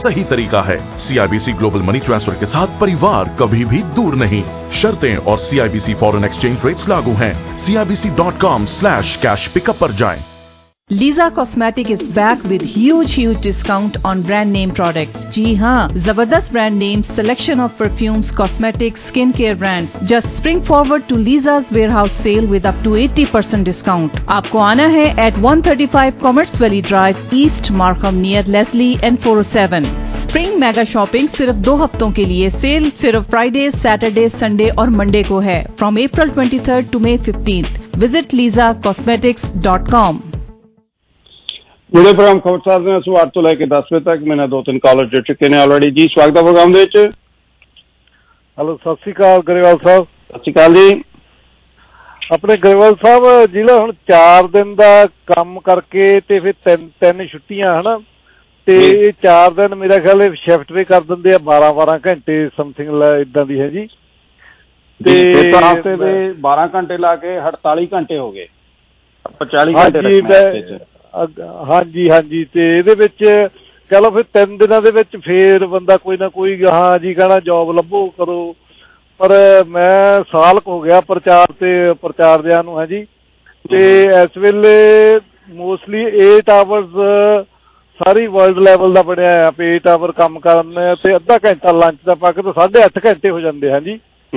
सही तरीका है। CIBC ग्लोबल मनी ट्रांसफर के साथ परिवार कभी भी दूर नहीं। शर्तें और CIBC फॉरेन एक्सचेंज रेट्स लागू हैं। CIBC.com/cash पिकअप पर जाएं। Lisa Cosmetic is back with huge discount on brand name products. जी हाँ, जबरदस्त brand names, selection of perfumes, cosmetics, skincare brands. Just spring forward to Lisa's warehouse sale with up to 80% discount. आपको आना है at 135 Commerce Valley Drive, East Markham near Leslie and 407. Spring mega shopping सिर्फ 2 हफ्तों के लिए। Sale सिर्फ Friday, Saturday, Sunday और Monday को है। From April 23rd to May 15th. Visit lisacosmetics.com. जुड़े प्रोग्राम खबरसार ने 8 ਤੋਂ ਲੈ ਕੇ 10 ਵਜੇ ਤੱਕ ਮੈਨਾਂ 2-3 ਕਾਲਰ ਜੁੜ ਚੁੱਕੇ ਨੇ ਆਲਰੇਡੀ ਜੀ। ਸਵਾਗਤ ਹੈ ਪ੍ਰੋਗਰਾਮ ਦੇ ਵਿੱਚ। ਹੈਲੋ, ਸਤਿ ਸ਼੍ਰੀ ਅਕਾਲ ਗਰੇਵਾਲ ਸਾਹਿਬ। ਸਤਿ ਸ਼੍ਰੀ ਅਕਾਲ ਜੀ। ਆਪਣੇ ਗਰੇਵਾਲ ਸਾਹਿਬ ਜਿਹੜਾ ਹੁਣ 4 ਦਿਨ ਦਾ ਕੰਮ ਕਰਕੇ ਤੇ ਫਿਰ ਤਿੰਨ ਛੁੱਟੀਆਂ ਹਨਾ, ਤੇ ਇਹ 4 ਦਿਨ ਮੇਰਾ ਖਿਆਲ ਸ਼ਿਫਟ ਵੀ ਕਰ ਦਿੰਦੇ ਆ 12 ਘੰਟੇ ਸਮਥਿੰਗ ਇਦਾਂ ਦੀ ਹੈ ਜੀ। ਤੇ ਹਫ਼ਤੇ ਦੇ 12 ਘੰਟੇ ਲਾ ਕੇ 48 ਘੰਟੇ ਹੋ ਗਏ। ਆਪਾਂ 40 ਘੰਟੇ ਹਾਂਜੀ ਤੇ ਇਹਦੇ ਵਿੱਚ ਕਹਿ ਲਓ ਫਿਰ 3 ਦਿਨਾਂ ਦੇ ਵਿੱਚ ਫੇਰ ਬੰਦਾ ਕੋਈ ਨਾ ਕੋਈ ਹਾਂ ਜੀ ਕਹਿਣਾ ਜੋਬ ਲੱਭੋ ਕਰੋ। ਪਰ ਮੈਂ ਸਾਲ ਕੁ ਹੋ ਗਿਆ ਪ੍ਰਚਾਰ ਦਿਆਂ ਨੂੰ ਹੈ ਜੀ। ਤੇ ਇਸ ਵੇਲੇ ਮੋਸਟਲੀ 8 ਆਵਰਸ ਸਾਰੀ ਵਰਲਡ ਲੈਵਲ ਦਾ ਬਣਿਆ ਆ ਵੀ 8 ਆਵਰ ਕੰਮ ਕਰਨਾ ਤੇ ਅੱਧਾ ਘੰਟਾ ਲੰਚ ਦਾ ਪਾ ਕੇ ਤਾਂ 8.5 ਘੰਟੇ ਹੋ ਜਾਂਦੇ ਹਨ ਜੀ।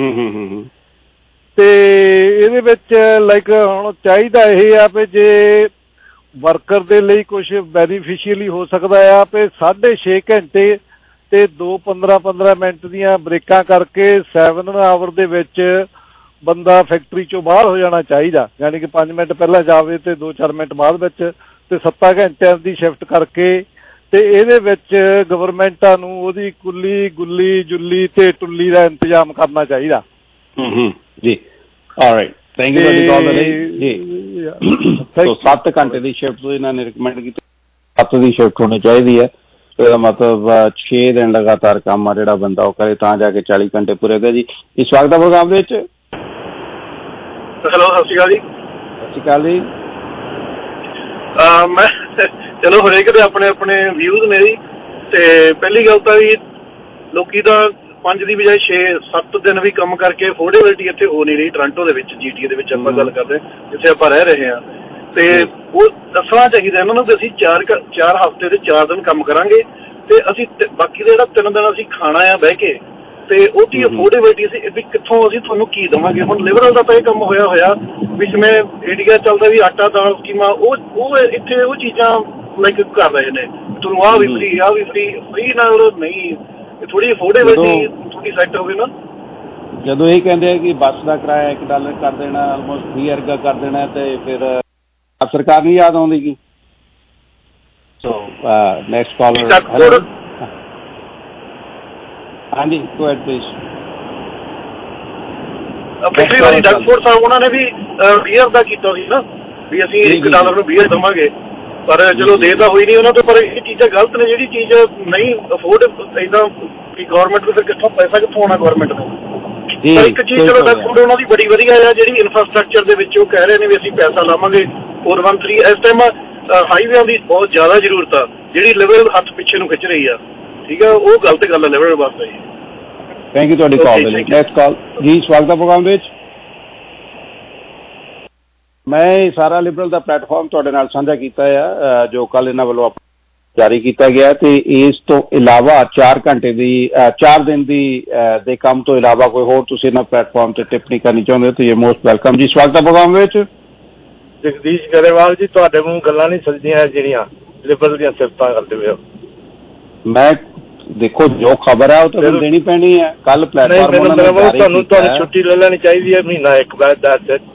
ਤੇ ਇਹਦੇ ਵਿੱਚ ਲਾਈਕ ਹੁਣ ਚਾਹੀਦਾ ਇਹ ਆ ਵੀ ਜੇ ਵਰਕਰ ਦੇ ਲਈ ਕੁਛ ਬੈਨੀਫਿਸ਼ੀਅਲੀ ਹੋ ਸਕਦਾ ਆ ਵੀ 6.5 ਘੰਟੇ ਤੇ 2 15 ਮਿੰਟ ਦੀਆਂ ਬ੍ਰੇਕਾਂ ਕਰਕੇ 7 ਆਵਰ ਦੇ ਵਿੱਚ ਬੰਦਾ ਫੈਕਟਰੀ ਚੋਂ ਬਾਹਰ ਹੋ ਜਾਣਾ ਚਾਹੀਦਾ। ਯਾਨੀ ਕਿ 5 ਮਿੰਟ ਪਹਿਲਾਂ ਜਾਵੇ ਤੇ 2-4 ਮਿੰਟ ਬਾਅਦ ਵਿੱਚ ਤੇ 7 ਘੰਟਿਆਂ ਦੀ ਸ਼ਿਫਟ ਕਰਕੇ ਤੇ ਇਹਦੇ ਵਿੱਚ ਗਵਰਨਮੈਂਟਾਂ ਨੂੰ ਉਹਦੀ ਕੁੱਲੀ ਗੁੱਲੀ ਜੁੱਲੀ ਤੇ ਟੁੱਲੀ ਦਾ ਇੰਤਜ਼ਾਮ ਕਰਨਾ ਚਾਹੀਦਾ। ਜੀ ਆਲਰਾਈਟ, ਥੈਂਕ ਯੂ ਜੀ। 7 ਘੰਟੇ ਦੀ ਸ਼ਿਫਟ ਤੋਂ ਇਹਨਾਂ ਨੇ ਰਿਕਮੈਂਡ ਕੀਤੀ 7 ਦੀ ਸ਼ਿਫਟ ਹੋਣੀ ਚਾਹੀਦੀ ਹੈ। ਇਹਦਾ ਮਤਲਬ 6 ਦਿਨ ਲਗਾਤਾਰ ਕੰਮ ਆ ਜਿਹੜਾ ਬੰਦਾ ਉਹ ਕਰੇ ਤਾਂ ਜਾ ਕੇ 40 ਘੰਟੇ ਪੂਰੇ ਹੋਏ ਜੀ। ਇਸ ਸਵਾਗਤ ਦਾ ਪ੍ਰੋਗਰਾਮ ਦੇ ਵਿੱਚ। ਹੈਲੋ, ਸਤਿ ਸ਼੍ਰੀ ਅਕਾਲ ਜੀ। ਸਤਿ ਸ਼੍ਰੀ ਅਕਾਲ ਜੀ। ਮੈਂ ਚਲੋ ਹਰੇਕ ਦੇ ਆਪਣੇ ਵਿਊਜ਼ ਨੇ ਜੀ। ਤੇ ਪਹਿਲੀ ਗੱਲ ਤਾਂ ਜੀ ਲੋਕੀ ਤਾਂ 5 ਦੀ ਬਜਾਏ 6-7 ਦਿਨ ਵੀ ਕੰਮ ਕਰਕੇ ਅਫੋਰਡੇਬਿਲਿਟੀ ਇੱਥੇ ਹੋ ਨਹੀਂ ਰਹੀ। ਟੋਰਾਂਟੋ ਦੇ ਵਿੱਚ GTA ਦੇ ਵਿੱਚ ਆਪਾਂ ਗੱਲ ਕਰਦੇ ਜਿੱਥੇ ਆਪਾਂ ਰਹਿ ਰਹੇ ਹਾਂ। ਤੇ ਉਹ ਦੱਸਣਾ ਚਾਹੀਦਾ ਇਹਨਾਂ ਨੂੰ ਕਿ ਅਸੀਂ 4 ਹਫ਼ਤੇ ਦੇ 4 ਦਿਨ ਕੰਮ ਕਰਾਂਗੇ ਤੇ ਅਸੀਂ ਬਾਕੀ ਦਾ ਜਿਹੜਾ 3 ਦਿਨ ਅਸੀਂ ਖਾਣਾ ਆ ਬਹਿ ਕੇ ਤੇ ਉਹਦੀ ਅਫੋਰਡੇਬਿਲਿਟੀ ਅਸੀਂ ਵੀ ਕਿੱਥੋਂ ਅਸੀਂ ਤੁਹਾਨੂੰ ਕੀ ਦੇਵਾਂਗੇ। ਹੁਣ ਲਿਬਰਲ ਦਾ ਤਾਂ ਇਹ ਕੰਮ ਹੋਇਆ ਵੀ ਜਿਵੇਂ ਇੰਡੀਆ ਚੱਲਦਾ ਵੀ ਆਟਾ ਦਾਲ ਸਕੀਮਾਂ ਉਹ ਇੱਥੇ ਉਹ ਚੀਜ਼ਾਂ ਲਾਈਕ ਕਰ ਰਹੇ ਨੇ। ਤੁਹਾਨੂੰ ਆਹ ਵੀ ਫਰੀ ਨਾਲ ਨਹੀਂ, ਥੋੜੀ ਅਫੋਰਡੇਬਿਲਿਟੀ ਥੋੜੀ ਸੈੱਟ ਹੋਵੇ ਨਾ। ਜਦੋਂ ਇਹ ਕਹਿੰਦੇ ਆ ਕਿ ਬੱਸ ਦਾ ਕਿਰਾਇਆ $1 ਕਰ ਦੇਣਾ, ਆਲਮੋਸਟ ਫਰੀ ਵਰਗਾ ਕਰ ਦੇਣਾ ਤੇ ਫਿਰ ਸਰਕਾਰ ਨਹੀਂ ਯਾਦ ਆਉਂਦੀ ਕੀ। So next collar. ਹਾਂਜੀ, ਗੋ ਅਹੈਡ ਪਲੀਜ਼। ਪਿਛਲੀ ਵਾਰੀ ਡਗਫੋਰਡ ਸਾਹਿਬ ਉਹਨਾਂ ਨੇ ਵੀ ਬੀਅਰ ਦਾ ਕੀਤਾ ਸੀ ਨਾ ਵੀ ਅਸੀਂ $1 ਨੂੰ ਬੀਅਰ ਦੇਵਾਂਗੇ, ਪਰ ਚਲੋ ਦੇ ਤਾਂ ਹੋਈ ਨਹੀਂ ਉਹਨਾਂ ਤੋਂ। ਪਰ ਇਹ ਚੀਜ਼ਾਂ ਗਲਤ ਨੇ। ਜਿਹੜੀ ਚੀਜ਼ ਨਹੀਂ ਅਫੋਰਡ ਏਦਾਂ ਕਿ ਗੌਰਮੈਂਟ ਨੂੰ ਫਿਰ ਕਿੱਥੋਂ ਪੈਸਾ ਕਿੱਥੋਂ ਆਉਣਾ ਗੌਰਮੈਂਟ ਨੂੰ। ਪਰ ਇੱਕ ਚੀਜ਼ ਚਲੋ ਡਗਫੋਰਡ ਉਹਨਾਂ ਦੀ ਬੜੀ ਵਧੀਆ ਆ ਜਿਹੜੀ ਇਨਫਰਾਸਟਰਕਚਰ ਦੇ ਵਿੱਚ ਉਹ ਕਹਿ ਰਹੇ ਨੇ ਵੀ ਅਸੀਂ ਪੈਸਾ ਲਾਵਾਂਗੇ 413। ਇਸ ਟਾਈਮ ਹਾਈਵੇਆਂ ਦੀ ਬਹੁਤ ਜ਼ਿਆਦਾ ਜ਼ਰੂਰਤ ਆ ਜਿਹੜੀ ਲਿਬਰਲ ਹੱਥ ਪਿੱਛੇ ਨੂੰ ਖਿੱਚ ਰਹੀ ਆ। ਠੀਕ ਆ, ਉਹ ਗਲਤ ਗੱਲ ਆ ਲਿਬਰਲ ਵਾਸਤੇ। ਥੈਂਕ ਯੂ ਤੁਹਾਡੀ ਕਾਲ। ਨੈਕਸਟ ਕਾਲ ਜੀ। ਸਵਾਗਤ ਹੈ ਪ੍ਰੋਗਰਾਮ ਦੇ ਵਿੱਚ। ਮੈਂ ਸਾਰਾ ਲਿਬਰਲ ਦਾ ਪਲੇਟਫਾਰਮ ਤੁਹਾਡੇ ਨਾਲ ਸਾਂਝਾ ਕੀਤਾ ਆ ਜੋ ਕੱਲ ਇਹਨਾਂ ਵੱਲੋਂ ਜਾਰੀ ਕੀਤਾ ਗਿਆ ਤੇ ਇਸ ਤੋਂ ਇਲਾਵਾ 4 ਘੰਟੇ ਦੀ 4 ਦਿਨ ਦੇ ਕੰਮ ਤੋਂ ਇਲਾਵਾ ਕੋਈ ਹੋਰ ਤੁਸੀਂ ਇਹਨਾਂ ਪਲੇਟਫਾਰਮ ਤੇ ਟਿੱਪਣੀ ਕਰਨੀ ਚਾਹੁੰਦੇ ਹੋ ਤਾਂ ਇਹ ਮੋਸਟ ਵੈਲਕਮ ਜੀ। ਸਵਾਗਤ ਹੈ ਪ੍ਰੋਗਰਾਮ ਵਿੱਚ। ਜਗਦੀਸ਼ ਗਰੇਵਾਲ ਜੀ, ਤੁਹਾਡੇ ਮੂੰਹ ਗੱਲਾਂ ਨਹੀਂ ਸੱਜਦੀਆਂ ਜਿਹੜੀਆਂ ਲਿਬਰਲ ਦੀਆਂ ਸਿਫਤਾਂ ਕਰਦੇ ਪਏ ਹੋ। ਮੈਂ ਦੇਖੋ ਜੋ ਖਬਰ ਹੈ ਉਹ ਤਾਂ ਦੇਣੀ ਪੈਣੀ ਹੈ। ਕੱਲ ਪਲੇਟਫਾਰਮ ਤੁਹਾਨੂੰ ਛੁੱਟੀ ਲੈ ਲੈਣੀ ਚਾਹੀਦੀ ਹੈ ਮਹੀਨਾ ਇੱਕ ਬਾਅਦ।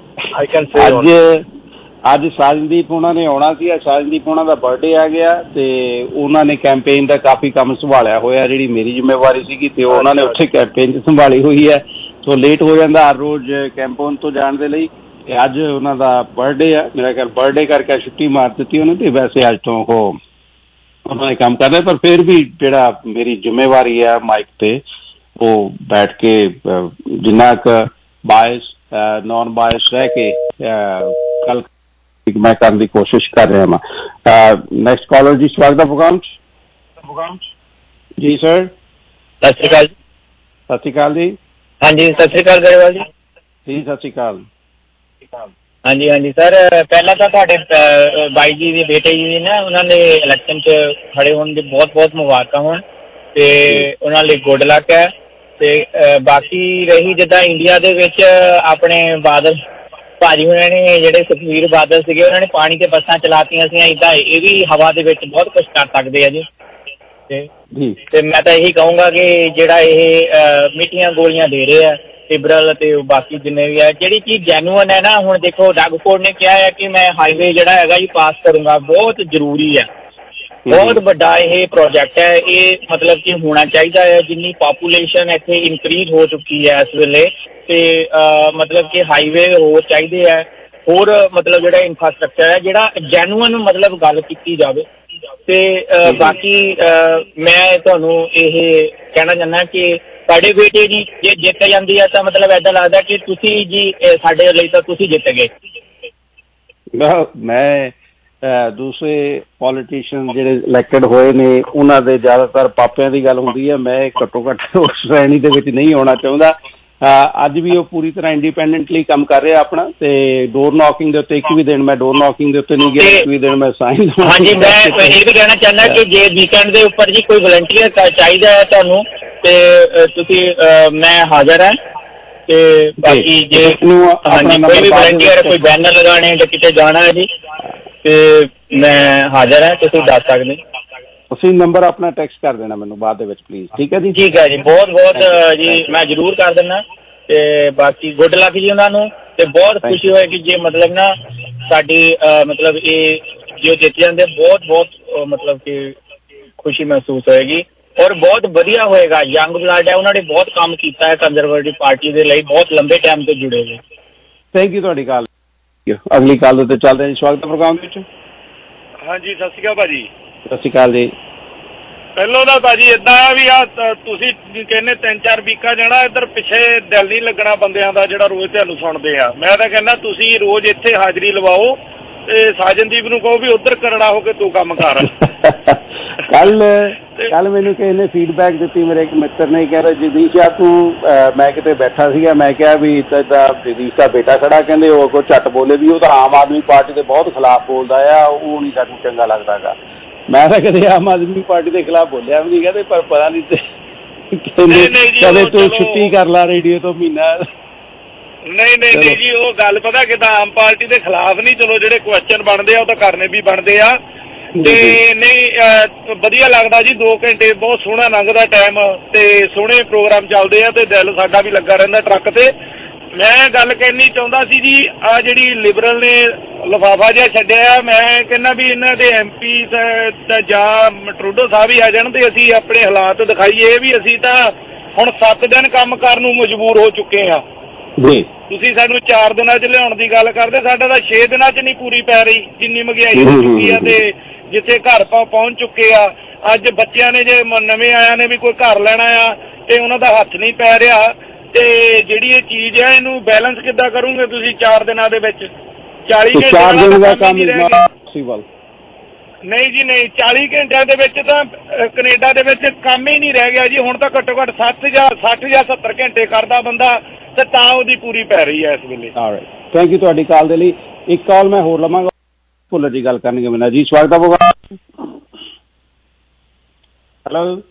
ਅੱਜ ਸਾਜਨਦੀਪ ਉਹਨਾਂ ਨੇ ਆਉਣਾ ਸੀ। ਸਾਜਨਦੀਪ ਉਹਨਾਂ ਦਾ ਬਰਥਡੇ ਆ ਗਿਆ ਤੇ ਉਹਨਾਂ ਨੇ ਕੈਂਪੇਨ ਦਾ ਕਾਫੀ ਕੰਮ ਸੰਭਾਲਿਆ ਹੋਇਆ। ਜਿਹੜੀ ਮੇਰੀ ਜ਼ਿੰਮੇਵਾਰੀ ਸੀਗੀ ਤੇ ਉਹਨਾਂ ਨੇ ਉੱਥੇ ਕੈਂਪੇਨ ਸੰਭਾਲੀ ਹੋਈ ਹੈ। ਸੋ ਲੇਟ ਹੋ ਜਾਂਦਾ ਹਰ ਰੋਜ਼ ਕੈਂਪੇਨ ਤੋਂ ਜਾਣ ਦੇ ਲਈ। ਤੇ ਅੱਜ ਉਹਨਾਂ ਦਾ ਬਰਥਡੇ ਆ। ਮੇਰਾ ਖਿਆਲ ਬਰਥਡੇ ਕਰਕੇ ਛੁੱਟੀ ਮਾਰ ਦਿੱਤੀ ਉਹਨੇ ਤੇ ਵੈਸੇ ਅੱਜ ਤੋਂ ਉਹ ਉਹਨਾਂ ਨੇ ਕੰਮ ਕਰ ਰਹੇ। ਪਰ ਫਿਰ ਵੀ ਜਿਹੜਾ ਮੇਰੀ ਜ਼ਿੰਮੇਵਾਰੀ ਹੈ ਮਾਈਕ ਤੇ ਉਹ ਬੈਠ ਕੇ ਜਿੰਨਾ ਕੁ ਬਾਇਸ ਨॉन ਬਾਇਸ ਰਹਿ ਕੇ ਕੱਲ मैं करने की कोशिश कर रहा। नेक्स्ट कॉलर जी। स्वागत है प्रोग्राम। ਜੀ ਸਰ। ਸਤਿ ਸ਼੍ਰੀ ਅਕਾਲ। ਸਤਿ ਸ਼੍ਰੀ ਅਕਾਲ ਜੀ। ਹਾਂਜੀ ਸਤਿ ਸ਼੍ਰੀ ਅਕਾਲ ਗਰੇਵਾਲ ਜੀ। ਜੀ ਸਤਿ ਸ਼੍ਰੀ ਅਕਾਲ। ਹਾਂਜੀ ਹਾਂਜੀ ਸਰ, ਪਹਿਲਾਂ ਤਾਂ ਤੁਹਾਡੇ ਬਾਈ ਜੀ ਦੇ ਬੇਟੇ ਜੀ ਨੇ ਉਹਨਾਂ ਨੇ ਇਲੈਕਸ਼ਨ 'ਚ ਖੜੇ ਹੋਣ ਦੀ ਬਹੁਤ ਬਹੁਤ ਮੁਬਾਰਕਾਂ ਹੋਣ ਤੇ ਉਹਨਾਂ ਲਈ ਗੁੱਡ ਲੱਕ ਹੈ। ਤੇ ਬਾਕੀ ਰਹੀ ਜਿੱਦਾਂ ਇੰਡੀਆ ਦੇ ਵਿੱਚ ਆਪਣੇ ਬਾਦਲ ਭਾਜੀ ਉਹਨਾਂ ਨੇ ਜਿਹੜੇ ਸੁਖਬੀਰ ਬਾਦਲ ਸੀਗੇ ਉਹਨਾਂ ਨੇ ਪਾਣੀ ਤੇ ਬੱਸਾਂ ਚਲਾਤੀਆਂ ਸੀ, ਇੱਦਾਂ ਇਹ ਵੀ ਹਵਾ ਦੇ ਵਿੱਚ ਬਹੁਤ ਕੁਛ ਕਰ ਸਕਦੇ ਆ ਜੀ। ਤੇ ਮੈਂ ਤਾਂ ਇਹੀ ਕਹੂੰਗਾ ਕਿ ਜਿਹੜਾ ਇਹ ਮਿੱਠੀਆਂ ਗੋਲੀਆਂ ਦੇ ਰਹੇ ਆ ਲਿਬਰਲ ਤੇ ਬਾਕੀ ਜਿੰਨੇ ਵੀ ਹੈ, ਜਿਹੜੀ ਚੀਜ਼ ਜੈਨੂਅਨ ਹੈ ਨਾ, ਹੁਣ ਦੇਖੋ ਡਗਫੋਰਡ ਨੇ ਕਿਹਾ ਹੈ ਕਿ ਮੈਂ ਹਾਈਵੇ ਜਿਹੜਾ ਹੈਗਾ ਜੀ ਪਾਸ ਕਰੂੰਗਾ, ਬਹੁਤ ਜ਼ਰੂਰੀ ਹੈ, ਬਹੁਤ ਵੱਡਾ ਇਹ ਪ੍ਰੋਜੈਕਟ ਹੈ। ਇਹ ਮਤਲਬ ਕਿ ਹੋਣਾ ਚਾਹੀਦਾ ਹੈ। ਜਿੰਨੀ ਪਾਪੂਲੇਸ਼ਨ ਇੱਥੇ ਇਨਕਰੀਜ਼ ਹੋ ਚੁੱਕੀ ਹੈ ਇਸ ਵੇਲੇ, ਤੇ ਮਤਲਬ ਕਿ ਹਾਈਵੇ ਹੋਰ ਚਾਹੀਦੇ ਹੈ, ਹੋਰ ਮਤਲਬ ਜਿਹੜਾ ਇਨਫਰਾਸਟਰਕਚਰ ਹੈ ਜਿਹੜਾ ਜੈਨੂਅਨ ਮਤਲਬ ਗੱਲ ਕੀਤੀ ਜਾਵੇ। ਤੇ ਬਾਕੀ ਮੈਂ ਤੁਹਾਨੂੰ ਇਹ ਕਹਿਣਾ ਚਾਹੁੰਦਾ ਕਿ ਸਾਡੇ ਬੇਟੇ ਜੀ ਜੇ ਜਿੱਤ ਜਾਂਦੀ ਹੈ ਤਾਂ ਮਤਲਬ ਏਦਾਂ ਲੱਗਦਾ ਕਿ ਤੁਸੀਂ ਜੀ ਸਾਡੇ ਲਈ ਤਾਂ ਤੁਸੀਂ ਜਿੱਤ ਗਏ। ਮੈਂ ਦੂਸਰੇ ਪੋਲੀਟੀਸ਼ੀਅਨ ਜਿਹੜੇ ਇਲੈਕਟਡ ਹੋਏ ਨੇ ਉਹਨਾਂ ਦੇ ਜ਼ਿਆਦਾਤਰ ਪਾਪਿਆਂ ਦੀ ਗੱਲ ਹੁੰਦੀ ਹੈ। ਮੈਂ ਘੱਟੋ ਘੱਟ ਉਸ ਸ਼੍ਰੇਣੀ ਦੇ ਵਿੱਚ ਨਹੀਂ ਆਉਣਾ ਚਾਹੁੰਦਾ। ਅੱਜ ਵੀ ਉਹ ਪੂਰੀ ਤਰ੍ਹਾਂ ਇੰਡੀਪੈਂਡੈਂਟਲੀ ਕੰਮ ਕਰ ਰਿਹਾ ਆਪਣਾ, ਤੇ ਡੋਰ ਨੌਕਿੰਗ ਦੇ ਉੱਤੇ ਇੱਕ ਵੀ ਦਿਨ ਮੈਂ ਡੋਰ ਨੌਕਿੰਗ ਦੇ ਉੱਤੇ ਨਹੀਂ ਗਿਆ, ਇੱਕ ਵੀ ਦਿਨ ਮੈਂ ਸਾਈਨ। ਹਾਂਜੀ, ਮੈਂ ਇਹ ਵੀ ਕਹਿਣਾ ਚਾਹੁੰਦਾ ਕਿ ਜੇ ਵੀਕਐਂਡ ਦੇ ਉੱਪਰ ਜੀ ਕੋਈ ਵਲੰਟੀਅਰ ਚਾਹੀਦਾ ਹੈ ਤੁਹਾਨੂੰ ਤੇ ਤੁਸੀਂ ਮੈਂ ਹਾਜ਼ਰ ਹਾਂ। ਤੇ ਬਾਕੀ ਜੇ ਹਾਂਜੀ ਕੋਈ ਵੀ ਵਲੰਟੀਅਰ ਕੋਈ ਬੈਨਰ ਲਗਾਉਣੇ ਜਾਂ ਕਿਤੇ ਜਾਣਾ ਹੈ ਜੀ ਤੇ ਮੈਂ ਹਾਜ਼ਰ ਹਾਂ, ਤੁਸੀਂ ਦੱਸ ਸਕਦੇ। ਤੁਸੀਂ ਨੰਬਰ ਆਪਣਾ ਟੈਕਸਟ ਕਰ ਦੇਣਾ ਮੈਨੂੰ ਬਾਅਦ ਦੇ ਵਿੱਚ ਪਲੀਜ਼। ਠੀਕ ਹੈ ਜੀ। ਠੀਕ ਹੈ ਜੀ, ਬਹੁਤ ਬਹੁਤ ਜੀ ਮੈਂ ਜ਼ਰੂਰ ਕਰ ਦਿੰਦਾ। ਤੇ ਬਾਕੀ ਗੁੱਡ ਲੱਕ ਜੀ ਉਹਨਾਂ ਨੂੰ, ਤੇ ਬਹੁਤ ਖੁਸ਼ੀ ਹੋਏਗੀ ਜੇ ਮਤਲਬ ਨਾ ਸਾਡੀ ਮਤਲਬ ਇਹ ਜੋ ਜਿੱਤ ਜਾਂਦੇ, ਬਹੁਤ ਬਹੁਤ ਮਤਲਬ ਕਿ ਖੁਸ਼ੀ ਮਹਿਸੂਸ ਹੋਏਗੀ ਔਰ ਬਹੁਤ ਵਧੀਆ ਹੋਏਗਾ। ਯੰਗ ਬਲੱਡ ਹੈ, ਉਹਨਾਂ ਨੇ ਬਹੁਤ ਕੰਮ ਕੀਤਾ ਹੈ ਕੰਜ਼ਰਵੇਟਿਵ ਪਾਰਟੀ ਦੇ ਲਈ, ਬਹੁਤ ਲੰਬੇ ਟਾਈਮ ਤੋਂ ਜੁੜੇ ਹੋਏ। ਥੈਂਕ ਯੂ ਤੁਹਾਡੀ ਕਾਲ। ਅਗਲੀ ਕਾਲ ਦੇ ਉੱਤੇ ਚੱਲਦੇ ਹਾਂ ਜੀ। ਸਵਾਗਤ ਹੈ ਪ੍ਰੋਗਰਾਮ ਵਿੱਚ। ਹਾਂਜੀ ਸਤਿ ਸ਼੍ਰੀ ਅਕਾਲ ਭਾਜੀ। ਸਤਿ ਸ਼੍ਰੀ ਅਕਾਲ ਜੀ। ਪਹਿਲੋਂ ਤਾਂ ਭਾਜੀ ਏਦਾਂ ਵੀ ਤੁਸੀਂ ਕਹਿੰਦੇ 3-4 ਵੀਕਾਂ ਜਾਣਾ, ਇੱਧਰ ਪਿੱਛੇ ਦਿਲ ਨਹੀਂ ਲੱਗਣਾ ਬੰਦਿਆਂ ਦਾ ਜਿਹੜਾ ਰੋਜ਼ ਤੁਹਾਨੂੰ ਸੁਣਦੇ ਆ। ਮੈਂ ਤਾਂ ਕਹਿੰਦਾ ਤੁਸੀਂ ਰੋਜ਼ ਇੱਥੇ ਹਾਜ਼ਰੀ ਲਵਾਓ ਤੇ ਸਾਜਨਦੀਪ ਨੂੰ ਕਹੋ ਵੀ ਉੱਧਰ ਕਰੜਾ ਹੋ ਕੇ ਤੂੰ ਕੰਮ ਕਰ। ਕੱਲ ਮੈਨੂੰ ਕਿਸੇ ਨੇ ਫੀਡਬੈਕ ਦਿੱਤੀ, ਮੇਰੇ ਇੱਕ ਮਿੱਤਰ ਨੇ, ਕਹਿੰਦਾ ਜਗਦੀਸ਼ ਆ ਤੂੰ, ਮੈਂ ਕਿਤੇ ਬੈਠਾ ਸੀਗਾ, ਮੈਂ ਕਿਹਾ ਵੀ ਇੱਦਾਂ ਜਗਦੀਸ਼ ਦਾ ਬੇਟਾ ਖੜਾ, ਕਹਿੰਦੇ ਉਹ ਕੋਈ ਝੱਟ ਬੋਲੇ ਵੀ ਉਹ ਤਾਂ ਆਮ ਆਦਮੀ ਪਾਰਟੀ ਦੇ ਬਹੁਤ ਖਿਲਾਫ ਬੋਲਦਾ ਆ, ਉਹ ਨਹੀਂ ਸਾਨੂੰ ਚੰਗਾ ਲੱਗਦਾ ਗਾ। ਮੈਂ ਤਾਂ ਕਦੇ ਆਮ ਆਦਮੀ ਪਾਰਟੀ ਦੇ ਖਿਲਾਫ ਬੋਲਿਆ ਵੀ ਨਹੀਂ, ਕਹਿੰਦੇ ਪਰ ਪਤਾ ਨਹੀਂ ਕਦੇ ਤੂੰ ਛੁੱਟੀ ਕਰ ਲਾ ਰੇਡੀਓ ਤੋਂ ਮਹੀਨਾ। ਨਹੀਂ ਜੀ, ਉਹ ਗੱਲ ਪਤਾ ਕਿੱਦਾਂ ਆਮ ਪਾਰਟੀ ਦੇ ਖਿਲਾਫ ਨਹੀਂ, ਚਲੋ ਜਿਹੜੇ ਕੁਐਸਚਨ ਬਣਦੇ ਆ ਉਹ ਤਾਂ ਕਰਨੇ ਵੀ ਬਣਦੇ ਆ। ਤੇ ਨਹੀਂ ਵਧੀਆ ਲੱਗਦਾ ਜੀ, 2 ਘੰਟੇ ਬਹੁਤ ਸੋਹਣਾ ਲੰਘਦਾ ਟਾਈਮ ਤੇ ਸੋਹਣੇ ਪ੍ਰੋਗਰਾਮ ਚੱਲਦੇ ਆ ਤੇ ਦਿਲ ਸਾਡਾ ਵੀ ਲੱਗਾ ਰਹਿੰਦਾ ਟਰੱਕ ਤੇ। ਮੈਂ ਗੱਲ ਕਹਿਣੀ ਚਾਹੁੰਦਾ ਸੀ ਜੀ, ਆ ਜਿਹੜੀ ਲਿਬਰਲ ਨੇ ਲਿਫਾਫਾ ਜਿਹਾ ਛੱਡਿਆ, ਮੈਂ ਕਹਿੰਦਾ ਵੀ ਇਹਨਾਂ ਦੇ MP ਜਾਂ ਟਰੂਡੋ ਸਾਹਿਬ ਹੀ ਆ ਜਾਣ ਤੇ ਅਸੀਂ ਆਪਣੇ ਹਾਲਾਤ ਦਿਖਾਈਏ ਵੀ ਅਸੀਂ ਤਾਂ ਹੁਣ 7 ਦਿਨ ਕੰਮ ਕਰਨ ਨੂੰ ਮਜਬੂਰ ਹੋ ਚੁੱਕੇ ਹਾਂ। ਤੁਸੀਂ ਸਾਨੂੰ 4 ਦਿਨਾਂ 'ਚ ਲਿਆਉਣ ਦੀ ਗੱਲ ਕਰਦੇ, ਸਾਡਾ ਤਾਂ 6 ਦਿਨਾਂ 'ਚ ਨਹੀਂ ਪੂਰੀ ਪੈ ਰਹੀ ਜਿੰਨੀ ਮਹਿੰਗਾਈ ਹੋ ਚੁੱਕੀ ਆ। ਤੇ ਜਿੱਥੇ ਘਰ ਪਹੁੰਚ ਚੁੱਕੇ ਆ, ਅੱਜ ਬੱਚਿਆਂ ਨੇ ਜੇ ਨਵੇਂ ਆਇਆਂ ਨੇ ਵੀ ਕੋਈ ਘਰ ਲੈਣਾ ਆ ਤੇ ਉਹਨਾਂ ਦਾ ਹੱਥ ਨਹੀਂ ਪੈ ਰਿਹਾ। ਤੇ ਜਿਹੜੀ ਇਹ ਚੀਜ਼ ਹੈ ਇਹਨੂੰ ਬੈਲੈਂਸ ਕਿੱਦਾਂ ਕਰੋਗੇ ਤੁਸੀਂ 4 ਦਿਨਾਂ ਦੇ ਵਿੱਚ? 40 ਘੰਟੇ ਦਾ ਕੰਮ ਹੀ ਰਹਿ ਗਿਆ। ਨਹੀਂ ਜੀ ਨਹੀਂ, 40 ਘੰਟਿਆਂ ਦੇ ਵਿੱਚ ਤਾਂ ਕੈਨੇਡਾ ਦੇ ਵਿੱਚ ਕੰਮ ਹੀ ਨਹੀਂ ਰਹਿ ਗਿਆ ਜੀ। ਹੁਣ ਤਾਂ ਘੱਟੋ ਘੱਟ 60 ਜਾਂ 70 ਘੰਟੇ ਕਰਦਾ ਬੰਦਾ ਤੇ ਤਾਂ ਉਹਦੀ ਪੂਰੀ ਪੈ ਰਹੀ ਹੈ ਇਸ ਵੇਲੇ। ਥੈਂਕ ਯੂ ਤੁਹਾਡੀ ਕਾਲ ਦੇ ਲਈ। ਇੱਕ ਕਾਲ ਮੈਂ ਹੋਰ ਲਵਾਂਗਾ, ਭੁੱਲਰ ਜੀ ਗੱਲ ਕਰਨਗੇ ਮੇਰੇ ਨਾਲ ਜੀ। ਸਵਾਗਤ ਹੈ ਪ੍ਰੋਗਰਾਮ। ਹੈਲੋ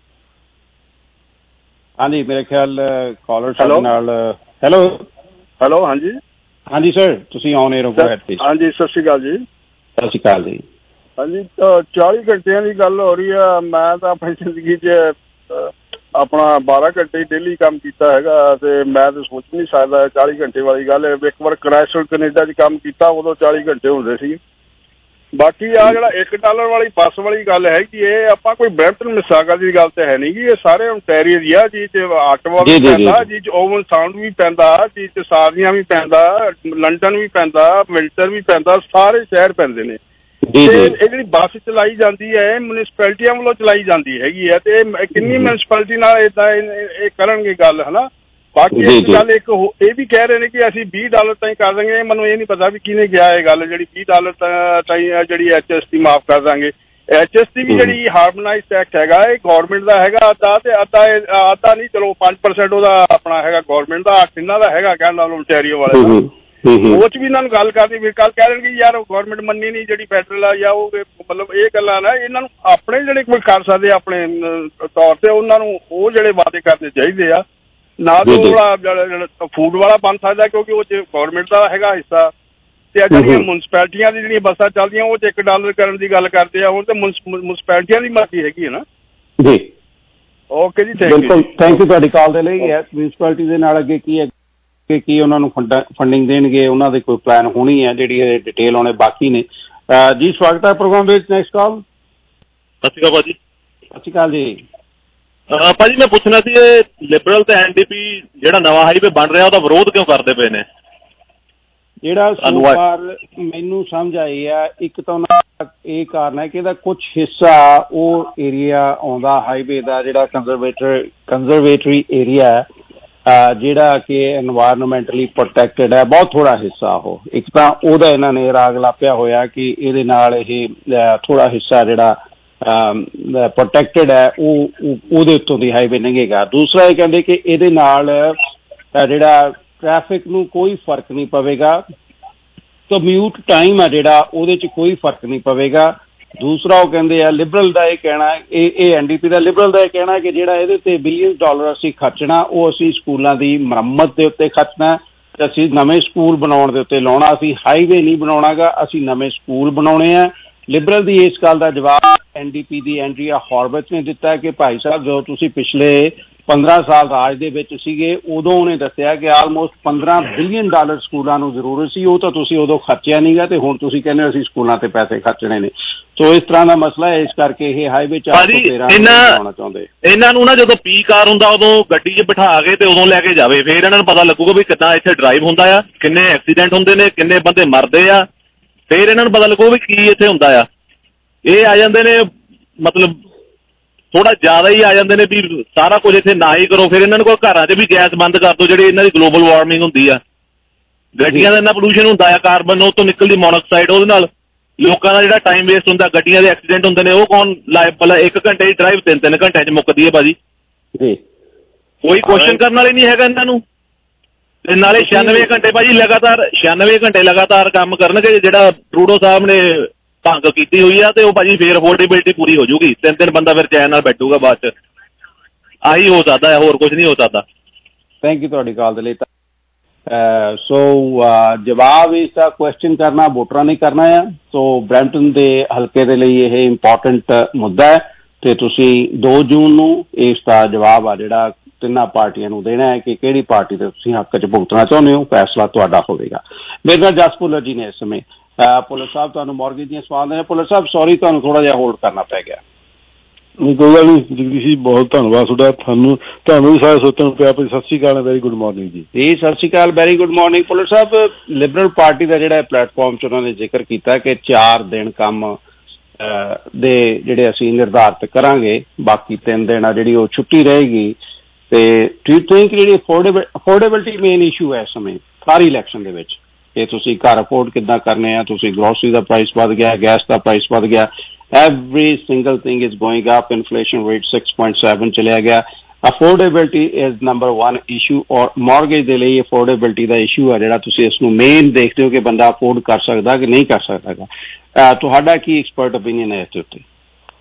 ਹਾਂਜੀ, ਮੇਰੇ ਖਿਆਲ ਕਾਲਰ ਸਾਡੇ ਨਾਲ। ਹੈਲੋ ਹਾਂਜੀ ਸਰ, ਤੁਸੀਂ ਆਨ 에ਅਰ ਹੋ। ਹਾਂਜੀ ਸਤਿ ਸ਼੍ਰੀ ਅਕਾਲ ਜੀ। ਸਤਿ ਸ਼੍ਰੀ ਅਕਾਲ ਜੀ। ਹਾਂਜੀ 40 ਘੰਟਿਆਂ ਦੀ ਗੱਲ ਹੋ ਰਹੀ ਆ। ਮੈਂ ਤਾਂ ਆਪਣੀ ਜ਼ਿੰਦਗੀ 'ਚ ਆਪਣਾ 12 ਘੰਟੇ ਡੇਲੀ ਕੰਮ ਕੀਤਾ ਹੈਗਾ ਤੇ ਮੈਂ ਤਾਂ ਸੋਚ ਨਹੀਂ ਸਕਦਾ 40 ਘੰਟੇ ਵਾਲੀ ਗੱਲ। ਇੱਕ ਵਾਰ ਕ੍ਰਾਈਸਟਚਰਚ ਕੈਨੇਡਾ 'ਚ ਕੰਮ ਕੀਤਾ, ਉਦੋਂ 40 ਘੰਟੇ ਹੁੰਦੇ ਸੀ। ਬਾਕੀ ਆ ਜਿਹੜਾ $1 ਵਾਲੀ ਬੱਸ ਵਾਲੀ ਗੱਲ ਹੈਗੀ, ਇਹ ਆਪਾਂ ਕੋਈ ਬਰੈਂਪਟਨ ਮਿਸਾਗਾ ਦੀ ਗੱਲ ਤਾਂ ਹੈ ਨਹੀਂ ਗੀ, ਇਹ ਸਾਰੇ ਓਨਟਾਰੀਓ ਦੀ ਆ। ਜੀ 'ਚ ਆਟਵਾ ਵੀ ਪੈਂਦਾ, ਜੀ 'ਚ ਓਵਨ ਸਾਊਂਡ ਵੀ ਪੈਂਦਾ, ਜੀ 'ਚ ਸਾਰੀਆਂ ਵੀ ਪੈਂਦਾ, ਲੰਡਨ ਵੀ ਪੈਂਦਾ, ਵਿਲਟਰ ਵੀ ਪੈਂਦਾ, ਸਾਰੇ ਸ਼ਹਿਰ ਪੈਂਦੇ ਨੇ। ਤੇ ਇਹ ਜਿਹੜੀ ਬੱਸ ਚਲਾਈ ਜਾਂਦੀ ਹੈ ਮਿਊਨਿਸਪੈਲਿਟੀਆਂ ਵੱਲੋਂ ਚਲਾਈ ਜਾਂਦੀ ਹੈਗੀ ਹੈ, ਤੇ ਕਿੰਨੀ ਮਿਊਨਿਸਪੈਲਿਟੀ ਨਾਲ ਏਦਾਂ ਇਹ ਕਰਨਗੇ ਗੱਲ, ਹਨਾ। ਬਾਕੀ ਇੱਕ ਗੱਲ ਇੱਕ ਇਹ ਵੀ ਕਹਿ ਰਹੇ ਨੇ ਕਿ ਅਸੀਂ $20 ਤਾਈਂ ਕਰ ਦਾਂਗੇ। ਮੈਨੂੰ ਇਹ ਨਹੀਂ ਪਤਾ ਵੀ ਕਿਹਨੇ ਕਿਹਾ ਇਹ ਗੱਲ, ਜਿਹੜੀ $20 ਤਾਈਂ ਜਿਹੜੀ HST ਮਾਫ਼ ਕਰ ਦਾਂਗੇ। HST ਵੀ ਜਿਹੜੀ ਹਾਰਮੋਨਾਈਜ਼ ਟੈਕਸ ਹੈਗਾ ਇਹ ਗੌਰਮੈਂਟ ਦਾ ਹੈਗਾ ਅੱਧਾ, ਤੇ ਅੱਧਾ ਨਹੀਂ ਚਲੋ 5% ਉਹਦਾ ਆਪਣਾ ਹੈਗਾ ਗੌਰਮੈਂਟ ਦਾ, ਇਹਨਾਂ ਦਾ ਹੈਗਾ ਕਹਿਣ ਨਾਲ ਓਨਟਾਰੀਓ ਵਾਲੇ ਦਾ। ਉਹ 'ਚ ਵੀ ਇਹਨਾਂ ਨੂੰ ਗੱਲ ਕਰਨੀ, ਫਿਰ ਕੱਲ ਕਹਿ ਦੇਣਗੇ ਯਾਰ ਗੌਰਮੈਂਟ ਮੰਨੀ ਨਹੀਂ ਜਿਹੜੀ ਫੈਡਰਲ ਆ ਜਾਂ ਉਹ, ਮਤਲਬ ਇਹ ਗੱਲਾਂ ਨਾ ਇਹਨਾਂ ਨੂੰ ਆਪਣੇ ਜਿਹੜੇ ਕੋਈ ਕਰ ਸਕਦੇ ਆਪਣੇ ਤੌਰ ਤੇ ਉਹਨਾਂ ਨੂੰ ਉਹ ਜਿਹੜੇ ਵਾਅਦੇ ਕਰਨੇ ਚਾਹੀਦੇ ਆ। ਨਾ ਤਾਂ ਉਹ ਫੂਡ ਵਾਲਾ ਬਣ ਸਕਦਾ ਕਿਉਂਕਿ ਉਹ 'ਚ ਗੌਰਮੈਂਟ ਦਾ ਹੈਗਾ ਹਿੱਸਾ, ਤੇ ਜਿਹੜੀਆਂ ਮਿਊਨਸਪੈਲਿਟੀਆਂ ਦੀ ਜਿਹੜੀਆਂ ਬੱਸਾਂ ਚੱਲਦੀਆਂ ਉਹ 'ਚ $1 ਕਰਨ ਦੀ ਗੱਲ ਕਰਦੇ ਆ ਹੁਣ, ਤੇ ਮਿਊਨਸਪੈਲਿਟੀਆਂ ਦੀ ਮਰਜ਼ੀ ਹੈਗੀ ਹੈ ਨਾ ਜੀ। ਓਕੇ ਜੀ, ਥੈਂਕ ਯੂ ਤੁਹਾਡੀ ਕਾਲ ਦੇ ਲਈ। ਮਿਊਨਸਪੈਲਿਟੀ ਦੇ ਨਾਲ ਅੱਗੇ ਕੀ ਹੈ ਕੀ ਉਹਨਾਂ ਨੂੰ ਫੰਡਿੰਗ ਦੇਣਗੇ, ਉਹਨਾਂ ਦੇ ਕੋਈ ਪਲਾਨ ਹੋਣੀ ਹੈ ਜਿਹੜੀ ਡਿਟੇਲ ਆਉਣੇ ਬਾਕੀ ਨੇ। ਜੀ ਸਵਾਗਤ ਹੈ ਪ੍ਰੋਗਰਾਮ ਵਿੱਚ। Next call. ਸਤਿ ਸ਼੍ਰੀ ਅਕਾਲ ਭਾਜੀ। ਸਤਿ ਸ਼੍ਰੀ ਅਕਾਲ ਜੀ। ਭਾਜੀ ਮੈਂ ਪੁੱਛਣਾ ਸੀ ਇਹ ਲਿਬਰਲ ਤੇ NDP ਜਿਹੜਾ ਨਵਾਂ ਹਾਈਵੇ ਬਣ ਰਿਹਾ ਉਹਦਾ ਵਿਰੋਧ ਕਿਉਂ ਕਰਦੇ ਪਏ ਨੇ? ਜਿਹੜਾ ਸੋਮਵਾਰ ਮੈਨੂੰ ਸਮਝ ਆਈ ਆ, ਇੱਕ ਤਾਂ ਉਹਨਾਂ ਦਾ ਇਹ ਕਾਰਨ ਹੈ ਕਿ ਇਹਦਾ ਕੁਛ ਹਿੱਸਾ ਉਹ ਏਰੀਆ ਆਉਂਦਾ ਹਾਈਵੇ ਦਾ ਜਿਹੜਾ ਕੰਜ਼ਰਵੇਟਰੀ ਏਰੀਆ ਹੈ, ਜਿਹੜਾ ਕਿ এনवायरमेंटली ਪ੍ਰੋਟੈਕਟਡ ਹੈ, ਬਹੁਤ ਥੋੜਾ ਹਿੱਸਾ ਉਹ। ਇੱਕ ਤਾਂ ਉਹਦਾ ਇਹਨਾਂ ਨੇ ਰਾਗ ਲਾਪਿਆ ਹੋਇਆ ਕਿ ਇਹਦੇ ਨਾਲ ਇਹ ਥੋੜਾ ਹਿੱਸਾ ਜਿਹੜਾ ਪ੍ਰੋਟੈਕਟਡ ਹੈ ਉਹਦੇ ਉੱਤੋਂ ਦੀ ਹਾਈਵੇ ਲੰਘੇਗਾ। ਦੂਸਰਾ ਇਹ ਕਹਿੰਦੇ ਕਿ ਇਹਦੇ ਨਾਲ ਜਿਹੜਾ ਟ੍ਰੈਫਿਕ ਨੂੰ ਕੋਈ ਫਰਕ ਨਹੀਂ ਪਵੇਗਾ, ਕਮਿਊਟ ਟਾਈਮ ਆ ਜਿਹੜਾ ਉਹਦੇ 'ਚ ਕੋਈ ਫਰਕ ਨਹੀਂ ਪਵੇਗਾ। ਦੂਸਰਾ ਉਹ ਕਹਿੰਦੇ ਆ ਲਿਬਰਲ ਦਾ ਇਹ ਕਹਿਣਾ, ਇਹ NDP ਦਾ ਲਿਬਰਲ ਦਾ ਇਹ ਕਹਿਣਾ ਕਿ ਜਿਹੜਾ ਇਹਦੇ ਤੇ $billions ਅਸੀਂ ਖਰਚਣਾ ਉਹ ਅਸੀਂ ਸਕੂਲਾਂ ਦੀ ਮੁਰੰਮਤ ਦੇ ਉੱਤੇ ਖਰਚਣਾ, ਤੇ ਅਸੀਂ ਨਵੇਂ ਸਕੂਲ ਬਣਾਉਣ ਦੇ ਉੱਤੇ ਲਾਉਣਾ, ਅਸੀਂ ਹਾਈਵੇ ਨਹੀਂ ਬਣਾਉਣਾਗਾ, ਅਸੀਂ ਨਵੇਂ ਸਕੂਲ ਬਣਾਉਣੇ ਆ। ਲਿਬਰਲ ਦੀ ਇਸ ਗੱਲ ਦਾ ਜਵਾਬ NDP ਦੀ ਐਂਡਰੀਆ ਹੌਰਵਿਟਜ਼ ਨੇ ਦਿੱਤਾ ਕਿ ਭਾਈ ਸਾਹਿਬ ਜੋ ਤੁਸੀਂ ਪਿਛਲੇ 15 ਸਾਲ ਰਾਜ ਦੇ ਵਿੱਚ ਸੀਗੇ ਉਦੋਂ ਉਹਨੇ ਦੱਸਿਆ ਕਿ ਆਲਮੋਸਟ $15 ਬਿਲੀਅਨ ਸਕੂਲਾਂ ਨੂੰ ਜ਼ਰੂਰਤ ਸੀ, ਉਹ ਤਾਂ ਤੁਸੀਂ ਉਦੋਂ ਖਰਚਿਆ ਨਹੀਂਗਾ ਤੇ ਹੁਣ ਤੁਸੀਂ ਕਹਿੰਦੇ ਅਸੀਂ ਸਕੂਲਾਂ ਤੇ ਪੈਸੇ ਖਰਚਣੇ ਨੇ। ਸੋ ਇਸ ਤਰ੍ਹਾਂ ਦਾ ਮਸਲਾ ਹੈ, ਇਸ ਕਰਕੇ ਇਹ ਹਾਈਵੇ 413 ਬਣਾਉਣਾ ਚਾਹੁੰਦੇ। ਇਹਨਾਂ ਨੂੰ ਨਾ ਜਦੋਂ ਪੀਕ ਆਰ ਹੁੰਦਾ ਉਦੋਂ ਗੱਡੀ 'ਚ ਬਿਠਾ ਕੇ ਤੇ ਉਦੋਂ ਲੈ ਕੇ ਜਾਵੇ, ਫਿਰ ਇਹਨਾਂ ਨੂੰ ਪਤਾ ਲੱਗੂਗਾ ਵੀ ਕਿੱਦਾਂ ਇੱਥੇ ਡਰਾਈਵ ਹੁੰਦਾ ਆ, ਕਿੰਨੇ ਐਕਸੀਡੈਂਟ ਹੁੰਦੇ ਨੇ, ਕਿੰਨੇ ਬੰਦੇ ਮਰਦੇ ਆ, ਫਿਰ ਇਹਨਾਂ ਨੂੰ ਪਤਾ ਲੱਗੂ ਵੀ ਕੀ ਇੱਥੇ ਹੁੰਦਾ ਆ। ਇਹ ਆ ਜਾਂਦੇ ਨੇ ਮਤਲਬ ਥੋੜਾ ਜ਼ਿਆਦਾ ਹੀ ਆ ਜਾਂਦੇ ਨੇ ਵੀ ਸਾਰਾ ਕੁਝ ਇੱਥੇ ਨਾ ਹੀ ਕਰੋ, ਫਿਰ ਇਹਨਾਂ ਨੂੰ ਕੋਈ ਘਰਾਂ 'ਚ ਵੀ ਗੈਸ ਬੰਦ ਕਰ ਦਿਓ ਜਿਹੜੀ ਇਹਨਾਂ ਦੀ ਗਲੋਬਲ ਵਾਰਮਿੰਗ ਹੁੰਦੀ ਆ। ਗੱਡੀਆਂ ਦਾ ਇੰਨਾ ਪੋਲੂਸ਼ਨ ਹੁੰਦਾ ਆ, ਕਾਰਬਨ ਉਹ ਤੋਂ ਨਿਕਲਦੀ ਮੋਨੋਕਸਾਈਡ, ਉਹਦੇ ਨਾਲ ਲੋਕਾਂ ਦਾ ਜਿਹੜਾ ਟਾਈਮ ਵੇਸਟ ਹੁੰਦਾ, ਗੱਡੀਆਂ ਦੇ ਐਕਸੀਡੈਂਟ ਹੁੰਦੇ ਨੇ, ਉਹ ਕੌਣ ਲਾਇਬਲ? 1 ਘੰਟੇ ਦੀ ਡਰਾਈਵ 3 ਘੰਟਿਆਂ 'ਚ ਮੁੱਕਦੀ ਹੈ ਭਾਜੀ। ਕੋਈ ਕੁਐਸਚਨ ਕਰਨ ਵਾਲੇ ਨਹੀਂ ਹੈਗਾ ਇਹਨਾਂ ਨੂੰ। ਤੇ ਨਾਲੇ 96 ਘੰਟੇ ਭਾਜੀ ਲਗਾਤਾਰ 96 ਘੰਟੇ ਲਗਾਤਾਰ ਕੰਮ ਕਰਨਗੇ, ਜਿਹੜਾ ਟਰੂਡੋ ਸਾਹਿਬ ਨੇ ਭੰਗ ਕੀਤੀ ਹੋਈ ਆ, ਤੇ ਉਹ ਭਾਜੀ ਫੇਰ ਅਫੋਰਡੇਬਿਲਿਟੀ ਪੂਰੀ ਹੋ ਜੂਗੀ। 3 ਬੰਦਾ ਫਿਰ ਚੈਨ ਨਾਲ ਬੈਠੂਗਾ ਬਾਅਦ 'ਚ। ਆਹੀ ਹੋ ਸਕਦਾ ਹੈ, ਹੋਰ ਕੁਝ ਨਹੀਂ ਹੋ ਸਕਦਾ। ਥੈਂਕ ਯੂ ਤੁਹਾਡੀ ਕਾਲ ਦੇ ਲਈ। ਸੋ ਜਵਾਬ ਇਸ ਦਾ ਕੁਐਸਚਨ ਕਰਨਾ ਵੋਟਰਾਂ ਨੇ ਕਰਨਾ ਆ। ਸੋ ਬਰੈਂਪਟਨ ਦੇ ਹਲਕੇ ਦੇ ਲਈ ਇਹ ਇੰਪੋਰਟੈਂਟ ਮੁੱਦਾ ਹੈ ਤੇ ਤੁਸੀਂ 2 ਜੂਨ ਨੂੰ ਇਸ ਦਾ ਜਵਾਬ ਆ ਜਿਹੜਾ ਤਿੰਨਾਂ ਪਾਰਟੀਆਂ ਨੂੰ ਦੇਣਾ ਹੈ ਕਿ ਕਿਹੜੀ ਪਾਰਟੀ ਦੇ ਤੁਸੀਂ ਹੱਕ 'ਚ ਭੁਗਤਣਾ ਚਾਹੁੰਦੇ ਹੋ। ਫੈਸਲਾ ਤੁਹਾਡਾ ਹੋਵੇਗਾ। ਮੇਰੇ ਨਾਲ ਜਸ ਭੁੱਲਰ ਜੀ ਨੇ ਇਸ ਸਮੇਂ। ਭੁੱਲਰ ਸਾਹਿਬ ਤੁਹਾਨੂੰ ਮੌਰਗੇਜ ਦੀਆਂ ਸਵਾਲ ਨੇ। ਭੁੱਲਰ ਸਾਹਿਬ ਸੌਰੀ ਤੁਹਾਨੂੰ ਥੋੜਾ ਜਿਹਾ ਹੋਲਡ ਕਰਨਾ ਪੈ ਗਿਆ। ਨਹੀਂ ਕੋਈ ਗੱਲ ਨਹੀਂ ਜਗਦੀਸ਼ ਜੀ, ਬਹੁਤ ਧੰਨਵਾਦ ਤੁਹਾਡਾ। ਤੁਹਾਨੂੰ ਵੀ ਸਾਰੇ ਸੋਚਣ ਪਿਆ। ਸਤਿ ਸ਼੍ਰੀ ਅਕਾਲ, ਵੈਰੀ ਗੁੱਡ ਮਾਰਨਿੰਗ ਜੀ। ਜੀ ਸਤਿ ਸ਼੍ਰੀ ਅਕਾਲ, ਵੈਰੀ ਗੁੱਡ ਮਾਰਨਿੰਗ। ਭੁੱਲਰ ਸਾਹਿਬ ਲਿਬਰਲ ਪਾਰਟੀ ਦਾ ਜਿਹੜਾ ਪਲੇਟਫਾਰਮ 'ਚ ਉਹਨਾਂ ਨੇ ਜ਼ਿਕਰ ਕੀਤਾ ਕਿ 4 ਦਿਨ ਕੰਮ ਦੇ ਜਿਹੜੇ ਅਸੀਂ ਨਿਰਧਾਰਿਤ ਕਰਾਂਗੇ, ਬਾਕੀ 3 ਦਿਨ ਆ ਜਿਹੜੀ ਉਹ ਛੁੱਟੀ ਰਹੇਗੀ। ਤੇ ਡੂ ਯੂ ਥਿੰਕ ਜਿਹੜੀ ਅਫੋਰਡੇਬਿਲਿਟੀ ਮੇਨ ਇਸ਼ੂ ਹੈ ਇਸ ਸਮੇਂ ਸਾਰੀ ਇਲੈਕਸ਼ਨ ਦੇ ਵਿੱਚ, ਕਿ ਤੁਸੀਂ ਘਰ ਅਫੋਰਡ ਕਿੱਦਾਂ ਕਰਨੇ ਆ, ਤੁਸੀਂ ਗਰੋਸਰੀ ਦਾ ਪ੍ਰਾਈਸ ਵੱਧ ਗਿਆ, ਗੈਸ ਦਾ ਪ੍ਰਾਈਸ ਵੱਧ ਗਿਆ, every single thing is going up, inflation rate 6.7 ਚਲਿਆ ਗਿਆ। ਅਫੋਰਡੇਬਿਲਿਟੀ ਇਜ਼ ਨੰਬਰ 1 ਇਸ਼ੂ, ਔਰ ਮੌਰਗੇਜ ਦੇ ਲਈ ਅਫੋਰਡੇਬਿਲਿਟੀ ਦਾ ਇਸ਼ੂ ਹੈ ਜਿਹੜਾ ਤੁਸੀਂ ਇਸ ਨੂੰ ਮੇਨ ਦੇਖਦੇ ਹੋ ਕਿ ਬੰਦਾ ਅਫੋਰਡ ਕਰ ਸਕਦਾ ਕਿ ਨਹੀਂ ਕਰ ਸਕਦਾਗਾ। ਤੁਹਾਡਾ ਕੀ ਐਕਸਪਰਟ ਓਪੀਨੀਅਨ ਹੈ ਇਸ ਦੇ ਉੱਤੇ?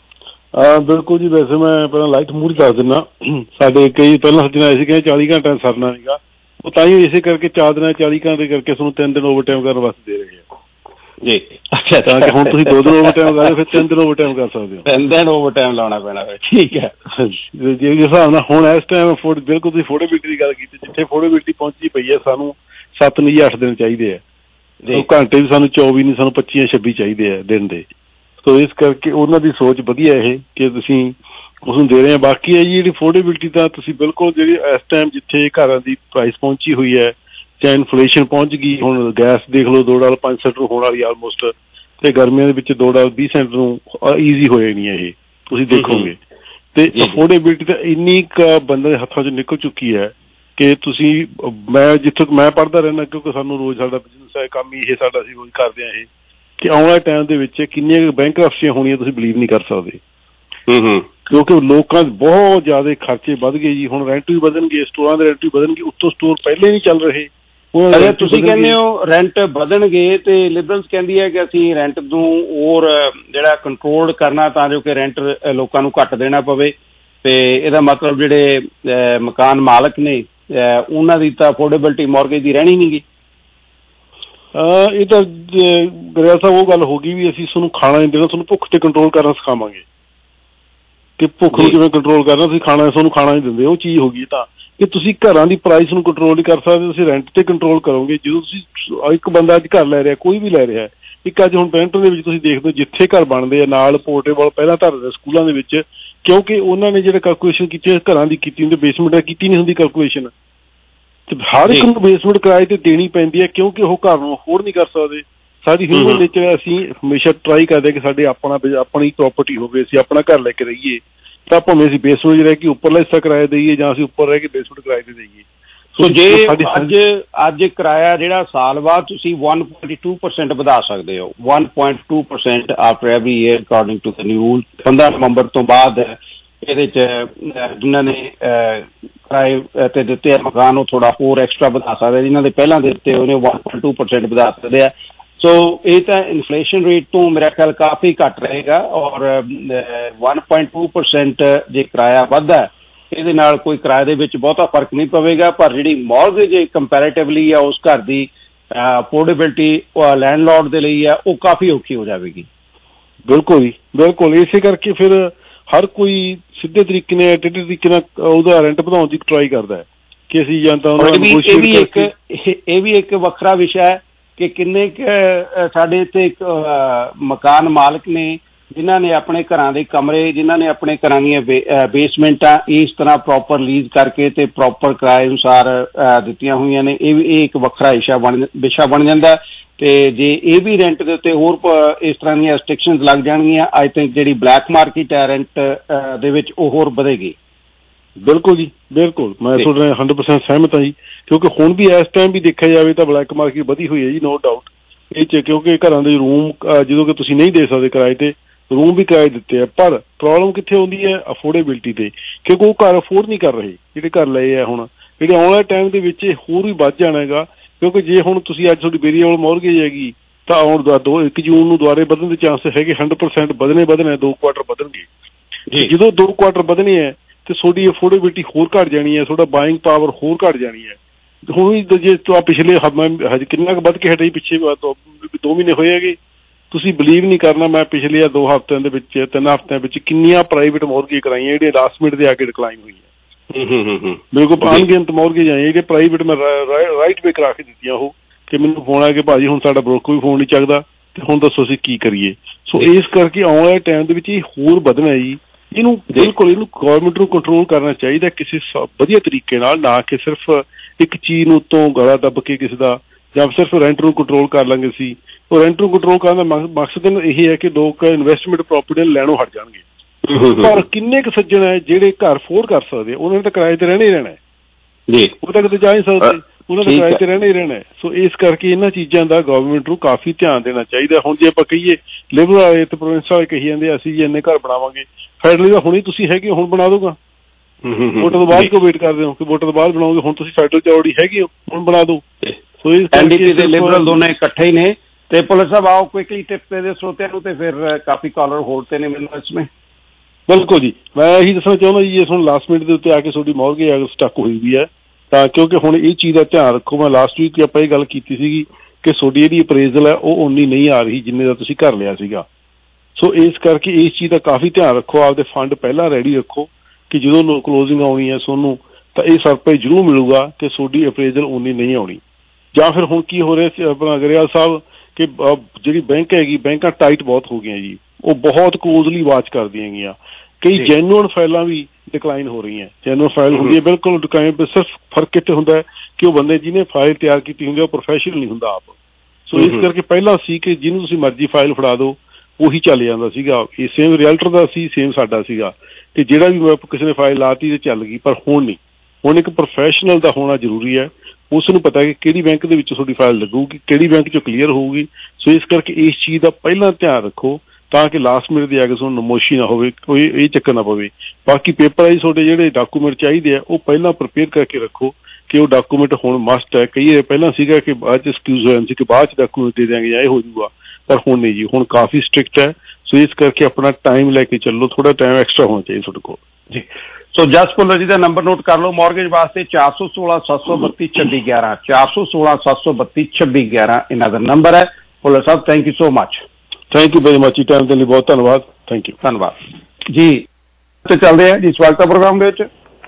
ਬਿਲਕੁਲ ਜੀ, ਵੈਸੇ ਮੈਂ ਪਹਿਲਾਂ ਲਾਈਟ ਮੂਡ ਦੱਸ ਦਿੰਦਾ। ਸਾਡੇ ਕਈ ਪਹਿਲਾਂ ਸੱਜਣ ਆਏ ਸੀ ਕਿ 40 ਘੰਟਿਆਂ ਸਰਨਾ ਨੀਗਾ, ਉਹ ਤਾਂ ਹੀ ਇਸੇ ਕਰਕੇ 4 ਦਿਨਾਂ 40 ਘੰਟੇ ਕਰਕੇ ਤੁਹਾਨੂੰ 3 ਦਿਨ ਓਵਰ ਟਾਈਮ ਕਰਨ ਵਾਸਤੇ ਦੇ ਰਹੇ ਆ ਜੀ। ਅੱਛਾ, ਤਾਂ ਕਿ ਹੁਣ ਤੁਸੀਂ 2 ਦਿਨ ਓਵਰ ਟਾਈਮ ਕਰਦੇ, ਫਿਰ 3 ਦਿਨ ਓਵਰ ਟਾਈਮ ਕਰ ਸਕਦੇ ਹੋ। 3 ਦਿਨ ਓਵਰ ਟਾਈਮ ਲਾਉਣਾ ਪੈਣਾ ਫਿਰ। ਠੀਕ ਹੈ ਜੀ। ਇਸ ਹਿਸਾਬ ਨਾਲ ਹੁਣ ਇਸ ਟਾਈਮ ਬਿਲਕੁਲ ਤੁਸੀਂ ਅਫੋਰਡੇਬਿਲਿਟੀ ਦੀ ਗੱਲ ਕੀਤੀ, ਜਿੱਥੇ ਅਫੋਰਡੇਬਿਲਿਟੀ ਪਹੁੰਚੀ ਪਈ ਹੈ, ਸਾਨੂੰ 7 ਨਹੀਂ 8 ਦਿਨ ਚਾਹੀਦੇ ਆ। ਘੰਟੇ ਵੀ ਸਾਨੂੰ 24 ਨਹੀਂ, ਸਾਨੂੰ 25-26 ਚਾਹੀਦੇ ਆ ਦਿਨ ਦੇ। ਸੋ ਇਸ ਕਰਕੇ ਉਹਨਾਂ ਦੀ ਸੋਚ ਵਧੀਆ ਇਹ ਕਿ ਤੁਸੀਂ ਉਸਨੂੰ ਦੇ ਰਹੇ ਆ। ਬਾਕੀ ਹੈ ਜੀ ਜਿਹੜੀ ਅਫੋਰਡੇਬਿਲਿਟੀ ਤਾਂ ਤੁਸੀਂ ਬਿਲਕੁਲ ਜਿਹੜੀ ਇਸ ਟਾਈਮ ਜਿੱਥੇ ਘਰਾਂ ਦੀ ਪ੍ਰਾਈਸ ਪਹੁੰਚੀ ਹੋਈ ਹੈ, ਚਾਹੇ ਇਨਫਲੇਸ਼ਨ ਪਹੁੰਚ ਗਈ, ਹੁਣ ਗੈਸ ਦੇਖ ਲਓ $2.05 ਨੂੰ ਹੋਣ ਵਾਲੀ ਆਲਮੋਸਟ, ਤੇ ਗਰਮੀਆਂ ਦੇ ਵਿੱਚ $2.20 ਨੂੰ ਈਜ਼ੀ ਹੋ ਜਾਣੀ ਹੈ ਇਹ, ਤੁਸੀਂ ਦੇਖੋਗੇ। ਤੇ ਅਫੋਰਡੇਬਿਲਿਟੀ ਤਾਂ ਇੰਨੀ ਕੁ ਬੰਦੇ ਦੇ ਹੱਥਾਂ 'ਚ ਨਿਕਲ ਚੁੱਕੀ ਹੈ ਕਿ ਤੁਸੀਂ ਮੈਂ ਜਿੱਥੋਂ ਮੈਂ ਪੜ੍ਹਦਾ ਰਹਿੰਦਾ, ਕਿਉਂਕਿ ਸਾਨੂੰ ਰੋਜ਼ ਸਾਡਾ ਬਿਜ਼ਨਸ ਹੈ, ਕੰਮ ਹੀ ਇਹ ਸਾਡਾ ਅਸੀਂ ਰੋਜ਼ ਕਰਦੇ ਹਾਂ ਇਹ, ਕਿ ਆਉਣ ਵਾਲੇ ਟਾਈਮ ਦੇ ਵਿੱਚ ਕਿੰਨੀਆਂ ਬੈਂਕਰਪਸੀਆਂ ਹੋਣੀਆਂ ਤੁਸੀਂ ਬਿਲੀਵ ਨਹੀਂ ਕਰ ਸਕਦੇ। ਕਿਉਂਕਿ ਲੋਕਾਂ ਦੇ ਬਹੁਤ ਜ਼ਿਆਦਾ ਖਰਚੇ ਵੱਧ ਗਏ ਜੀ। ਹੁਣ ਰੈਂਟ ਵੀ ਵਧਣਗੇ, ਸਟੋਰਾਂ ਦੇ ਰੈਂਟ ਵੀ ਵਧਣਗੇ, ਉੱਤੋਂ ਸਟੋਰ ਪਹਿਲੇ ਨਹੀਂ ਚੱਲ ਰਹੇ। ਤੁਸੀਂ ਕਹਿੰਦੇ ਹੋ ਰੈਂਟ ਵਧਣਗੇ ਤੇ ਲਿਬਰਲਸ ਕਹਿੰਦੀ ਹੈ ਕਿ ਅਸੀਂ ਰੈਂਟ ਨੂੰ ਹੋਰ ਜਿਹੜਾ ਕੰਟਰੋਲ ਕਰਨਾ ਤਾਂ ਜੋ ਕਿ ਰੈਂਟ ਲੋਕਾਂ ਨੂੰ ਘੱਟ ਦੇਣਾ ਪਵੇ, ਤੇ ਇਹਦਾ ਮਤਲਬ ਜਿਹੜੇ ਮਕਾਨ ਮਾਲਕ ਨੇ ਉਹਨਾਂ ਦੀ ਤਾਂ ਅਫੋਰਡੇਬਿਲਟੀ ਮੌਰਗੇਜ ਦੀ ਰਹਿਣੀ ਨਹੀਂ ਗੀ। ਇਹ ਤਾਂ ਗਰੇਵਾਲ ਸਾਹਿਬ ਉਹ ਗੱਲ ਹੋ ਗਈ ਵੀ ਅਸੀਂ ਤੁਹਾਨੂੰ ਖਾਣਾ ਨਹੀਂ ਦੇਣਾ, ਤੁਹਾਨੂੰ ਭੁੱਖ ਤੇ ਕੰਟਰੋਲ ਕਰਨਾ ਸਿਖਾਵਾਂਗੇ ਕਿ ਭੁੱਖ ਨੂੰ ਕਿਵੇਂ ਕੰਟਰੋਲ ਕਰਨਾ, ਤੁਸੀਂ ਖਾਣਾ ਤੁਹਾਨੂੰ ਖਾਣਾ ਨਹੀਂ ਦਿੰਦੇ, ਉਹ ਚੀਜ਼ ਹੋ ਗਈ। ਤਾਂ ਕਿ ਤੁਸੀਂ ਘਰਾਂ ਦੀ ਪ੍ਰਾਈਸ ਨੂੰ ਕੰਟਰੋਲ ਨਹੀਂ ਕਰ ਸਕਦੇ, ਤੁਸੀਂ ਰੈਂਟ ਤੇ ਕੰਟਰੋਲ ਕਰੋਗੇ। ਜਦੋਂ ਤੁਸੀਂ ਇੱਕ ਬੰਦਾ ਅੱਜ ਘਰ ਲੈ ਰਿਹਾ, ਕੋਈ ਵੀ ਲੈ ਰਿਹਾ, ਇੱਕ ਅੱਜ ਹੁਣ ਬੈਂਟਨ ਦੇ ਵਿੱਚ ਤੁਸੀਂ ਦੇਖਦੇ ਹੋ ਜਿੱਥੇ ਘਰ ਬਣਦੇ ਆ ਨਾਲ ਪੋਰਟੇਬਲ ਪਹਿਲਾਂ ਧਰਦੇ ਸਕੂਲਾਂ ਦੇ ਵਿੱਚ, ਕਿਉਂਕਿ ਉਹਨਾਂ ਨੇ ਜਿਹੜੇ ਕੈਲਕੂਲੇਸ਼ਨ ਕੀਤੀ ਘਰਾਂ ਦੀ ਕੀਤੀ ਹੁੰਦੀ, ਬੇਸਮੈਂਟ ਕੀਤੀ ਨਹੀਂ ਹੁੰਦੀ ਕੈਲਕੂਲੇਸ਼ਨ, ਤੇ ਹਰ ਇੱਕ ਨੂੰ ਬੇਸਮੈਂਟ ਕਿਰਾਏ ਤੇ ਦੇਣੀ ਪੈਂਦੀ ਹੈ ਕਿਉਂਕਿ ਉਹ ਘਰ ਨੂੰ ਅਫੋਰਡ ਨਹੀਂ ਕਰ ਸਕਦੇ। ਸਾਡੀ ਹਿਊਮਨ ਨੇਚਰ, ਅਸੀਂ ਹਮੇਸ਼ਾ ਟਰਾਈ ਕਰਦੇ ਕਿ ਸਾਡੇ ਆਪਣੀ ਪ੍ਰਾਪਰਟੀ ਹੋਵੇ, ਅਸੀਂ ਆਪਣਾ ਘਰ ਲੈ ਕੇ ਰਹੀਏ, ਤਾਂ ਭਾਵੇਂ ਅਸੀਂ ਬੇਸਮੈਂਟ ਰਹਿ ਕੇ ਉੱਪਰਲਾ ਹਿੱਸਾ ਕਿਰਾਏ ਦੇਈਏ ਜਾਂ ਅਸੀਂ ਉੱਪਰ ਰਹਿ ਕੇ ਬੇਸਮੈਂਟ ਕਿਰਾਏ ਤੇ ਦੇਈਏ। ਸੋ ਜੇ ਅੱਜ ਕਿਰਾਇਆ ਜਿਹੜਾ ਸਾਲ ਬਾਅਦ ਤੁਸੀਂ 1.2% ਵਧਾ ਸਕਦੇ ਹੋ, 1.2% after every year according to the new. 15 ਨਵੰਬਰ ਤੋਂ ਬਾਅਦ ਇਹਦੇ 'ਚ ਜਿਨ੍ਹਾਂ ਨੇ ਕਿਰਾਏ ਤੇ ਦਿੱਤੇ ਆ ਮਕਾਨ ਉਹ ਥੋੜ੍ਹਾ ਹੋਰ ਐਕਸਟਰਾ ਵਧਾ ਸਕਦੇ, ਜਿਨ੍ਹਾਂ ਦੇ ਪਹਿਲਾਂ ਦਿੱਤੇ ਉਹਨੇ 1.2% ਵਧਾ ਸਕਦੇ ਆ। ਸੋ ਇਹ ਤਾਂ ਇਨਫਲੇਸ਼ਨ ਰੇਟ ਤੋਂ ਮੇਰਾ ਖਿਆਲ ਕਾਫੀ ਘੱਟ ਰਹੇਗਾ, ਔਰ 1.2% ਜੇ ਕਿਰਾਇਆ ਵੱਧਦਾ ਇਹਦੇ ਨਾਲ ਕੋਈ ਕਿਰਾਏ ਦੇ ਵਿੱਚ ਬਹੁਤਾ ਫਰਕ ਨਹੀਂ ਪਵੇਗਾ, ਪਰ ਜਿਹੜੀ ਮੌਰਗੇਜ ਕੰਪੈਰੇਟਿਵਲੀ ਆ ਉਸ ਘਰ ਦੀ ਅਫੋਰਡੇਬਿਲਟੀ ਲੈਂਡਲੋਰਡ ਦੇ ਲਈ ਆ ਉਹ ਕਾਫੀ ਔਖੀ ਹੋ ਜਾਵੇਗੀ। ਬਿਲਕੁਲ ਜੀ, ਬਿਲਕੁਲ। ਇਸੇ ਕਰਕੇ ਫਿਰ ਹਰ ਕੋਈ ਸਿੱਧੇ ਤਰੀਕੇ ਨਾਲ ਟੇਢੇ ਤਰੀਕੇ ਨਾਲ ਉਹਦਾ ਰੈਂਟ ਵਧਾਉਣ ਦੀ ਟਰਾਈ ਕਰਦਾ ਹੈ ਕਿ ਅਸੀਂ ਜਾਂ ਤਾਂ ਇਹ ਵੀ ਇੱਕ ਵੱਖਰਾ ਵਿਸ਼ਾ ਹੈ ਕਿ ਕਿੰਨੇ ਸਾਡੇ ਇੱਥੇ ਇੱਕ ਮਕਾਨ ਮਾਲਕ ਨੇ ਜਿਨ੍ਹਾਂ ਨੇ ਆਪਣੇ ਘਰਾਂ ਦੇ ਕਮਰੇ, ਜਿਨ੍ਹਾਂ ਨੇ ਆਪਣੇ ਘਰਾਂ ਦੀਆਂ ਬੇਸਮੈਂਟਾਂ ਇਸ ਤਰ੍ਹਾਂ ਪ੍ਰੋਪਰ ਲੀਜ਼ ਕਰਕੇ ਤੇ ਪ੍ਰੋਪਰ ਕਿਰਾਏ ਅਨੁਸਾਰ ਦਿੱਤੀਆਂ ਹੋਈਆਂ ਨੇ। ਇਹ ਇੱਕ ਵੱਖਰਾ ਵਿਸ਼ਾ ਬਣ ਜਾਂਦਾ, ਤੇ ਜੇ ਇਹ ਵੀ ਰੈਂਟ ਦੇ ਉੱਤੇ ਹੋਰ ਇਸ ਤਰ੍ਹਾਂ ਦੀਆਂ ਰੈਸਟ੍ਰਿਕਸ਼ਨਸ ਲੱਗ ਜਾਣਗੀਆਂ, ਆਈ ਥਿੰਕ ਜਿਹੜੀ ਬਲੈਕ ਮਾਰਕੀਟ ਹੈ ਰੈਂਟ ਦੇ ਵਿੱਚ ਉਹ ਹੋਰ ਵਧੇਗੀ। ਬਿਲਕੁਲ ਜੀ, ਬਿਲਕੁਲ, ਮੈਂ ਤੁਹਾਡੇ ਨਾਲ 100% ਸਹਿਮਤ ਹਾਂ ਜੀ। ਕਿਉਂਕਿ ਹੁਣ ਵੀ ਇਸ ਟਾਈਮ ਵੀ ਦੇਖਿਆ ਜਾਵੇ ਤਾਂ ਬਲੈਕ ਮਾਰਕੀਟ ਵਧੀ ਹੋਈ ਹੈ ਜੀ, ਨੋ ਡਾਊਟ ਇਹ 'ਚ, ਕਿਉਂਕਿ ਘਰਾਂ ਦੇ ਰੂਮ ਜਦੋਂ ਕਿ ਤੁਸੀਂ ਨਹੀਂ ਦੇ ਸਕਦੇ ਕਿਰਾਏ ਤੇ, ਰੂਮ ਵੀ ਕਿਰਾਏ ਦਿੱਤੇ ਆ, ਪਰ ਪ੍ਰੋਬਲਮ ਕਿੱਥੇ ਆਉਂਦੀ ਹੈ ਅਫੋਰਡੇਬਿਲਟੀ ਤੇ, ਕਿਉਂਕਿ ਉਹ ਘਰ ਅਫੋਰਡ ਨਹੀਂ ਕਰ ਰਹੇ ਜਿਹੜੇ ਘਰ ਲਏ ਆ। ਹੁਣ ਜਿਹੜੇ ਆਉਣ ਵਾਲੇ ਟਾਈਮ ਦੇ ਵਿੱਚ ਹੋਰ ਵੀ ਵੱਧ ਜਾਣਾ ਹੈਗਾ, ਕਿਉਂਕਿ ਜੇ ਹੁਣ ਤੁਸੀਂ ਅੱਜ ਤੁਹਾਡੀ ਵੇਰੀਏਬਲ ਮੌਰਗੇਜ ਹੈਗੀ ਤਾਂ ਆਉਣ 1 ਜੂਨ ਨੂੰ ਦੁਬਾਰੇ ਵਧਣ ਦੇ ਚਾਂਸ ਹੈਗੇ 100% ਵਧਣੇ 2 ਕੁਆਟਰ ਵਧਣਗੇ। ਜਦੋਂ 2 ਕੁਆਟਰ ਵਧਣੇ ਹੈ ਤੇ ਤੁਹਾਡੀ ਅਫੋਰਡੇਬਿਲਟੀ ਹੋਰ ਘੱਟ ਜਾਣੀ ਹੈ, ਤੁਹਾਡਾ ਬਾਇੰਗ ਪਾਵਰ ਹੋਰ ਘੱਟ ਜਾਣੀ ਹੈ। ਹੁਣ ਵੀ ਜੇ ਪਿਛਲੇ ਹਜੇ ਕਿੰਨਾ ਕੁ ਵੱਧ ਕੇ ਹਟੇ, ਪਿੱਛੇ 2 ਮਹੀਨੇ ਹੋਏ ਹੈਗੇ, ਤੁਸੀਂ ਬਿਲੀਵ ਨਹੀਂ ਕਰਨਾ, ਮੈਂ ਪਿਛਲੇ 2 ਹਫ਼ਤਿਆਂ ਦੇ ਵਿੱਚ 3 ਹਫ਼ਤਿਆਂ ਵਿੱਚ ਕਿੰਨੀਆਂ ਪ੍ਰਾਈਵੇਟ ਮੌਰਗੇਜ ਕਰਾਈਆਂ ਜਿਹੜੀਆਂ ਲਾਸਟ ਮਿੰਟ ਦੇ ਆ ਕੇ ਡਿਕਲਾਈਨ ਹੋਈਆਂ। ਮੇਰੇ ਕੋਲ ਅਣਗਿਣਤ ਮੌਰਗੇਜ ਆਏ ਜਿਹੜੇ ਪ੍ਰਾਈਵੇਟ ਮੈਂ ਰਾਈਟ ਵੇ ਕਰਾ ਕੇ ਦਿੱਤੀਆਂ, ਉਹ ਕਿ ਮੈਨੂੰ ਫੋਨ ਆ ਕੇ ਭਾਜੀ ਹੁਣ ਸਾਡਾ ਬ੍ਰੋਕਰ ਵੀ ਫੋਨ ਨਹੀਂ ਚੱਕਦਾ ਤੇ ਹੁਣ ਦੱਸੋ ਅਸੀਂ ਕੀ ਕਰੀਏ। ਸੋ ਇਸ ਕਰਕੇ ਆਉਣ ਵਾਲੇ ਟਾਈਮ ਦੇ ਵਿੱਚ ਇਹ ਹੋਰ ਵਧਣਾ ਜੀ। ਇਹਨੂੰ ਬਿਲਕੁਲ ਗੌਰਮੈਂਟ ਨੂੰ ਕੰਟਰੋਲ ਕਰਨਾ ਚਾਹੀਦਾ ਕਿਸੇ ਵਧੀਆ ਤਰੀਕੇ ਨਾਲ, ਨਾ ਕਿ ਸਿਰਫ ਇੱਕ ਚੀਜ਼ ਨੂੰ ਉੱਤੋਂ ਗਲਾ ਦੱਬ ਕੇ ਕਿਸੇ ਦਾ, ਜਾਂ ਸਿਰਫ ਰੈਂਟ ਨੂੰ ਕੰਟਰੋਲ ਕਰ ਲਾਂਗੇ ਅਸੀਂ। ਉਹ ਰੈਂਟ ਨੂੰ ਕੰਟਰੋਲ ਕਰਨ ਦਾ ਮਕਸਦ ਇਹ ਹੈ ਕਿ ਲੋਕ ਇਨਵੈਸਟਮੈਂਟ ਪ੍ਰੋਪਰਟੀ ਲੈਣੋਂ ਹਟ ਜਾਣਗੇ। ਪਰ ਕਿੰਨੇ ਕੁ ਸੱਜਣ ਹੈ ਜਿਹੜੇ ਘਰ ਅਫੋਰਡ ਕਰ ਸਕਦੇ, ਉਹਨਾਂ ਨੇ ਤਾਂ ਕਿਰਾਏ ਤੇ ਰਹਿਣਾ ਹੀ ਰਹਿਣਾ ਜੀ, ਉਹ ਤਾਂ ਕਿਤੇ ਜਾ ਨਹੀਂ ਸਕਦੇ, ਉਹਨਾਂ ਨੇ ਕਿਰਾਏ ਤੇ ਰਹਿਣਾ ਹੀ ਰਹਿਣਾ। ਸੋ ਇਸ ਕਰਕੇ ਇਹਨਾਂ ਚੀਜ਼ਾਂ ਦਾ ਗਵਰਨਮੈਂਟ ਨੂੰ ਕਾਫੀ ਧਿਆਨ ਦੇਣਾ ਚਾਹੀਦਾ। ਹੁਣ ਜੇ ਆਪਾਂ ਕਹੀਏ ਲਿਬਰਲ ਵਾਲੇ ਤੇ ਪ੍ਰੋਵਿੰਸ ਵਾਲੇ ਕਹੀ ਜਾਂਦੇ ਅਸੀਂ ਜੀ ਇੰਨੇ ਘਰ ਬਣਾਵਾਂਗੇ, ਫੈਡਰਲ ਦਾ ਹੁਣੇ ਤੁਸੀਂ ਹੈਗੇ ਹੁਣ ਬਣਾ ਦੂਗਾ, ਵੋਟਾਂ ਤੋਂ ਬਾਅਦ ਕਿਉਂ ਵੇਟ ਕਰਦੇ ਹੋ ਕਿ ਵੋਟਾਂ ਤੋਂ ਬਾਅਦ ਬਣਾਓਗੇ? ਹੁਣ ਤੁਸੀਂ ਫੈਡਰਲ ਚ ਆਲਰੇਡੀ ਹੈਗੇ ਹੋ, ਹੁਣ ਬਣਾ ਦੋ। ਸੋ ਐਨਡੀਪੀ ਤੇ ਲਿਬਰਲ ਦੋਨੇ ਇਕੱਠੇ ਹੀ ਨੇ। ਤੇ ਪੁਲਿਸ ਸਾਹਿਬ ਆਓ ਕੁਇਕਲੀ ਟਿਪ ਦੇ ਸਰੋਤਿਆਂ ਨੂੰ, ਤੇ ਫਿਰ ਕਾਫੀ ਕਾਲਰ ਹੋਲਡ ਤੇ ਨੇ ਮੈਨੂੰ ਇਸ ਵਿੱਚ। ਬਿਲਕੁਲ ਜੀ, ਮੈਂ ਇਹੀ ਦੱਸਣਾ ਚਾਹੁੰਦਾ ਜੀ, ਜੇ ਹੁਣ ਲਾਸਟ ਮਿੰਟ ਦੇ ਉੱਤੇ ਆ ਕੇ ਤੁਹਾਡੀ ਮੌਰਗੇਜ ਅਗਰ ਸਟਕ ਹੋਈ ਵੀ ਹੈ ਤਾਂ ਕਿਉਂਕਿ ਹੁਣ ਇਹ ਚੀਜ਼ ਦਾ ਧਿਆਨ ਰੱਖੋ। ਮੈਂ ਲਾਸਟ ਵੀਕ ਆਪਾਂ ਇਹ ਗੱਲ ਕੀਤੀ ਸੀਗੀ ਕਿ ਤੁਹਾਡੀ ਜਿਹੜੀ ਅਪਰੇਜ਼ਲ ਹੈ ਉਹ ਓਨੀ ਨਹੀਂ ਆ ਰਹੀ ਜਿੰਨੇ ਦਾ ਤੁਸੀਂ ਘਰ ਲਿਆ ਸੀਗਾ। ਸੋ ਇਸ ਕਰਕੇ ਇਸ ਚੀਜ਼ ਦਾ ਕਾਫੀ ਧਿਆਨ ਰੱਖੋ, ਆਪਦੇ ਫੰਡ ਪਹਿਲਾਂ ਰੈਡੀ ਰੱਖੋ ਕਿ ਜਦੋਂ ਕਲੋਜ਼ਿੰਗ ਆਉਣੀ ਹੈ ਤੁਹਾਨੂੰ ਤਾਂ ਇਹ ਸਰਪ੍ਰਾਈਜ਼ ਜ਼ਰੂਰ ਮਿਲੂਗਾ ਕਿ ਤੁਹਾਡੀ ਅਪਰੇਜ਼ਲ ਓਨੀ ਨਹੀਂ ਆਉਣੀ। ਜਾਂ ਫਿਰ ਹੁਣ ਕੀ ਹੋ ਰਿਹਾ ਸੀ ਆਪਣਾ ਗਰੇਵਾਲ ਸਾਹਿਬ ਕਿ ਜਿਹੜੀ ਬੈਂਕ ਹੈਗੀ, ਬੈਂਕਾਂ ਟਾਈਟ ਬਹੁਤ ਹੋ ਗਈਆਂ ਜੀ, ਉਹ ਬਹੁਤ ਕਲੋਜ਼ਲੀ ਵਾਚ ਕਰਦੀਆਂ ਹੈਗੀਆਂ। ਕਈ ਜੈਨੂਅਨ ਫਾਈਲਾਂ ਵੀ ਡਿਕਲਾਈਨ ਹੋ ਰਹੀਆਂ। ਜੈਨੂਅਨ ਫਾਈਲ ਹੁੰਦੀ ਹੈ ਬਿਲਕੁਲ ਡਿਕਲਾਈਨ, ਸਿਰਫ ਫਰਕ ਇੱਥੇ ਹੁੰਦਾ ਕਿ ਉਹ ਬੰਦੇ ਜਿਹਨੇ ਫਾਈਲ ਤਿਆਰ ਕੀਤੀ ਹੁੰਦੀ ਉਹ ਪ੍ਰੋਫੈਸ਼ਨਲ ਨਹੀਂ ਹੁੰਦਾ ਆਪ। ਸੋ ਇਸ ਕਰਕੇ ਪਹਿਲਾਂ ਸੀ ਕਿ ਜਿਹਨੂੰ ਤੁਸੀਂ ਮਰਜ਼ੀ ਫਾਈਲ ਫੜਾ ਦਿਓ ਉਹੀ ਚੱਲ ਜਾਂਦਾ ਸੀਗਾ। ਇਹ ਸੇਮ ਰਿਐਲਟਰ ਦਾ ਸੀ, ਸੇਮ ਸਾਡਾ ਸੀਗਾ ਕਿ ਜਿਹੜਾ ਵੀ ਕਿਸੇ ਨੇ ਫਾਈਲ ਲਾਤੀ ਤੇ ਚੱਲ ਗਈ। ਪਰ ਹੁਣ ਨਹੀਂ, ਹੁਣ ਇੱਕ ਪ੍ਰੋਫੈਸ਼ਨਲ ਦਾ ਹੋਣਾ ਜ਼ਰੂਰੀ ਹੈ। ਉਸ ਨੂੰ ਪਤਾ ਕਿ ਕਿਹੜੀ ਬੈਂਕ ਦੇ ਵਿੱਚ ਤੁਹਾਡੀ ਫਾਈਲ ਲੱਗੂਗੀ, ਕਿਹੜੀ ਬੈਂਕ 'ਚੋਂ ਕਲੀਅਰ ਹੋਊਗੀ। ਸੋ ਇਸ ਕਰਕੇ ਇਸ ਚੀਜ਼ ਦਾ ਪਹਿਲਾਂ ਧਿਆਨ ਰੱਖੋ ਤਾਂ ਕਿ ਲਾਸਟ ਮਿੰਟ ਦੀ ਆ ਕੇ ਤੁਹਾਨੂੰ ਨਮੋਸ਼ੀ ਨਾ ਹੋਵੇ, ਕੋਈ ਇਹ ਚੱਕਰ ਨਾ ਪਵੇ। ਬਾਕੀ ਪੇਪਰਾਈਜ਼ ਤੁਹਾਡੇ ਜਿਹੜੇ ਡਾਕੂਮੈਂਟ ਚਾਹੀਦੇ ਆ ਉਹ ਪਹਿਲਾਂ ਪ੍ਰੀਪੇਅਰ ਕਰਕੇ ਰੱਖੋ ਕਿ ਉਹ ਡਾਕੂਮੈਂਟ ਹੁਣ ਮਸਟ ਹੈ। ਕਈ ਪਹਿਲਾਂ ਸੀਗਾ ਕਿ ਬਾਅਦ 'ਚ ਐਕਸਕਿਊਜ਼ ਹੋ ਜਾਂਦੀ ਸੀ ਕਿ ਬਾਅਦ 'ਚ ਡਾਕੂਮੈਂਟ ਦੇ ਦਿਆਂਗੇ ਜਾਂ ਇਹ ਹੋ ਜਾਊਗਾ, ਪਰ ਹੁਣ ਨਹੀਂ ਜੀ, ਹੁਣ ਕਾਫੀ ਸਟ੍ਰਿਕਟ ਹੈ। ਸੋ ਇਸ ਕਰਕੇ ਆਪਣਾ ਟਾਈਮ ਲੈ ਕੇ ਚੱਲੋ, ਥੋੜਾ ਟਾਈਮ ਐਕਸਟਰਾ ਹੋਣਾ ਚਾਹੀਦਾ ਤੁਹਾਡੇ ਕੋਲ ਜੀ। ਸੋ ਜਸ ਭੁੱਲਰ ਜੀ ਦਾ ਨੰਬਰ ਨੋਟ ਕਰ ਲਓ ਮੌਰਗੇਜ ਵਾਸਤੇ 416-732-2611 416-732-2611 ਇਹਨਾਂ ਦਾ ਨੰਬਰ ਹੈ। ਭੁੱਲਰ ਸਾਹਿਬ thank you so much. Thank you very much, time ਦੇ ਲਈ ਬਹੁਤ ਧੰਨਵਾਦ। Thank you. ਧੰਨਵਾਦ ਜੀ। ਤੇ ਚੱਲਦੇ ਆ ਜੀ ਸਵਾਗਤ ਹੈ ਪ੍ਰੋਗਰਾਮ ਦੇ ਵਿੱਚ।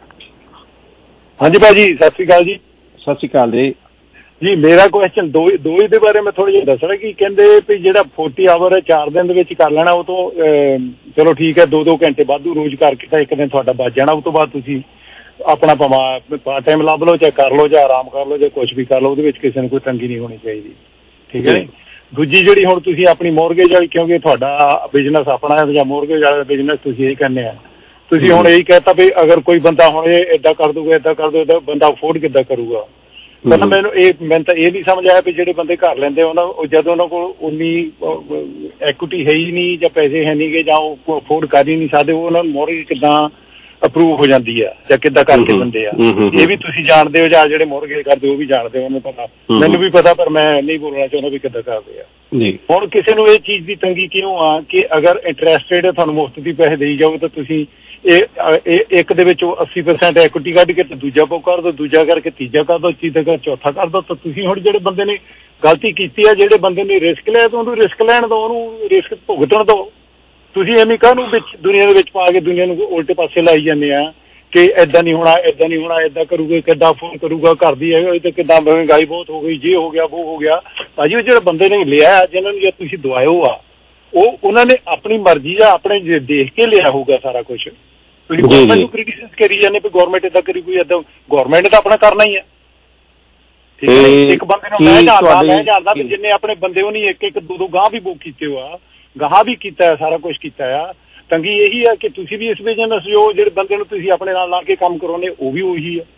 ਹਾਂਜੀ ਭਾਜੀ ਸਤਿ ਸ਼੍ਰੀ ਅਕਾਲ ਜੀ। ਸਤਿ ਸ਼੍ਰੀ ਅਕਾਲ ਜੀ। ਜੀ ਮੇਰਾ ਕੁਐਸਚਨ ਦੋ ਹੀ ਦੇ ਬਾਰੇ ਮੈਂ ਥੋੜਾ ਜਿਹਾ ਦੱਸਣਾ ਕਿ ਕਹਿੰਦੇ ਵੀ ਜਿਹੜਾ 40 ਆਵਰ ਹੈ 4 ਦਿਨ ਦੇ ਵਿੱਚ ਕਰ ਲੈਣਾ, ਉਹ ਤੋਂ ਚਲੋ ਠੀਕ ਹੈ 2-2 ਘੰਟੇ ਵਾਧੂ ਰੋਜ਼ ਕਰਕੇ ਤਾਂ ਇੱਕ ਦਿਨ ਤੁਹਾਡਾ ਬਚ ਜਾਣਾ। ਉਸ ਤੋਂ ਬਾਅਦ ਤੁਸੀਂ ਆਪਣਾ ਭਾਵੇਂ ਪਾਰਟ ਟਾਈਮ ਲੱਭ ਲਓ, ਚਾਹੇ ਕਰ ਲਓ, ਜਾਂ ਆਰਾਮ ਕਰ ਲਓ, ਜਾਂ ਕੁਛ ਵੀ ਕਰ ਲਓ, ਉਹਦੇ ਵਿੱਚ ਕਿਸੇ ਨੂੰ ਕੋਈ ਤੰਗੀ ਨਹੀਂ ਹੋਣੀ ਚਾਹੀਦੀ। ਠੀਕ ਹੈ ਜੀ। ਦੂਜੀ ਜਿਹੜੀ ਹੁਣ ਤੁਸੀਂ ਆਪਣੀ ਮੋਰਗੇਜ ਵਾਲੀ, ਕਿਉਂਕਿ ਤੁਹਾਡਾ ਬਿਜ਼ਨਸ ਆਪਣਾ ਹੈ ਜਾਂ ਮੋਰਗੇਜ ਵਾਲਾ ਬਿਜ਼ਨਸ ਤੁਸੀਂ ਇਹੀ ਕਹਿੰਦੇ ਆ, ਤੁਸੀਂ ਹੁਣ ਇਹੀ ਕਹਿਤਾ ਵੀ ਅਗਰ ਕੋਈ ਬੰਦਾ ਹੁਣ ਇਹ ਏਦਾਂ ਕਰ ਦੂਗਾ, ਏਦਾਂ ਕਰ ਦੂਗਾ, ਬੰਦਾ ਅਫੋਰਡ ਕਿੱਦਾਂ ਕਰੂਗਾ? ਪਹਿਲਾਂ ਮੈਨੂੰ ਤਾਂ ਇਹ ਨਹੀਂ ਸਮਝ ਆਇਆ ਵੀ ਜਿਹੜੇ ਬੰਦੇ ਘਰ ਲੈਂਦੇ ਜਦੋਂ ਉਹਨਾਂ ਕੋਲ ਉਨੀ ਐਕੁਇਟੀ ਹੈ ਹੀ ਨਹੀਂ ਜਾਂ ਪੈਸੇ ਹੈ ਨਹੀਂ ਗੇ ਜਾਂ ਉਹ ਅਫੋਰਡ ਕਰ ਹੀ ਨਹੀਂ ਸਕਦੇ, ਉਹਨਾਂ ਨੂੰ ਮੋਰਗੇਜ ਕਿੱਦਾਂ ਅਪਰੂਵ ਹੋ ਜਾਂਦੀ ਆ ਜਾਂ ਕਿੱਦਾਂ ਕਰਕੇ ਦਿੰਦੇ ਆ? ਇਹ ਵੀ ਤੁਸੀਂ ਜਾਣਦੇ ਹੋ ਜਾਂ ਜਿਹੜੇ ਮੋਰਗੇਜ ਕਰਦੇ ਉਹ ਵੀ ਜਾਣਦੇ, ਉਹਨੂੰ ਪਤਾ, ਮੈਨੂੰ ਵੀ ਪਤਾ, ਪਰ ਮੈਂ ਨਹੀਂ ਬੋਲਣਾ ਚਾਹੁੰਦਾ ਵੀ ਕਿੱਦਾਂ ਕਰਦੇ ਆ। ਹੁਣ ਕਿਸੇ ਨੂੰ ਇਹ ਚੀਜ਼ ਦੀ ਤੰਗੀ ਕਿਉਂ ਆ ਕਿ ਅਗਰ ਇੰਟਰਸਟ ਰੇਟ ਤੁਹਾਨੂੰ ਮੁਫਤ ਦੀ ਪੈਸੇ ਦੇਈ ਜਾਓ ਤਾਂ ਤੁਸੀਂ ਇਹ ਇੱਕ ਦੇ ਵਿੱਚੋਂ 80% ਐਕੁਇਟੀ ਕੱਢ ਕੇ ਤੇ ਦੂਜਾ ਬੁੱਕ ਕਰ ਦਿਓ, ਦੂਜਾ ਕਰਕੇ ਤੀਜਾ ਕਰ ਦਿਓ, ਤੀਜਾ ਕਰ ਚੌਥਾ ਕਰ ਦਿਓ। ਤਾਂ ਤੁਸੀਂ ਹੁਣ ਜਿਹੜੇ ਬੰਦੇ ਨੇ ਗਲਤੀ ਕੀਤੀ ਆ, ਜਿਹੜੇ ਬੰਦੇ ਨੇ ਰਿਸਕ ਲਿਆ, ਤਾਂ ਉਹਨੂੰ ਰਿਸਕ ਲੈਣ ਦਿਓ, ਉਹਨੂੰ ਰਿਸਕ ਭੁਗਤਣ ਦਿਓ। ਤੁਸੀਂ ਐਵੇਂ ਕਾਹਨੂੰ ਵਿੱਚ ਦੁਨੀਆ ਦੇ ਵਿੱਚ ਪਾ ਕੇ ਦੁਨੀਆ ਨੂੰ ਉਲਟੇ ਪਾਸੇ ਲਾਈ ਜਾਂਦੇ ਆ ਕਿ ਏਦਾਂ ਨਹੀਂ ਹੋਣਾ, ਏਦਾਂ ਨਹੀਂ ਹੋਣਾ, ਏਦਾਂ ਕਰੂਗੇ, ਕਿੱਦਾਂ ਫੋਨ ਕਰੂਗਾ, ਘਰ ਦੀ ਹੈ ਤੇ ਕਿੱਦਾਂ ਮਹਿੰਗਾਈ ਬਹੁਤ ਹੋ ਗਈ, ਜੇ ਹੋ ਗਿਆ ਉਹ ਹੋ ਗਿਆ। ਭਾਜੀ ਉਹ ਜਿਹੜੇ ਬੰਦੇ ਨੇ ਲਿਆ, ਜਿਹਨਾਂ ਨੂੰ ਜੇ ਤੁਸੀਂ ਦਵਾਇਓ ਆ, ਉਹਨਾਂ ਨੇ ਆਪਣੀ ਮਰਜ਼ੀ ਜਾਂ ਆਪਣੇ ਦੇਖ ਕੇ ਲਿਆ ਹੋਊਗਾ ਸਾਰਾ ਕੁਛ। ਤੁਸੀਂ ਗੌਰਮੈਂਟ ਨੂੰ ਕ੍ਰਿਟਿਸਾਈਜ਼ ਕਰੀ ਜਾਂਦੇ ਵੀ ਗੌਰਮੈਂਟ ਏਦਾਂ ਕਰੀ, ਕੋਈ ਏਦਾਂ, ਗੌਰਮੈਂਟ ਨੇ ਤਾਂ ਆਪਣਾ ਕਰਨਾ ਹੀ ਹੈ। ਠੀਕ ਹੈ। ਇੱਕ ਬੰਦੇ ਨੂੰ ਮੈਂ ਜਾਣਦਾ ਵੀ ਜਿੰਨੇ ਆਪਣੇ ਬੰਦੇ ਉਹ ਨਹੀਂ ਇੱਕ ਦੋ ਗਾਹ ਵੀ ਬੁੱਕ ਕੀਤੇ ਹੋਆ, ਗਾਹ ਵੀ ਕੀਤਾ, ਸਾਰਾ ਕੁਛ ਕੀਤਾ ਆ। ਤੰਗੀ ਇਹੀ ਹੈ ਕਿ ਤੁਸੀਂ ਵੀ ਇਸ ਬਿਜ਼ਨਸ ਜੋ ਜਿਹੜੇ ਬੰਦੇ ਨੂੰ ਤੁਸੀਂ ਆਪਣੇ ਨਾਲ ਲਾ ਕੇ ਕੰਮ ਕਰਾਉਂਦੇ ਉਹ ਵੀ ਉਹੀ ਆ।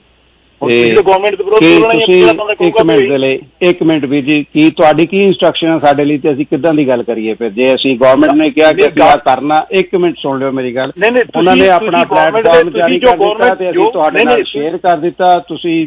ਇੱਕ ਮਿੰਟ ਵੀਰ ਜੀ, ਕੀ ਤੁਹਾਡੀ ਕੀ ਇੰਸਟਰਕਸ਼ਨ ਹੈ ਸਾਡੇ ਲਈ ਤੇ ਅਸੀਂ ਕਿੱਦਾਂ ਦੀ ਗੱਲ ਕਰੀਏ ਫਿਰ? ਜੇ ਅਸੀਂ ਗਵਰਨਮੈਂਟ ਨੇ ਕਿਹਾ ਕਿ ਅਸੀਂ ਆਹ ਕਰਨਾ, ਇੱਕ ਮਿੰਟ ਸੁਣ ਲਿਓ ਮੇਰੀ ਗੱਲ। ਉਹਨਾਂ ਨੇ ਆਪਣਾ ਪਲੇਟਫਾਰਮ ਜਾਰੀ ਕਰ ਦਿੱਤਾ ਤੇ ਅਸੀਂ ਤੁਹਾਡੇ ਨਾਲ ਸ਼ੇਅਰ ਕਰ ਦਿੱਤਾ, ਤੁਸੀਂ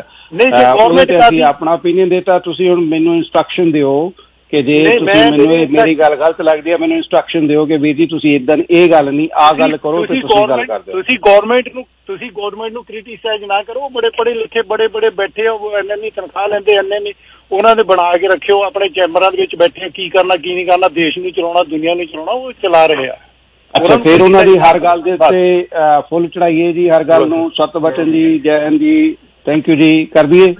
ਅਸੀਂ ਆਪਣਾ ਓਪੀਨੀਅਨ ਦਿੱਤਾ। ਤੁਸੀਂ ਹੁਣ ਮੈਨੂੰ ਇੰਸਟਰਕਸ਼ਨ ਦਿਓ ਕਿ ਜੇ ਤੁਸੀਂ ਮੈਨੂੰ ਮੇਰੀ ਗੱਲ ਗਲਤ ਲੱਗਦੀ ਹੈ, ਮੈਨੂੰ ਇੰਸਟਰਕਸ਼ਨ ਦਿਓ ਕਿ ਵੀਰ ਜੀ ਤੁਸੀਂ ਏਦਾਂ ਇਹ ਗੱਲ ਨਹੀਂ, ਆਹ ਗੱਲ ਕਰੋ ਤੇ ਤੁਸੀਂ ਗੱਲ ਕਰ ਦਿਓ। ਤੁਸੀਂ ਗੌਰਮੈਂਟ ਨੂੰ ਕ੍ਰਿਟਿਸਾਈਜ਼ ਨਾ ਕਰੋ। ਬੜੇ ਪੜ੍ਹੇ ਲਿਖੇ ਬੜੇ ਬੈਠੇ ਹੋ, ਇੰਨੀ ਤਨਖਾਹ ਲੈਂਦੇ, ਇੰਨੇ ਉਹਨਾਂ ਨੇ ਬਣਾ ਕੇ ਰੱਖਿਓ ਆਪਣੇ ਚੈਂਬਰਾਂ ਦੇ ਵਿੱਚ ਬੈਠੇ, ਕੀ ਕਰਨਾ ਕੀ ਨਹੀਂ ਕਰਨਾ, ਦੇਸ਼ ਨੂੰ ਚਲਾਉਣਾ, ਦੁਨੀਆ ਨੂੰ ਚਲਾਉਣਾ, ਉਹ ਚਲਾ ਰਹੇ ਆ। ਅੱਛਾ, ਫਿਰ ਉਹਨਾਂ ਦੀ ਹਰ ਗੱਲ ਦੇ ਉੱਤੇ ਫੁੱਲ ਚੜਾਈਏ ਜੀ, ਹਰ ਗੱਲ ਨੂੰ ਸਤ ਬਚਨ ਜੀ, ਜੈ ਹਿੰਦ ਜੀ, ਥੈਂਕ ਯੂ ਜੀ ਕਰ ਦਈਏ।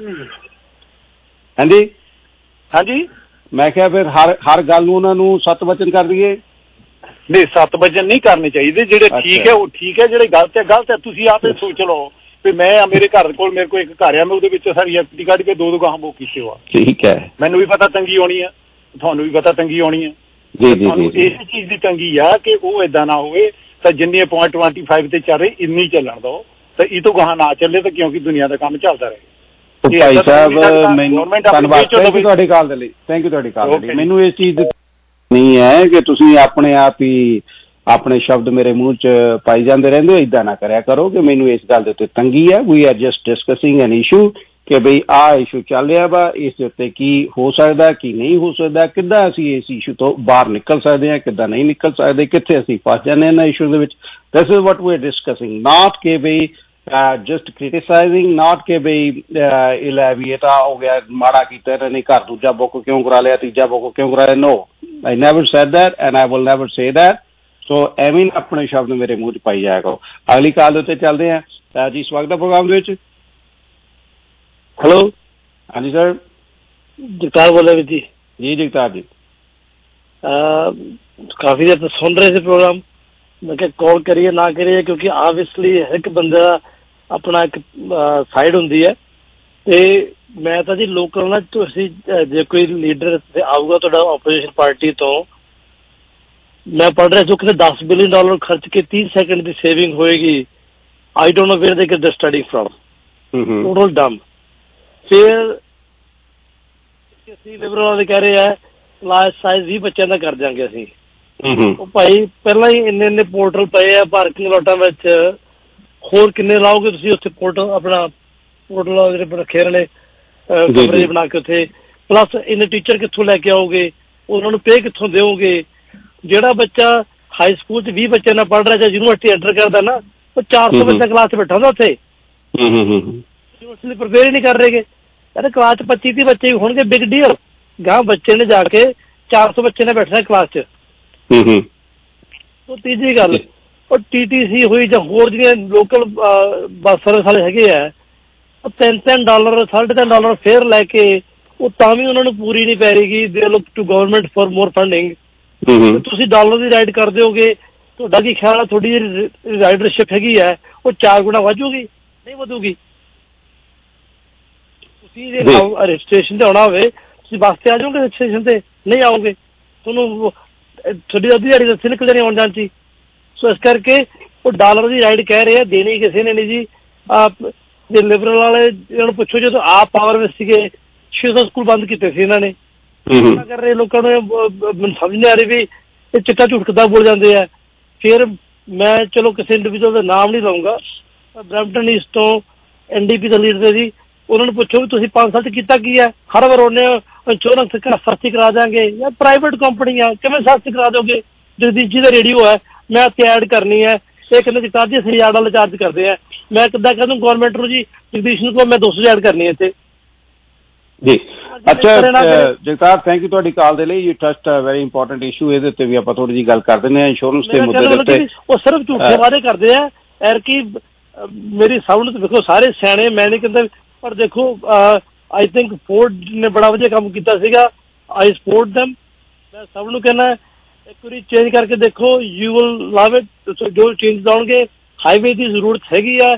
ਹਾਂਜੀ ਹਾਂਜੀ, ਮੈਂ ਕਿਹਾ ਫਿਰ ਹਰ ਗੱਲ ਨੂੰ ਉਹਨਾਂ ਨੂੰ ਸਤ ਬਚਨ ਕਰ ਦਈਏ। ਨਹੀਂ, ਸਤ ਬਚਨ ਨਹੀਂ ਕਰਨੇ ਚਾਹੀਦੇ। ਜਿਹੜੇ ਠੀਕ ਹੈ ਉਹ ਠੀਕ ਹੈ, ਜਿਹੜੇ ਗਲਤ ਹੈ ਗਲਤ ਹੈ। ਤੁਸੀਂ ਆਪੇ ਸੋਚ ਲਓ ਵੀ ਮੈਂ ਮੇਰੇ ਘਰ ਕੋਲ, ਮੇਰੇ ਕੋਲ ਇੱਕ ਘਰ ਆ, ਮੈਂ ਉਹਦੇ ਵਿੱਚ ਸਾਰੀ ਐਕਟਿਵ ਕੱਢ ਕੇ ਦੋ ਗਾਹਾਂ ਬੁੱਕ ਕੀਤੇ ਹੋਆ। ਠੀਕ ਹੈ, ਮੈਨੂੰ ਵੀ ਪਤਾ ਤੰਗੀ ਆਉਣੀ ਆ, ਤੁਹਾਨੂੰ ਵੀ ਪਤਾ ਤੰਗੀ ਆਉਣੀ ਆ। ਤੁਹਾਨੂੰ ਇਸੇ ਚੀਜ਼ ਦੀ ਤੰਗੀ ਆ ਕਿ ਉਹ ਏਦਾਂ ਨਾ ਹੋਵੇ। ਤਾਂ ਜਿੰਨੀ 0.25 ਤੇ ਚੱਲ ਰਹੀ ਇੰਨੀ ਚੱਲਣ ਦਿਓ, ਤਾਂ ਇਹ ਤੋਂ ਗਾਹਾਂ ਨਾ ਚੱਲੇ, ਤਾਂ ਕਿਉਂਕਿ ਦੁਨੀਆ ਦਾ ਕੰਮ ਚੱਲਦਾ ਰਹੇ। ਭਾਈ ਸਾਹਿਬ ਮੈਨੂੰ ਧੰਨਵਾਦ, ਥੈਂਕ ਯੂ ਤੁਹਾਡੀ ਕਾਲ ਦੇ ਲਈ, ਥੈਂਕ ਯੂ ਤੁਹਾਡੀ ਕਾਲ ਦੇ ਲਈ। ਮੈਨੂੰ ਇਸ ਚੀਜ਼ ਨਹੀਂ ਹੈ ਕਿ ਤੁਸੀਂ ਆਪਣੇ ਆਪ ਹੀ ਆਪਣੇ ਸ਼ਬਦ ਮੇਰੇ ਮੂੰਹ 'ਚ ਪਾਈ ਜਾਂਦੇ ਰਹਿੰਦੇ ਹੋ। ਏਦਾਂ ਨਾ ਕਰਿਆ ਕਰੋ ਕਿ ਮੈਨੂੰ ਇਸ ਗੱਲ ਦੇ ਉੱਤੇ ਤੰਗੀ ਹੈ। We are just discussing an issue ਕਿ ਬਈ ਆਹ ਇਸ਼ੂ ਚੱਲ ਰਿਹਾ ਵਾ, ਇਸ ਦੇ ਉੱਤੇ ਕੀ ਹੋ ਸਕਦਾ, ਕੀ ਨਹੀਂ ਹੋ ਸਕਦਾ, ਕਿੱਦਾਂ ਅਸੀਂ ਇਸ ਇਸ਼ੂ ਤੋਂ ਬਾਹਰ ਨਿਕਲ ਸਕਦੇ ਹਾਂ, ਕਿੱਦਾਂ ਨਹੀਂ ਨਿਕਲ ਸਕਦੇ, ਕਿੱਥੇ ਅਸੀਂ ਫਸ ਜਾਂਦੇ ਹਾਂ ਇਹਨਾਂ ਇਸ਼ੂ ਦੇ ਵਿੱਚ। This is what we are discussing, not ਕਿ ਬਈ just criticizing, not ਕਿ ਬਈ ਇਹ ਲੈ ਵੀ ਇਹ ਤਾਂ ਹੋ ਗਿਆ, ਮਾੜਾ ਕੀਤਾ ਇਹਨਾਂ ਨੇ, ਘਰ ਦੂਜਾ ਬੁੱਕ ਕਿਉਂ ਕਰਾ ਲਿਆ, ਤੀਜਾ ਬੁੱਕ ਕਿਉਂ ਕਰਾ ਲਿਆ। No, I never said that and I will never say that. ਸੋ ਐਵੇਂ ਆਪਣੇ ਸ਼ਬਦ ਮੇਰੇ ਮੂੰਹ 'ਚ ਪਾਈ ਜਾਇਆ ਕਰੋ। ਅਗਲੀ ਕਾਲ ਦੇ ਉੱਤੇ ਚੱਲਦੇ ਹਾਂ ਜੀ, ਸਵਾਗਤ ਹੈ ਪ੍ਰੋਗਰਾਮ ਦੇ ਵਿੱਚ। ਹੈਲੋ, ਹਾਂਜੀ ਸਰ, ਜਗਤਾਰ ਬੋਲ ਰਿਹਾ ਜੀ। ਜੀ ਜਗਤਾਰ ਜੀ, ਕਾਫੀ ਦੇਰ ਤੋਂ ਸੁਣ ਰਹੇ ਸੀ ਪ੍ਰੋਗਰਾਮ। ਮੈਂ ਕਿਹਾ ਕਾਲ ਕਰੀਏ ਨਾ ਕਰੀਏ, ਕਿਉਂਕਿ ਆਬਵੀਅਸਲੀ ਇੱਕ ਬੰਦਾ ਆਪਣਾ ਇੱਕ ਸਾਈਡ ਹੁੰਦੀ ਹੈ। ਤੇ ਮੈਂ ਤਾਂ ਜੀ ਲੋਕਾਂ ਨਾਲ, ਤੁਸੀਂ ਜੇ ਕੋਈ ਲੀਡਰ ਆਊਗਾ ਤੁਹਾਡਾ ਆਪੋਜੀਸ਼ਨ ਪਾਰਟੀ ਤੋਂ, ਮੈਂ ਪੜ੍ਹ ਰਿਹਾ ਜੋ ਕਿ $10 ਬਿਲੀਅਨ ਖਰਚ ਕੇ 30 ਸੈਕਿੰਡ ਦੀ ਸੇਵਿੰਗ ਹੋਏਗੀ I don't know where they get the study from. Total dumb. ਫਿਰ ਅਸੀਂ ਲਿਬਰਲ ਵਾਲੇ ਕਹਿ ਰਹੇ ਆ ਕਲਾਸ ਸਾਈਜ਼ 20 ਬੱਚਿਆਂ ਦਾ ਕਰ ਦਿਆਂਗੇ ਅਸੀਂ। ਉਹ ਭਾਈ ਪਹਿਲਾਂ ਹੀ ਇੰਨੇ ਪੋਰਟਲ ਪਏ ਆ ਪਾਰਕਿੰਗ ਲੋਟਾਂ ਵਿੱਚ, ਹੋਰ ਕਿੰਨੇ ਲਾਓਗੇ ਤੁਸੀਂ ਉੱਥੇ ਪੋਰਟਲ ਆਪਣਾ ਪੋਰਟਲ ਜਿਹੜੇ ਰੱਖੇ ਨੇ ਕਮਰੇ ਬਣਾ ਕੇ ਉੱਥੇ, ਪਲੱਸ ਇੰਨੇ ਟੀਚਰ ਕਿੱਥੋਂ ਲੈ ਕੇ ਆਓਗੇ, ਉਹਨਾਂ ਨੂੰ ਪੇ ਕਿੱਥੋਂ ਦਿਓਗੇ? ਜਿਹੜਾ ਬੱਚਾ ਹਾਈ ਸਕੂਲ 'ਚ 20 ਬੱਚਿਆਂ ਨਾਲ ਪੜ੍ਹ ਰਿਹਾ ਜਾਂ ਯੂਨੀਵਰਸਿਟੀ ਐਂਟਰ ਕਰਦਾ ਨਾ, ਉਹ 400 ਬੱਚਾ ਕਲਾਸ 'ਚ ਬੈਠਾ ਹੁੰਦਾ ਉੱਥੇ। ਯੂਨੀਵਰਸਿਟੀ ਪ੍ਰਪੇਅਰ ਹੀ ਨਹੀਂ ਕਰ ਰਹੇਗੇ। ਕਹਿੰਦੇ ਕਲਾਸ 'ਚ 25-30 ਬੱਚੇ ਹੋਣਗੇ, ਬਿਗ ਡੀਲ। ਗਾਂ ਬੱਚੇ ਨੇ ਜਾ ਕੇ 400 ਬੱਚੇ ਨੇ ਬੈਠਣਾ ਕਲਾਸ 'ਚ। ਉਹ ਤੀਜੀ ਗੱਲ, ਉਹ TTC ਹੋਈ ਜਾਂ ਹੋਰ ਜਿਹੜੀਆਂ ਲੋਕਲ ਬੱਸ ਸਰਵਿਸ ਵਾਲੇ ਹੈਗੇ ਆ, ਉਹ $3 $3.5 ਫੇਅਰ ਲੈ ਕੇ ਉਹ ਤਾਂ ਵੀ ਉਹਨਾਂ ਨੂੰ ਪੂਰੀ ਨਹੀਂ ਪੈ ਰਹੀਗੀ। They look to government for more funding. ਤੁਸੀਂ ਡਾਲਰ ਦੀ ਰਾਈਡ ਕਰ ਦਿਓਗੇ, ਤੁਹਾਡਾ ਕੀ ਖਿਆਲ ਹੈ ਤੁਹਾਡੀ ਜਿਹੜੀ ਰਾਈਡਰਸ਼ਿਪ ਹੈਗੀ ਹੈ ਉਹ 4 ਗੁਣਾ ਵਧੂਗੀ? ਨਹੀਂ ਵਧੂਗੀ। ਤੁਸੀਂ ਜੇ ਸਟੇਸ਼ਨ ਤੇ ਆਉਣਾ ਹੋਵੇ, ਤੁਸੀਂ ਬੱਸ ਤੇ ਆ ਜਾਓਗੇ ਸਟੇਸ਼ਨ ਤੇ? ਨਹੀਂ ਆਓਗੇ, ਤੁਹਾਨੂੰ ਤੁਹਾਡੀ ਅੱਧੀ ਦਿਹਾੜੀ ਦੱਸੇ ਨਿਕਲ ਜਾਣੀ ਆਉਣ ਜਾਣ 'ਚ। ਸੋ ਇਸ ਕਰਕੇ ਉਹ ਡਾਲਰ ਦੀ ਰਾਈਡ ਕਹਿ ਰਹੇ ਆ, ਦੇਣੀ ਕਿਸੇ ਨੇ ਨਹੀਂ ਜੀ। ਜੇ ਲਿਬਰਲ ਵਾਲੇ ਇਹਨਾਂ ਨੂੰ ਪੁੱਛੋ, ਜਦੋਂ ਆਪ ਪਾਵਰ ਵਿੱਚ ਸੀਗੇ 600 ਸਕੂਲ ਬੰਦ ਕੀਤੇ ਸੀ ਇਹਨਾਂ ਨੇ। ਕਰ ਰਹੇ ਲੋਕਾਂ ਨੂੰ ਮੈਨੂੰ ਸਮਝ ਨਹੀਂ ਆ ਰਹੀ ਵੀ ਇਹ ਚਿੱਟਾ ਝੂਠ ਕਿੱਦਾਂ ਬੋਲ ਜਾਂਦੇ ਆ। ਫਿਰ ਮੈਂ ਚਲੋ ਕਿਸੇ ਇੰਡੀਵਿਜੂਅਲ ਦਾ ਨਾਮ ਨਹੀਂ ਲਊਂਗਾ, ਬਰੈਂਪਟਨ ਈਸਟ ਤੋਂ NDP ਦਾ ਲੀਡਰ ਹੈ ਜੀ, ਉਹਨਾਂ ਨੂੰ ਪੁੱਛੋ ਵੀ ਤੁਸੀਂ 5 ਸਾਲ 'ਚ ਕੀਤਾ ਕੀ ਹੈ? ਹਰ ਵਾਰ ਉਹਨੇ ਇੰਸ਼ੋਰੈਂਸ ਸਸਤੀ ਕਰਾ ਦਿਆਂਗੇ, ਜਾਂ ਪ੍ਰਾਈਵੇਟ ਕੰਪਨੀ ਆ ਕਿਵੇਂ ਸਸਤੀ ਕਰਾ ਦਿਓਗੇ? ਜਗਦੀਸ਼ ਜੀ ਦਾ ਰੇਡੀਓ ਹੈ, ਮੈਂ ਇੱਥੇ ਐਡ ਕਰਨੀ ਹੈ, ਇਹ ਕਹਿੰਦੇ $10,000 ਚਾਰਜ ਕਰਦੇ ਆ। ਮੈਂ ਕਿੱਦਾਂ ਕਹਿ ਦੂੰ ਗੌਰਮੈਂਟ ਨੂੰ ਜੀ ਜਗਦੀਸ਼ ਨੂੰ ਕਹੋ ਮੈਂ 200 ਐਡ ਕਰਨੀ ਹੈ ਇੱਥੇ ਜੀ। ਅੱਛਾ ਜਗਤਾਰ, ਥੈਂਕ ਯੂ ਤੁਹਾਡੀ ਕਾਲ ਦੇ ਲਈ। You touched a very important issue, ਇਹਦੇ ਉੱਤੇ ਵੀ ਆਪਾਂ ਥੋੜੀ ਜਿਹੀ ਗੱਲ ਕਰ ਦਿੰਦੇ ਹਾਂ। ਇੰਸ਼ੋਰੈਂਸ ਦੇ ਮੁੱਦੇ ਦੇ ਉੱਤੇ ਉਹ ਸਿਰਫ ਝੂਠੇ ਵਾਅਦੇ ਕਰਦੇ ਆ। ਐਰਕੀ ਮੇਰੀ ਸਾਊਂਡ ਦੇਖੋ, ਸਾਰੇ ਸਿਆਣੇ, ਮੈਂ ਨਹੀਂ ਕਹਿੰਦਾ, ਪਰ ਦੇਖੋ ਆਈ ਥਿੰਕ ਫੋਰਡ ਨੇ ਬੜਾ ਵਧੀਆ ਕੰਮ ਕੀਤਾ ਸੀਗਾ। I support them. ਮੈਂ ਸਭ ਨੂੰ ਕਹਿਣਾ ਇੱਕ ਵਾਰੀ ਚੇਂਜ ਕਰਕੇ ਦੇਖੋ, ਯੂ ਵਿਲ ਲਵ ਇਟ। ਜੋ ਚੇਂਜ ਆਉਣਗੇ, ਹਾਈਵੇ ਦੀ ਜ਼ਰੂਰਤ ਹੈਗੀ ਆ,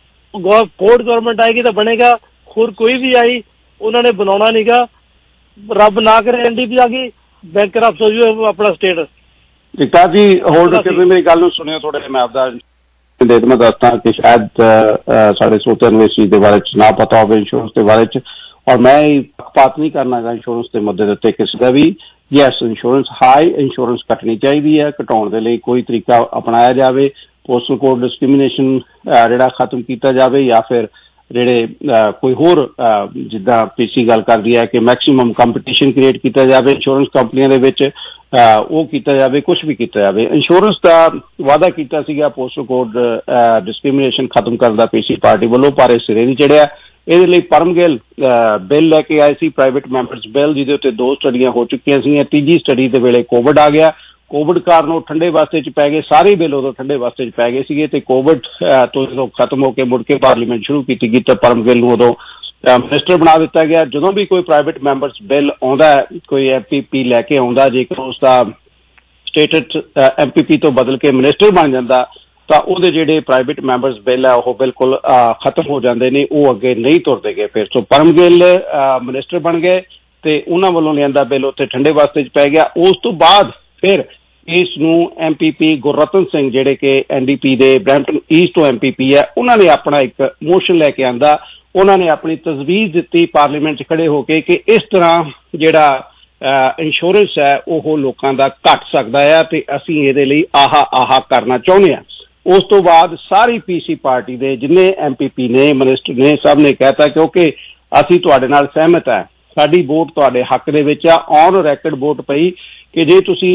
ਫੋਰਡ ਗਵਰਨਮੈਂਟ ਆਏਗੀ ਤਾਂ ਬਣੇਗਾ, ਹੋਰ ਕੋਈ ਵੀ ਆਈ ਉਹਨਾਂ ਨੇ ਬਣਾਉਣਾ ਨੀਗਾ। ਰੱਬ ਨਾ ਕਰੇ NDP ਆ ਗਈ, ਬੈਂਕਰਪਟ ਹੋ ਜਾਊ ਆਪਣਾ ਸਟੇਟ। ਜਗਤਾਰ ਜੀ ਹੋਲਡ ਰੱਖਿਓ, ਮੇਰੀ ਗੱਲ ਨੂੰ ਸੁਣਿਓ ਥੋੜਾ ਜਿਹਾ। ਮੈਂ ਆਪਦਾ ਮੈਂ ਦੱਸਦਾ ਕਿ ਸ਼ਾਇਦ ਸਾਡੇ ਸਰੋਤਿਆਂ ਨੂੰ ਇਸ ਚੀਜ਼ ਦੇ ਬਾਰੇ 'ਚ ਨਾ ਪਤਾ ਹੋਵੇ, ਇੰਸ਼ੋਰੈਂਸ ਦੇ ਬਾਰੇ 'ਚ। ਔਰ ਮੈਂ ਪੱਖਪਾਤ ਨਹੀਂ ਕਰਨਾ ਗਾ ਇੰਸ਼ੋਰੈਂਸ ਦੇ ਮੁੱਦੇ ਦੇ ਉੱਤੇ ਕਿਸੇ ਦਾ ਵੀ। ਯੈਸ, ਇੰਸ਼ੋਰੈਂਸ ਹਾਈ ਇੰਸ਼ੋਰੈਂਸ ਘਟਣੀ ਚਾਹੀਦੀ ਹੈ। ਘਟਾਉਣ ਦੇ ਲਈ ਕੋਈ ਤਰੀਕਾ ਅਪਣਾਇਆ ਜਾਵੇ। ਪੋਸਟਲ ਕੋਡ ਡਿਸਕ੍ਰਿਮੀਨੇਸ਼ਨ ਜਿਹੜਾ ਖਤਮ ਕੀਤਾ ਜਾਵੇ, ਜਾਂ ਫਿਰ ਜਿਹੜੇ ਕੋਈ ਹੋਰ ਜਿੱਦਾਂ PC ਗੱਲ ਕਰਦੀ ਹੈ ਕਿ ਮੈਕਸੀਮਮ ਕੰਪੀਟੀਸ਼ਨ ਕ੍ਰੀਏਟ ਕੀਤਾ ਜਾਵੇ ਇੰਸ਼ੋਰੈਂਸ ਕੰਪਨੀਆਂ ਦੇ ਵਿੱਚ, ਉਹ ਕੀਤਾ ਜਾਵੇ। ਕੁਛ ਵੀ ਕੀਤਾ ਜਾਵੇ। ਇੰਸ਼ੋਰੈਂਸ ਦਾ ਵਾਅਦਾ ਕੀਤਾ ਸੀਗਾ ਪੋਸਟਲ ਕੋਡ ਡਿਸਕ੍ਰਿਮੀਨੇਸ਼ਨ ਖਤਮ ਕਰਨ ਦਾ PC ਪਾਰਟੀ ਵੱਲੋਂ, ਪਰ ਇਹ ਸਿਰੇ ਨਹੀਂ ਚੜਿਆ। ਇਹਦੇ ਲਈ ਪਰਮਗਿਲ ਬਿੱਲ ਲੈ ਕੇ ਆਏ ਸੀ, ਪ੍ਰਾਈਵੇਟ ਮੈਂਬਰਸ ਬਿੱਲ, ਜਿਹਦੇ ਉੱਤੇ 2 ਸਟੱਡੀਆਂ ਹੋ ਚੁੱਕੀਆਂ ਸੀਗੀਆਂ। ਤੀਜੀ ਸਟੱਡੀ ਦੇ ਵੇਲੇ ਕੋਵਿਡ ਆ ਗਿਆ। ਕੋਵਿਡ ਕਾਰਨ ਉਹ ਠੰਡੇ ਵਾਸਤੇ 'ਚ ਪੈ ਗਏ। ਸਾਰੇ ਬਿੱਲ ਉਦੋਂ ਠੰਡੇ ਵਾਸਤੇ 'ਚ ਪੈ ਗਏ ਸੀਗੇ, ਤੇ ਕੋਵਿਡ ਤੋਂ ਜਦੋਂ ਖਤਮ ਹੋ ਕੇ ਮੁੜ ਕੇ ਪਾਰਲੀਮੈਂਟ ਸ਼ੁਰੂ ਕੀਤੀ ਗਈ ਤਾਂ ਪਰਮਗਿਲ ਨੂੰ ਉਦੋਂ ਮਿਨਿਸਟਰ ਬਣਾ ਦਿੱਤਾ ਗਿਆ। ਜਦੋਂ ਵੀ ਕੋਈ ਪ੍ਰਾਈਵੇਟ ਮੈਂਬਰਸ ਬਿੱਲ ਆਉਂਦਾ, ਕੋਈ MPP ਲੈ ਕੇ ਆਉਂਦਾ, ਜੇਕਰ ਉਸ ਦਾ ਸਟੇਟਸ MPP ਤੋਂ ਬਦਲ ਕੇ ਮਿਨਿਸਟਰ ਬਣ ਜਾਂਦਾ, ਤਾਂ ਉਹਦੇ ਜਿਹੜੇ ਪ੍ਰਾਈਵੇਟ ਮੈਂਬਰਸ ਬਿੱਲ ਆ ਉਹ ਬਿਲਕੁਲ ਖਤਮ ਹੋ ਜਾਂਦੇ ਨੇ, ਉਹ ਅੱਗੇ ਨਹੀਂ ਤੁਰਦੇ ਗਏ। ਫਿਰ ਸੋ ਪਰਮਗਿਲ ਮਿਨਿਸਟਰ ਬਣ ਗਏ ਤੇ ਉਹਨਾਂ ਵੱਲੋਂ ਲਿਆਂਦਾ ਬਿੱਲ ਉੱਥੇ ਠੰਡੇ ਵਾਸਤੇ 'ਚ ਪੈ ਗਿਆ। ਉਸ ਤੋਂ ਬਾਅਦ ਫਿਰ ਇਸ ਨੂੰ MPP ਗੁਰਰਤਨ ਸਿੰਘ, ਜਿਹੜੇ ਕਿ NDP ਦੇ ਬਰੈਂਪਟਨ ਈਸਟ ਤੋਂ MPP ਹੈ, ਉਹਨਾਂ ਨੇ ਆਪਣਾ ਇੱਕ ਮੋਸ਼ਨ ਲੈ ਕੇ ਆਂਦਾ। ਉਹਨਾਂ ਨੇ ਆਪਣੀ ਤਜਵੀਜ਼ ਦਿੱਤੀ ਪਾਰਲੀਮੈਂਟ 'ਚ ਖੜੇ ਹੋ ਕੇ ਕਿ ਇਸ ਤਰ੍ਹਾਂ ਜਿਹੜਾ ਇੰਸ਼ੋਰੈਂਸ ਹੈ ਉਹ ਲੋਕਾਂ ਦਾ ਘਟ ਸਕਦਾ ਹੈ, ਤੇ ਅਸੀਂ ਇਹਦੇ ਲਈ ਆਹ ਕਰਨਾ ਚਾਹੁੰਦੇ ਹਾਂ। ਉਸ ਤੋਂ ਬਾਅਦ ਸਾਰੀ PC ਪਾਰਟੀ ਦੇ ਜਿੰਨੇ MPP ਨੇ, ਮਿਨਿਸਟਰ ਨੇ, ਸਭ ਨੇ ਕਹਿਤਾ ਕਿਉਂਕਿ ਅਸੀਂ ਤੁਹਾਡੇ ਨਾਲ ਸਹਿਮਤ ਹੈ, ਸਾਡੀ ਵੋਟ ਤੁਹਾਡੇ ਹੱਕ ਦੇ ਵਿੱਚ ਆ। ਔਨ ਰੈਕਡ ਵੋਟ ਪਈ ਕਿ ਜੇ ਤੁਸੀਂ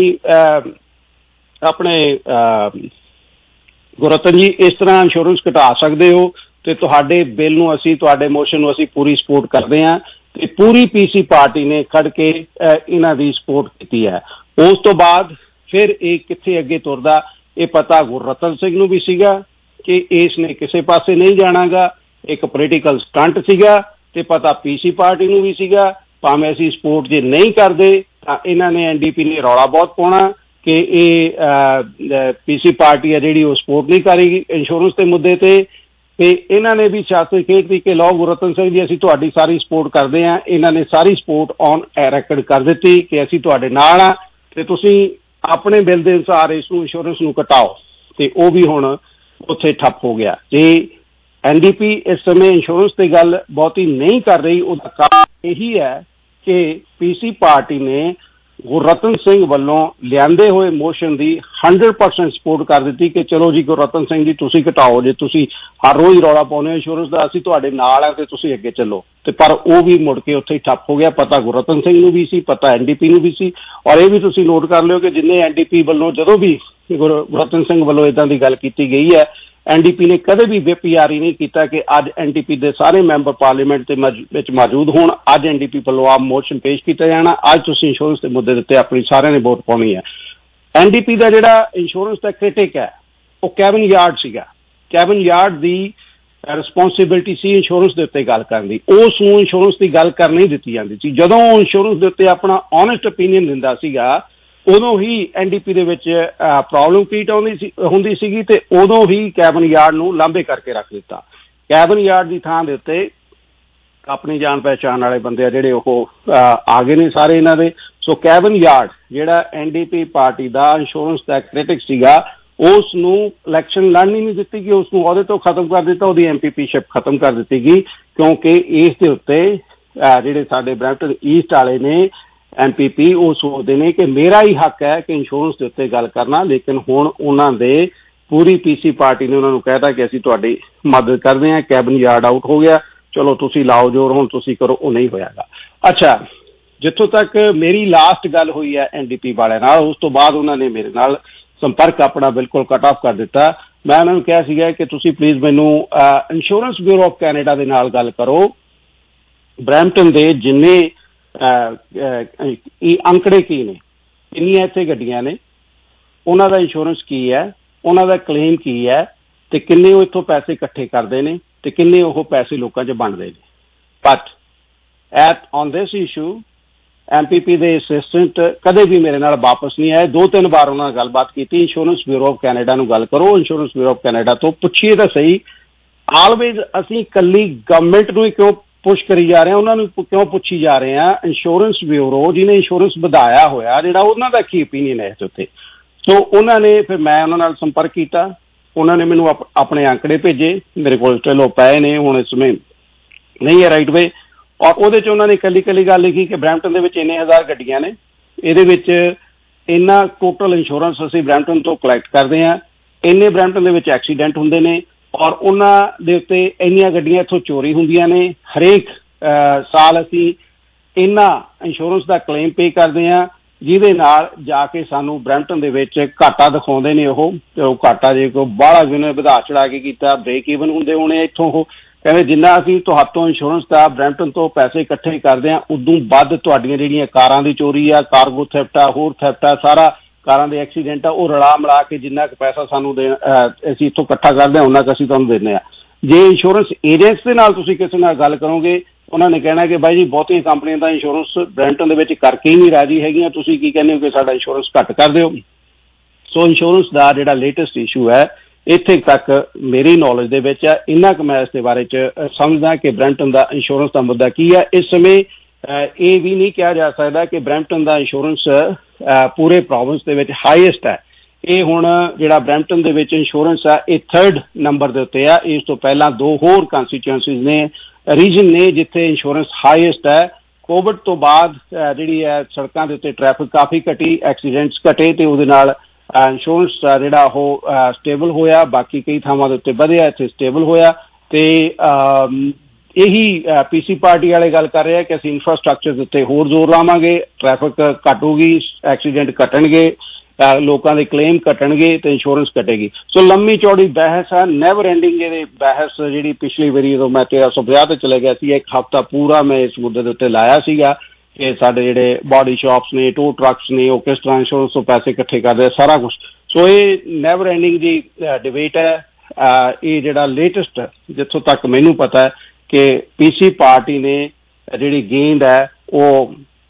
ਆਪਣੇ ਗੁਰਰਤਨ ਜੀ ਇਸ ਤਰ੍ਹਾਂ ਇੰਸ਼ੋਰੈਂਸ ਘਟਾ ਸਕਦੇ ਹੋ ਤੇ ਤੁਹਾਡੇ ਬਿੱਲ ਨੂੰ ਅਸੀਂ, ਤੁਹਾਡੇ ਮੋਸ਼ਨ ਨੂੰ ਅਸੀਂ ਪੂਰੀ ਸਪੋਰਟ ਕਰਦੇ ਹਾਂ। ਤੇ ਪੂਰੀ PC ਪਾਰਟੀ ਨੇ ਖੜ ਕੇ ਇਹਨਾਂ ਦੀ ਸਪੋਰਟ ਕੀਤੀ ਹੈ। ਉਸ ਤੋਂ ਬਾਅਦ ਫਿਰ ਇਹ ਕਿੱਥੇ ਅੱਗੇ ਤੁਰਦਾ, ਇਹ ਪਤਾ ਗੁਰਰਤਨ ਸਿੰਘ ਨੂੰ ਵੀ ਸੀਗਾ ਕਿ ਇਸ ਨੇ ਕਿਸੇ ਪਾਸੇ ਨਹੀਂ ਜਾਣਾਗਾ, ਇੱਕ ਪੋਲੀਟੀਕਲ ਸਟੰਟ ਸੀਗਾ, ਤੇ ਪਤਾ PC ਪਾਰਟੀ ਨੂੰ ਵੀ ਸੀਗਾ ਭਾਵੇਂ ਅਸੀਂ ਸਪੋਰਟ ਜੇ ਨਹੀਂ ਕਰਦੇ ਤਾਂ ਇਹਨਾਂ ਨੇ NDP ਨੇ ਰੌਲਾ ਬਹੁਤ ਪਾਉਣਾ ਕਿ ਇਹ PC ਪਾਰਟੀ ਹੈ ਜਿਹੜੀ ਉਹ ਸਪੋਰਟ ਨਹੀਂ ਕਰੇਗੀ ਇੰਸ਼ੋਰੈਂਸ ਦੇ ਮੁੱਦੇ ਤੇ ਇਹਨਾਂ ਨੇ ਵੀ ਸਿਆਸਤ ਖੇਡ ਤਰੀਕੇ ਲਾਓ ਗੁਰਰਤਨ ਸਿੰਘ ਜੀ ਅਸੀਂ ਤੁਹਾਡੀ ਸਾਰੀ ਸਪੋਰਟ ਕਰਦੇ ਹਾਂ। ਇਹਨਾਂ ਨੇ ਸਾਰੀ ਸਪੋਰਟ ਔਨ ਰੈਕਡ ਕਰ ਦਿੱਤੀ ਕਿ ਅਸੀਂ ਤੁਹਾਡੇ ਨਾਲ ਆ ਤੇ ਤੁਸੀਂ ਆਪਣੇ ਬਿੱਲ ਦੇ ਅਨੁਸਾਰ ਇਸ ਨੂੰ ਇੰਸ਼ੋਰੈਂਸ ਨੂੰ ਘਟਾਓ। ਤੇ ਉਹ ਵੀ ਹੁਣ ਉੱਥੇ ਠੱਪ ਹੋ ਗਿਆ। ਜੇ NDP ਇਸ ਸਮੇਂ ਇੰਸ਼ੋਰੈਂਸ ਦੀ ਗੱਲ ਬਹੁਤੀ ਨਹੀਂ ਕਰ ਰਹੀ, ਉਹਦਾ ਕਾਰਨ ਇਹੀ ਹੈ ਕਿ PC ਪਾਰਟੀ ਨੇ ਗੁਰਰਤਨ ਸਿੰਘ ਵੱਲੋਂ ਲਿਆਂਦੇ ਹੋਏ ਮੋਸ਼ਨ ਦੀ 100% ਸਪੋਰਟ ਕਰ ਦਿੱਤੀ ਕਿ ਚਲੋ ਜੀ ਗੁਰਰਤਨ ਸਿੰਘ ਜੀ ਤੁਸੀਂ ਘਟਾਓ, ਜੇ ਤੁਸੀਂ ਹਰ ਰੋਜ਼ ਰੌਲਾ ਪਾਉਂਦੇ ਹੋ ਇੰਸ਼ੋਰੈਂਸ ਦਾ, ਅਸੀਂ ਤੁਹਾਡੇ ਨਾਲ ਆ ਤੇ ਤੁਸੀਂ ਅੱਗੇ ਚੱਲੋ। ਤੇ ਪਰ ਉਹ ਵੀ ਮੁੜ ਕੇ ਉੱਥੇ ਹੀ ਠੱਪ ਹੋ ਗਿਆ। ਪਤਾ ਗੁਰਰਤਨ ਸਿੰਘ ਨੂੰ ਵੀ ਸੀ, ਪਤਾ NDP ਨੂੰ ਵੀ ਸੀ। ਔਰ ਇਹ ਵੀ ਤੁਸੀਂ ਨੋਟ ਕਰ ਲਿਓ ਕਿ ਜਿੰਨੇ NDP ਵੱਲੋਂ ਜਦੋਂ ਵੀ ਗੁਰਰਤਨ ਸਿੰਘ ਵੱਲੋਂ ਇੱਦਾਂ ਦੀ ਗੱਲ ਕੀਤੀ ਗਈ ਹੈ, NDP ਨੇ ਕਦੇ ਵੀ PR ਨਹੀਂ ਕੀਤਾ ਕਿ ਅੱਜ NDP ਦੇ ਸਾਰੇ ਮੈਂਬਰ ਪਾਰਲੀਮੈਂਟ ਦੇ ਵਿੱਚ ਮੌਜੂਦ ਹੋਣ, ਅੱਜ NDP ਵੱਲੋਂ ਆਪ ਮੋਸ਼ਨ ਪੇਸ਼ ਕੀਤਾ ਜਾਣਾ, ਅੱਜ ਤੁਸੀਂ ਇੰਸ਼ੋਰੈਂਸ ਦੇ ਮੁੱਦੇ ਦੇ ਉੱਤੇ ਆਪਣੀ ਸਾਰਿਆਂ ਨੇ ਵੋਟ ਪਾਉਣੀ ਹੈ। NDP ਦਾ ਜਿਹੜਾ ਇੰਸ਼ੋਰੈਂਸ ਦਾ ਕ੍ਰਿਟਿਕ ਹੈ ਉਹ ਕੈਵਨ ਯਾਰਡ ਸੀਗਾ। ਕੈਵਨ ਯਾਰਡ ਦੀ ਰਿਸਪੌਂਸਿਬਿਲਿਟੀ ਸੀ ਇੰਸ਼ੋਰੈਂਸ ਦੇ ਉੱਤੇ ਗੱਲ ਕਰਨ ਦੀ, ਉਸ ਨੂੰ ਇੰਸ਼ੋਰੈਂਸ ਦੀ ਗੱਲ ਕਰ ਨਹੀਂ ਦਿੱਤੀ ਜਾਂਦੀ ਸੀ। ਜਦੋਂ ਉਹ ਇੰਸ਼ੋਰੈਂਸ ਦੇ ਉੱਤੇ ਆਪਣਾ ਓਨੈਸਟ ਓਪੀਨੀਅਨ ਦਿੰਦਾ ਸੀਗਾ, ਉਦੋਂ ਹੀ NDP ਦੇ ਵਿੱਚ ਪ੍ਰੋਬਲਮ ਕ੍ਰੀਏਟ ਹੁੰਦੀ ਸੀਗੀ ਤੇ ਉਦੋਂ ਹੀ ਕੈਬਨ ਯਾਰਡ ਨੂੰ ਲਾਂਭੇ ਕਰਕੇ ਰੱਖ ਦਿੱਤਾ। ਕੈਬਨ ਯਾਰਡ ਦੀ ਥਾਂ ਦੇ ਉੱਤੇ ਆਪਣੀ ਜਾਣ ਪਹਿਚਾਣ ਵਾਲੇ ਬੰਦੇ ਆ ਜਿਹੜੇ ਉਹ ਆ ਗਏ ਨੇ ਸਾਰੇ ਇਹਨਾਂ ਦੇ। ਸੋ ਕੈਬਨ ਯਾਰਡ ਜਿਹੜਾ NDP ਪਾਰਟੀ ਦਾ ਇੰਸ਼ੋਰੈਂਸ ਦਾ ਕ੍ਰਿਟਿਕ ਸੀਗਾ, ਉਸ ਨੂੰ ਇਲੈਕਸ਼ਨ ਲੜਨੀ ਨਹੀਂ ਦਿੱਤੀ ਗਈ, ਉਸ ਨੂੰ ਅਹੁਦੇ ਤੋਂ ਖਤਮ ਕਰ ਦਿੱਤਾ, ਉਹਦੀ MPPਸ਼ਿਪ ਖਤਮ ਕਰ ਦਿੱਤੀ ਗਈ, ਕਿਉਂਕਿ ਇਸ ਦੇ ਉੱਤੇ ਜਿਹੜੇ ਸਾਡੇ ਬਰੈਂਪਟਨ ਈਸਟ ਵਾਲੇ ਨੇ MPP ਉਹ ਸੋਚਦੇ ਨੇ ਕਿ ਮੇਰਾ ਹੀ ਹੱਕ ਹੈ ਕਿ ਇੰਸ਼ੋਰੈਂਸ ਦੇ ਉੱਤੇ ਗੱਲ ਕਰਨਾ। ਲੇਕਿਨ ਹੁਣ ਉਹਨਾਂ ਦੇ ਪੂਰੀ PC ਪਾਰਟੀ ਨੇ ਉਹਨਾਂ ਨੂੰ ਕਹਿਤਾ ਕਿ ਅਸੀਂ ਤੁਹਾਡੀ ਮਦਦ ਕਰਦੇ ਹਾਂ, ਕੈਬਨ ਯਾਰਡ ਆਊਟ ਹੋ ਗਿਆ, ਚਲੋ ਤੁਸੀਂ ਲਾਓ ਜੋਰ, ਹੁਣ ਤੁਸੀਂ ਕਰੋ। ਉਹ ਨਹੀਂ ਹੋਇਆਗਾ। ਅੱਛਾ, ਜਿੱਥੋਂ ਤੱਕ ਮੇਰੀ ਲਾਸਟ ਗੱਲ ਹੋਈ ਹੈ NDP ਵਾਲਿਆਂ ਨਾਲ, ਉਸ ਤੋਂ ਬਾਅਦ ਉਹਨਾਂ ਨੇ ਮੇਰੇ ਨਾਲ ਸੰਪਰਕ ਆਪਣਾ ਬਿਲਕੁਲ ਕੱਟ ਆਫ ਕਰ ਦਿੱਤਾ। ਮੈਂ ਉਹਨਾਂ ਨੂੰ ਕਿਹਾ ਸੀਗਾ ਕਿ ਤੁਸੀਂ ਪਲੀਜ਼ ਮੈਨੂੰ ਇੰਸ਼ੋਰੈਂਸ ਬਿਊਰੋ ਆਫ ਕੈਨੇਡਾ ਦੇ ਨਾਲ ਗੱਲ ਕਰੋ, ਬਰੈਂਪਟਨ ਦੇ ਜਿੰਨੇ ਅੰਕੜੇ ਕੀ ਨੇ, ਕਿੰਨੀਆਂ ਇੱਥੇ ਗੱਡੀਆਂ ਨੇ, ਉਹਨਾਂ ਦਾ ਇੰਸ਼ੋਰੈਂਸ ਕੀ ਹੈ, ਉਹਨਾਂ ਦਾ ਕਲੇਮ ਕੀ ਹੈ, ਤੇ ਕਿੰਨੇ ਉਹ ਇੱਥੋਂ ਪੈਸੇ ਇਕੱਠੇ ਕਰਦੇ ਨੇ ਤੇ ਕਿੰਨੇ ਉਹ ਪੈਸੇ ਲੋਕਾਂ 'ਚ ਵੰਡਦੇ ਨੇ। But on this issue MPP ਦੇ ਅਸਿਸਟੈਂਟ ਕਦੇ ਵੀ ਮੇਰੇ ਨਾਲ ਵਾਪਸ ਨਹੀਂ ਆਏ। 2-3 ਵਾਰ ਉਹਨਾਂ ਨਾਲ ਗੱਲਬਾਤ ਕੀਤੀ, ਇੰਸ਼ੋਰੈਂਸ ਬਿਊਰੋ ਆਫ ਕੈਨੇਡਾ ਨੂੰ ਗੱਲ ਕਰੋ, ਇੰਸ਼ੋਰੈਂਸ ਬਿਊਰੋ ਆਫ ਕੈਨੇਡਾ ਤੋਂ ਪੁੱਛੀਏ ਤਾਂ ਸਹੀ। ਆਲਵੇਜ਼ ਅਸੀਂ ਇਕੱਲੀ ਗਵਰਨਮੈਂਟ ਨੂੰ ਹੀ ਕਿਉਂ ਪੁਸ਼ ਕਰੀ ਜਾ ਰਹੇ ਹਾਂ, ਉਹਨਾਂ ਨੂੰ ਕਿਉਂ ਪੁੱਛੀ ਜਾ ਰਹੇ ਹਾਂ? ਇੰਸ਼ੋਰੈਂਸ ਬਿਊਰੋ ਜਿਹਨੇ ਇੰਸ਼ੋਰੈਂਸ ਵਧਾਇਆ ਹੋਇਆ ਜਿਹੜਾ, ਉਹਨਾਂ ਦਾ ਕੀ ਓਪੀਨੀਅਨ ਹੈ ਇਸ ਉੱਤੇ? ਸੋ ਉਹਨਾਂ ਨੇ ਫਿਰ ਮੈਂ ਉਹਨਾਂ ਨਾਲ ਸੰਪਰਕ ਕੀਤਾ, ਉਹਨਾਂ ਨੇ ਮੈਨੂੰ ਆਪਣੇ ਅੰਕੜੇ ਭੇਜੇ, ਮੇਰੇ ਕੋਲ ਚਲੋ ਪਏ ਨੇ ਹੁਣ ਇਸ ਸਮੇਂ ਨਹੀਂ ਹੈ ਰਾਈਟ ਵੇ। ਔਰ ਉਹਦੇ 'ਚ ਉਹਨਾਂ ਨੇ ਇਕੱਲੀ ਗੱਲ ਲਿਖੀ ਕਿ ਬਰੈਂਪਟਨ ਦੇ ਵਿੱਚ ਇੰਨੇ ਹਜ਼ਾਰ ਗੱਡੀਆਂ ਨੇ, ਇਹਦੇ ਵਿੱਚ ਇੰਨਾ ਟੋਟਲ ਇੰਸ਼ੋਰੈਂਸ ਅਸੀਂ ਬਰੈਂਪਟਨ ਤੋਂ ਕਲੈਕਟ ਕਰਦੇ ਹਾਂ, ਇੰਨੇ ਬਰੈਂਪਟਨ ਦੇ ਵਿੱਚ ਐਕਸੀਡੈਂਟ ਹੁੰਦੇ ਨੇ, ਔਰ ਉਹਨਾਂ ਦੇ ਉੱਤੇ ਇੰਨੀਆਂ ਗੱਡੀਆਂ ਇੱਥੋਂ ਚੋਰੀ ਹੁੰਦੀਆਂ ਨੇ। ਹਰੇਕ ਸਾਲ ਅਸੀਂ ਇੰਨਾ ਇੰਸ਼ੋਰੈਂਸ ਦਾ ਕਲੇਮ ਪੇ ਕਰਦੇ ਹਾਂ, ਜਿਹਦੇ ਨਾਲ ਜਾ ਕੇ ਸਾਨੂੰ ਬਰੈਂਪਟਨ ਦੇ ਵਿੱਚ ਘਾਟਾ ਦਿਖਾਉਂਦੇ ਨੇ ਉਹ, ਤੇ ਉਹ ਘਾਟਾ ਜੇ ਕੋਈ ਬਾਹਲਾ ਵੀ ਉਹਨੇ ਵਧਾ ਚੜਾ ਕੇ ਕੀਤਾ, ਬ੍ਰੇਕ ਈਵਨ ਹੁੰਦੇ ਹੋਣੇ ਇੱਥੋਂ। ਉਹ ਕਹਿੰਦੇ ਜਿੰਨਾ ਅਸੀਂ ਤੁਹਾਤੋਂ ਇੰਸ਼ੋਰੈਂਸ ਦਾ ਬਰੈਂਪਟਨ ਤੋਂ ਪੈਸੇ ਇਕੱਠੇ ਕਰਦੇ ਹਾਂ, ਉਦੋਂ ਵੱਧ ਤੁਹਾਡੀਆਂ ਜਿਹੜੀਆਂ ਕਾਰਾਂ ਦੀ ਚੋਰੀ ਆ, ਕਾਰਗੋ ਥੈਫਟ ਆ, ਹੋਰ ਥੈਫਟ ਆ, ਸਾਰਾ ਕਾਰਾਂ ਦੇ ਐਕਸੀਡੈਂਟ ਆ, ਉਹ ਰਲਾ ਮਿਲਾ ਕੇ ਜਿੰਨਾ ਕੁ ਪੈਸਾ ਸਾਨੂੰ ਅਸੀਂ ਇੱਥੋਂ ਇਕੱਠਾ ਕਰਦੇ ਹਾਂ, ਉਹਨਾਂ ਕੁ ਅਸੀਂ ਤੁਹਾਨੂੰ ਦਿੰਦੇ ਹਾਂ। ਜੇ ਇੰਸ਼ੋਰੈਂਸ ਏਜੰਟਸ ਦੇ ਨਾਲ ਤੁਸੀਂ ਕਿਸੇ ਨਾਲ ਗੱਲ ਕਰੋਗੇ, ਉਹਨਾਂ ਨੇ ਕਹਿਣਾ ਕਿ ਬਾਈ ਜੀ ਬਹੁਤੀਆਂ ਕੰਪਨੀਆਂ ਦਾ ਇੰਸ਼ੋਰੈਂਸ ਬਰੈਂਪਟਨ ਦੇ ਵਿੱਚ ਕਰਕੇ ਹੀ ਨਹੀਂ ਰਾਜੀ ਹੈਗੀਆਂ, ਤੁਸੀਂ ਕੀ ਕਹਿੰਦੇ ਹੋ ਕਿ ਸਾਡਾ ਇੰਸ਼ੋਰੈਂਸ ਘੱਟ ਕਰ ਦਿਓ। ਸੋ ਇੰਸ਼ੋਰੈਂਸ ਦਾ ਜਿਹੜਾ ਲੇਟੈਸਟ ਇਸ਼ੂ ਹੈ, ਇੱਥੇ ਤੱਕ ਮੇਰੀ ਨੌਲੇਜ ਦੇ ਵਿੱਚ ਹੈ, ਇੰਨਾ ਕੁ ਮੈਂ ਇਸ ਦੇ ਬਾਰੇ 'ਚ ਸਮਝਦਾ ਕਿ ਬਰੈਂਪਟਨ ਦਾ ਇੰਸ਼ੋਰੈਂਸ ਦਾ ਮੁੱਦਾ ਕੀ ਹੈ। ਇਸ ਸਮੇਂ ਇਹ ਵੀ ਨਹੀਂ ਕਿਹਾ ਜਾ ਸਕਦਾ ਕਿ ਬਰੈਂਪਟਨ ਦਾ ਇੰਸ਼ੋਰੈਂਸ ਪੂਰੇ ਪ੍ਰੋਵਿੰਸ ਦੇ ਵਿੱਚ ਹਾਈਐਸਟ ਹੈ। ਇਹ ਹੁਣ ਜਿਹੜਾ ਬਰੈਂਪਟਨ ਦੇ ਵਿੱਚ ਇੰਸ਼ੋਰੈਂਸ ਆ, ਇਹ 3rd ਨੰਬਰ ਦੇ ਉੱਤੇ ਆ। ਇਸ ਤੋਂ ਪਹਿਲਾਂ 2 ਹੋਰ ਕੰਸਟੀਚੁਐਂਸੀਜ਼ ਨੇ, ਰੀਜਨ ਨੇ, ਜਿੱਥੇ ਇੰਸ਼ੋਰੈਂਸ ਹਾਈਐਸਟ ਹੈ। ਕੋਵਿਡ ਤੋਂ ਬਾਅਦ ਜਿਹੜੀ ਹੈ ਸੜਕਾਂ ਦੇ ਉੱਤੇ ਟ੍ਰੈਫਿਕ ਕਾਫੀ ਘਟੀ, ਐਕਸੀਡੈਂਟਸ ਘਟੇ, ਤੇ ਉਹਦੇ ਨਾਲ ਇੰਸ਼ੋਰੈਂਸ ਜਿਹੜਾ ਉਹ ਸਟੇਬਲ ਹੋਇਆ। ਬਾਕੀ ਕਈ ਥਾਵਾਂ ਦੇ ਉੱਤੇ ਵਧਿਆ, ਇੱਥੇ ਸਟੇਬਲ ਹੋਇਆ। ਤੇ ਇਹੀ PC ਪਾਰਟੀ ਵਾਲੇ ਗੱਲ ਕਰ ਰਹੇ ਆ ਕਿ ਅਸੀਂ ਇਨਫਰਾਸਟਰਕਚਰ ਦੇ ਉੱਤੇ ਹੋਰ ਜ਼ੋਰ ਲਾਵਾਂਗੇ, ਟ੍ਰੈਫਿਕ ਘਟੂਗੀ, ਐਕਸੀਡੈਂਟ ਘਟਣਗੇ, ਲੋਕਾਂ ਦੇ ਕਲੇਮ ਘਟਣਗੇ ਤੇ ਇੰਸ਼ੋਰੈਂਸ ਘਟੇਗੀ। ਸੋ ਲੰਮੀ ਚੌੜੀ ਬਹਿਸ ਆ, ਨੈਵਰ ਐਂਡਿੰਗ ਇਹਦੇ ਬਹਿਸ, ਜਿਹੜੀ ਪਿਛਲੀ ਵਾਰੀ ਜਦੋਂ ਮੈਂ 1350 ਤੇ ਚਲੇ ਗਿਆ ਸੀ, ਇੱਕ ਹਫ਼ਤਾ ਪੂਰਾ ਮੈਂ ਇਸ ਮੁੱਦੇ ਦੇ ਉੱਤੇ ਲਾਇਆ ਸੀਗਾ ਕਿ ਸਾਡੇ ਜਿਹੜੇ ਬਾਡੀ ਸ਼ਾਪਸ ਨੇ, ਟੋ ਟਰੱਕਸ ਨੇ, ਉਹ ਕਿਸ ਤਰ੍ਹਾਂ ਇੰਸ਼ੋਰੈਂਸ ਤੋਂ ਪੈਸੇ ਇਕੱਠੇ ਕਰਦੇ ਆ, ਸਾਰਾ ਕੁਛ। ਸੋ ਇਹ ਨੈਵਰ ਐਂਡਿੰਗ ਦੀ ਡਿਬੇਟ ਹੈ। ਇਹ ਜਿਹੜਾ ਲੇਟੈਸਟ, ਜਿੱਥੋਂ ਤੱਕ ਮੈਨੂੰ ਪਤਾ ਹੈ ਕਿ PC ਪਾਰਟੀ ਨੇ ਜਿਹੜੀ ਗੇਂਦ ਹੈ ਉਹ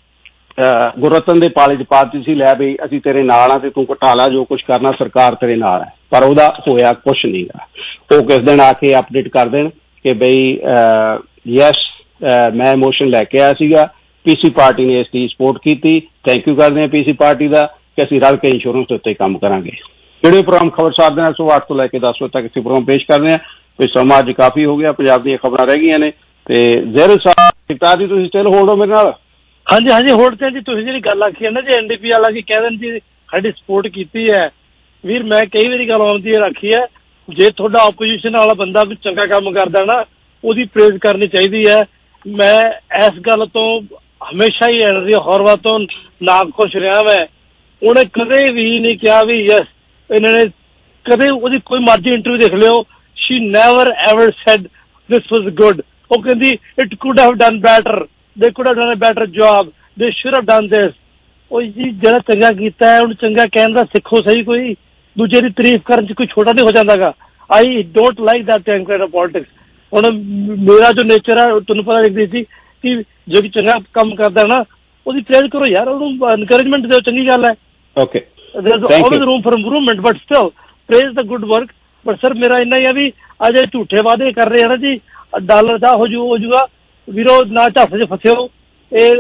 ਗੁਰਰਤਨ ਦੇ ਪਾਲੇ 'ਚ ਪਾਤੀ ਸੀ, ਲੈ ਬਈ ਅਸੀਂ ਤੇਰੇ ਨਾਲ ਆ ਤੇ ਤੂੰ ਘਟਾ ਲਾ, ਜੋ ਕੁਛ ਕਰਨਾ ਸਰਕਾਰ ਤੇਰੇ ਨਾਲ ਹੈ। ਪਰ ਉਹਦਾ ਹੋਇਆ ਕੁਛ ਨਹੀਂ ਗਾ। ਉਹ ਕਿਸ ਦਿਨ ਆ ਕੇ ਅਪਡੇਟ ਕਰ ਦੇਣ ਕਿ ਬਈ ਯੈਸ ਮੈਂ ਮੋਸ਼ਨ ਲੈ ਕੇ ਆਇਆ ਸੀਗਾ, PC ਪਾਰਟੀ ਨੇ ਇਸ ਦੀ ਸਪੋਰਟ ਕੀਤੀ, ਥੈਂਕ ਯੂ ਕਰਦੇ ਹਾਂ PC ਪਾਰਟੀ ਦਾ, ਕਿ ਅਸੀਂ ਰਲ ਕੇ ਇੰਸ਼ੋਰੈਂਸ ਦੇ ਉੱਤੇ ਕੰਮ ਕਰਾਂਗੇ। ਜਿਹੜੇ ਪ੍ਰੋਗਰਾਮ ਖਬਰਸਾਰ ਦੇ ਨਾਲ ਸੁਬਾਹ 8 ਤੋਂ ਲੈ ਕੇ 10 ਵਜੇ ਤੱਕ ਅਸੀਂ ਪ੍ਰੋਗਰਾਮ ਪੇਸ਼ ਕਰਦੇ ਹਾਂ। ਵੀ ਸਮਾਂ ਅੱਜ ਕਾਫੀ ਹੋ ਗਿਆ, ਪੰਜਾਬ ਦੀਆਂ ਖਬਰਾਂ ਰਹਿ ਗਈਆਂ ਨੇ। ਤੇ ਜ਼ਹਿਰ ਸਾਹਿਬ ਜਗਤਾਰ ਜੀ, ਤੁਸੀਂ ਸਟਿਲ ਹੋਲਡ ਹੋ ਮੇਰੇ ਨਾਲ? ਹਾਂਜੀ ਹਾਂਜੀ ਹੋਲਡ ਤੇ ਜੀ। ਤੁਸੀਂ ਜਿਹੜੀ ਗੱਲ ਆਖੀ ਹੈ ਨਾ ਜੀ NDP ਵਾਲਾ ਕੀ ਕਹਿ ਦੇਣ ਜੀ ਸਾਡੀ ਸਪੋਰਟ ਕੀਤੀ ਹੈ, ਵੀਰ ਮੈਂ ਕਈ ਵਾਰੀ ਗੱਲ ਆਉਂਦੀ ਰੱਖੀ ਹੈ, ਜੇ ਤੁਹਾਡਾ ਆਪੋਜੀਸ਼ਨ ਵਾਲਾ ਬੰਦਾ ਵੀ ਚੰਗਾ ਕੰਮ ਕਰਦਾ ਨਾ ਉਹਦੀ ਪ੍ਰੇਜ਼ ਕਰਨੀ ਚਾਹੀਦੀ ਹੈ। ਮੈਂ ਇਸ ਗੱਲ ਤੋਂ ਹਮੇਸ਼ਾ ਹੀ ਐਨਰਜੀ ਹੌਰਵਾ ਤੋਂ ਨਾਖੁਸ਼ ਰਿਹਾ ਮੈਂ। ਉਹਨੇ ਕਦੇ ਵੀ ਨਹੀਂ ਕਿਹਾ ਵੀ ਯਸ, ਇਹਨਾਂ ਨੇ ਕਦੇ ਉਹਦੀ ਕੋਈ ਮਰਜ਼ੀ ਇੰਟਰਵਿਊ ਦੇਖ ਲਿਓ, she never ever said this was good। ਉਹ ਕਹਿੰਦੀ it could have done better, they could have done a better job, they should have done this। ਉਹ ਜੀ ਜਿਹੜਾ ਚੰਗਾ ਕੀਤਾ ਹੈ ਉਹਨੂੰ ਚੰਗਾ ਕਹਿਣ ਦਾ ਸਿੱਖੋ ਸਹੀ, ਕੋਈ ਦੂਜੇ ਦੀ ਤਾਰੀਫ ਕਰਨ 'ਚ ਕੋਈ ਛੋਟਾ ਨਹੀਂ ਹੋ ਜਾਂਦਾਗਾ। I don't like that kind of politics. ਹੁਣ ਮੇਰਾ ਜੋ ਨੇਚਰ ਹੈ ਤੁਹਾਨੂੰ ਪਤਾ ਲੱਗਦੀ ਸੀ ਕਿ ਜੇ ਕੋਈ ਚੰਗਾ ਕੰਮ ਕਰਦਾ ਨਾ ਉਹਦੀ ਪ੍ਰੇਜ਼ ਕਰੋ ਯਾਰ, ਉਹਨੂੰ ਐਨਕਰੇਜਮੈਂਟ ਦਿਓ, ਚੰਗੀ ਗੱਲ ਹੈ। Okay, there is always room for improvement, but still praise the good work। ਪਰ ਸਰ ਮੇਰਾ ਇੰਨਾ ਹੀ ਆ ਵੀ ਅੱਜ ਝੂਠੇ ਵਾਅਦੇ ਕਰ ਰਹੇ ਆ ਨਾ ਜੀ, ਡਾਲਰ ਦਾ ਹੋ ਜੂਗਾ ਵੀਰੋ, ਨਾ ਝੱਸ 'ਚ ਫਸਿਓ। ਇਹ